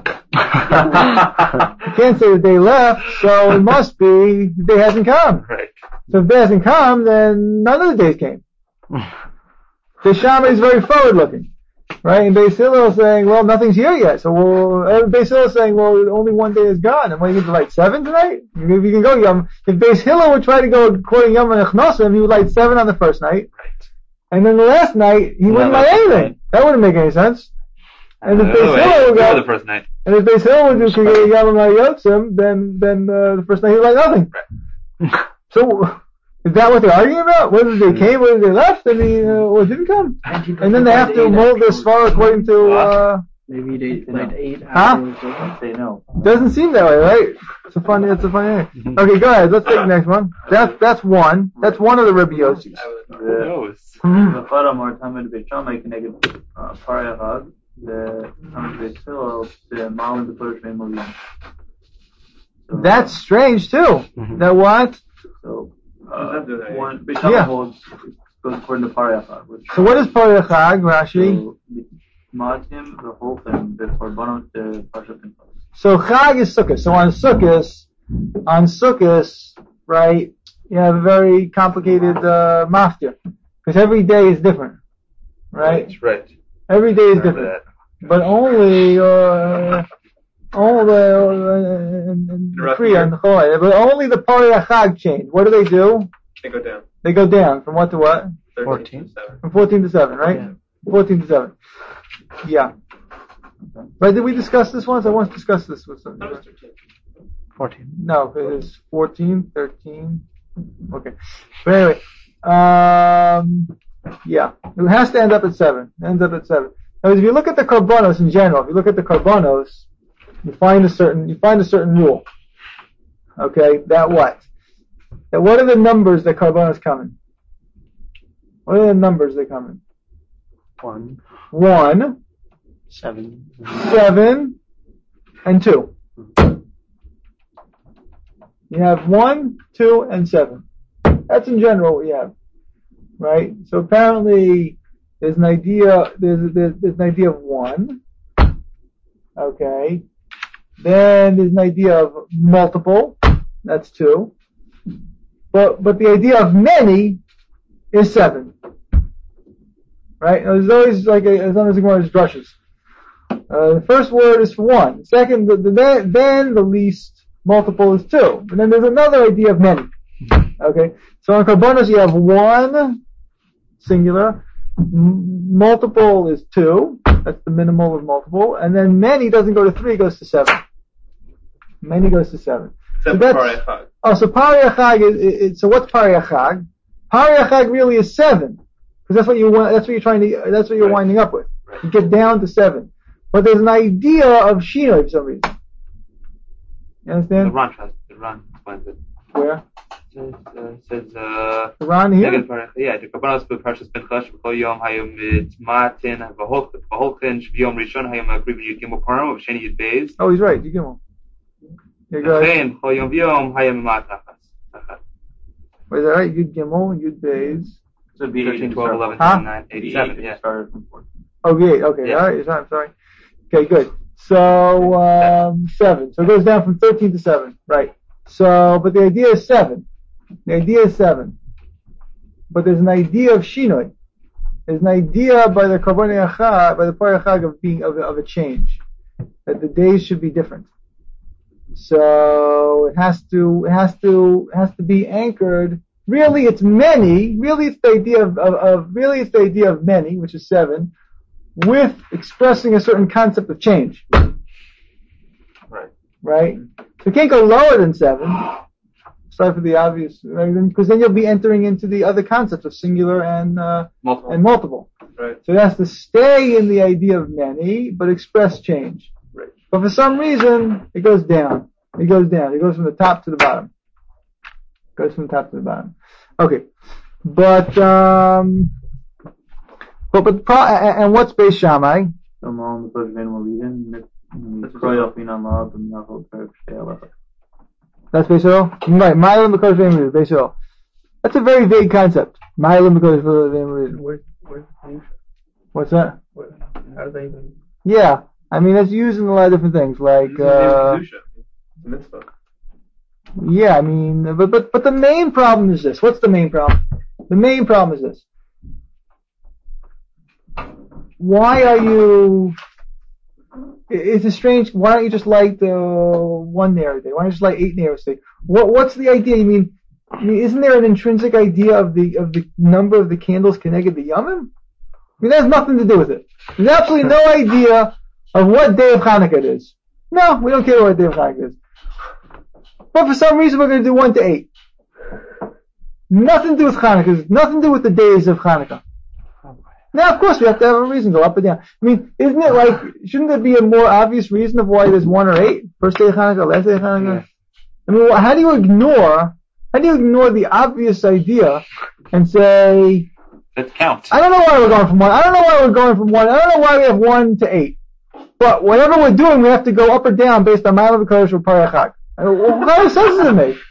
You can't say the day left, so it must be the day hasn't come. Right. So if the day hasn't come, then none of the days came. Beis Shammai is very forward looking. Right, and Beis Hillel is saying, well, nothing's here yet. So Beis Hillel is saying, well, only one day is gone. And what, you going to light 7 tonight? If you can go Yom, if Beis Hillel would try to go according to Yom Nechnosim, he would light 7 on the first night. Right. And then the last night, he wouldn't light anything. That wouldn't make any sense. And if Beis Hillel would go, the first night. And if Beis Hillel would do Yom Hayotzim, then the first night he would light nothing. Right. So, is that what they're arguing about? Whether they came, whether they left, or didn't come? And then they have to mold this far according to, maybe they like 8 hours. Say no. Doesn't seem that way, right? It's a funny thing. Okay, go ahead. Let's take the next one. That's one. That's one of the Rabbi Yossis. Who knows? The Faramar Tamid Beis Shammai connected Parayahag, the Tamid Beis Hillel, the Malin the Purush Meimolian. That's strange too. That what? So, one Beis Shammai holds goes according to Parayachag. So what is Parayachag, Rashi? So, Matim, the whole thing, the Korbanot, the Parshat Pinchas. So Chag is Sukkot. So on Sukkot, right, you have a very complicated maftir. Because every day is different. Right? Right. Every day is different. But only all the Kriya and the Chol, but only the Parayachag change. What do? They go down. They go down from what to what? 14. From 14 to 7, right? Yeah. 14 to 7. Yeah. But did we discuss this once? I once discussed this with something. 14. No, it is 14, 13. Okay. But anyway, yeah. It has to end up at 7. It ends up at 7. Now, if you look at the Karbonos in general, you find a certain rule. Okay, that what? That what are the numbers that Karbonos come in? What are the numbers they come in? 1. 7. 7 and 2. You have 1, 2, and 7. That's in general what you have, right? So apparently there's an idea. There's an idea of 1. Okay. Then there's an idea of multiple. That's 2. But the idea of many is 7. Right? Now, there's always as long as the Gemara drushes. The first word is for 1. Second, then the least multiple is 2. And then there's another idea of many. Okay? So on Karbonos you have 1 singular. Multiple is 2. That's the minimal of multiple. And then many doesn't go to 3, it goes to 7. Many goes to 7. Except for Parei Chag. Oh, so Parei Chag is so what's Parei Chag? Parei Chag really is 7. Because that's what you want, that's what you're winding up with. Right. You get down to 7. But there's an idea of Shinoi for some reason. You understand? The Ran explains it. Where? It says the Ran here? Yeah, the Kabbalah speak Parshas Pinchas, B'chol Yom Hayom Mitmatin, V'holchen Shv'yom Rishon Hayom Agriv Yud Gimel Param, V'sheni Yud Beis. Oh, he's right, Yud Gimel. V'chein B'chol Yom V'yom Hayom Matachas. Wait, is that right? Yud Gimel, Yud Beis. So it'd be 13, 12, 11, 10, 9, 8, 7, yeah. Started from 14. Okay, yeah. Alright, I'm sorry. Okay, good. So, 7. So it goes down from 13 to 7, right. So, but the idea is 7. The idea is 7. But there's an idea of Shinoi. There's an idea by the Parei Chag of being, of a change. That the days should be different. So, it has to be anchored. Really, it's many. Really, it's the idea of many, which is 7, with expressing a certain concept of change. Right? So you can't go lower than 7. Sorry for the obvious, right? Because then you'll be entering into the other concepts of singular and multiple. Right. So it has to stay in the idea of many, but express change. Right. But for some reason, it goes down. It goes down. It goes from the top to the bottom. Okay. But what's Beis Shammai? That's Beis Hillel? Right. Ma'alim B'Kodesh V'Ein Beis Hillel. That's a very vague concept. Ma'alim B'Kodesh V'Ein. What's that? How do they even? Yeah. I mean, it's used in a lot of different things, like, mitzvah. Yeah, I mean, but the main problem is this. What's the main problem? The main problem is this. Why are you, it's a strange, why don't you just light 1 ner a day? Why don't you just light 8 ners a day? What's the idea? I mean, isn't there an intrinsic idea of the number of the candles connected to Yomim? I mean, that has nothing to do with it. There's absolutely no idea of what day of Hanukkah it is. No, we don't care what day of Hanukkah it is. But for some reason we're going to do 1 to 8. Nothing to do with Hanukkah. Nothing to do with the days of Hanukkah. Now, of course, we have to have a reason, go up and down. I mean, isn't it like, shouldn't there be a more obvious reason of why there's 1 or 8? First day of Hanukkah, last day of Hanukkah? Yeah. I mean, how do you ignore the obvious idea and say, let's count. I don't know why we're going from 1. I don't know why we have 1 to 8. But whatever we're doing, we have to go up or down based on Ma'alim B'Kodesh or Parei Chag. What kind of sense does it make?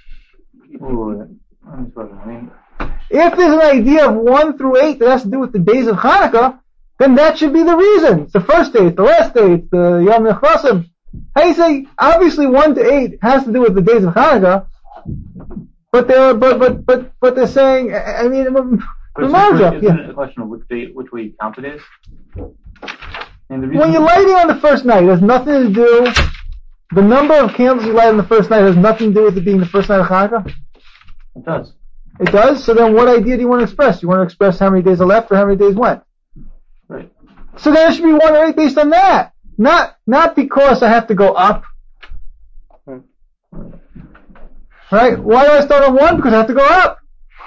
If there's an idea of 1 through 8 that has to do with the days of Hanukkah, then that should be the reason. It's the first day, it's the last day, it's the Yom Nechvasim. How do you say, obviously 1 to 8 has to do with the days of Hanukkah, but they're saying, I mean, isn't it a question of which way you count it is? And the reason when you're lighting on the first night, it has nothing to do, the number of candles you light on the first night has nothing to do with it being the first night of Hanukkah? It does. It does? So then what idea do you want to express? You want to express how many days are left or how many days went? Right. So then it should be 1 or 8 based on that. Not because I have to go up. Right? Why do I start on 1? Because I have to go up.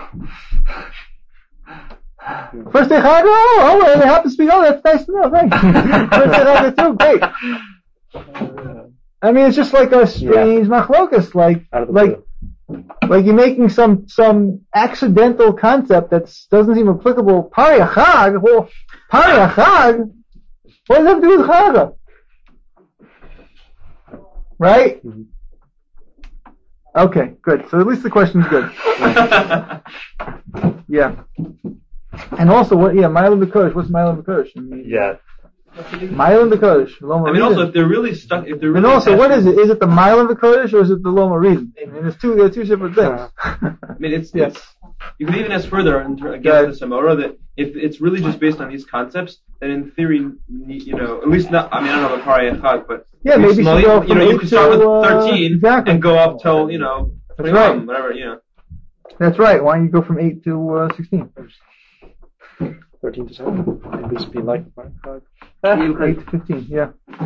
First day Hanukkah, well, they have to speak. Oh, that's nice to know. Thanks. First day Hanukkah too, great. I mean, it's just like a strange machlokas, like you're making some accidental concept that doesn't seem applicable. Parei Chag, well, Parei Chag What does that have to do with Chanukah? Right? Okay, good. So at least the question's good. Yeah. And also, Ma'alim B'Kodesh. What's Ma'alim B'Kodesh? Yeah. Ma'alim B'Kodesh. Loma I mean, also, Reason. if they're really stuck, if they're really. And also, what is it? Is it the Ma'alim B'Kodesh or is it the Loma Reason? I mean, they're two separate things. I mean, it's you can even ask further against the Samora that if it's really just based on these concepts, then in theory, at least not. I mean, I don't know about Parei Echad, but yeah, maybe you can start with 13 exactly. and go up till 21, right. whatever. That's right. Why don't you go from 8 to 16? 13 to 7. Maybe it's be like 8 to 15. Yeah.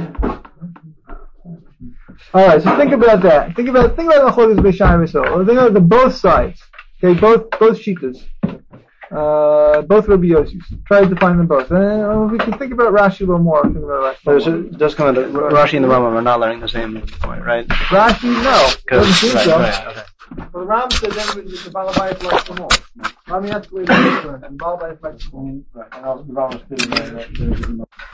All right. So think about that. Think about the Chodesh Beishai V'Sol. Think about the both sides. Okay, both shitas. Both Rabbi Yossi's. Try to define them both. And we can think about Rashi a little more. Think about Rashi. It does come out that Rashi and the Rambam are not learning the same point, right? Rashi, no. Doesn't seem so. Okay. Well, the Ram said then the Balabayit likes them all. I mean, that's the way they learn. And Balabayit likes them all. Right. And also the Ram is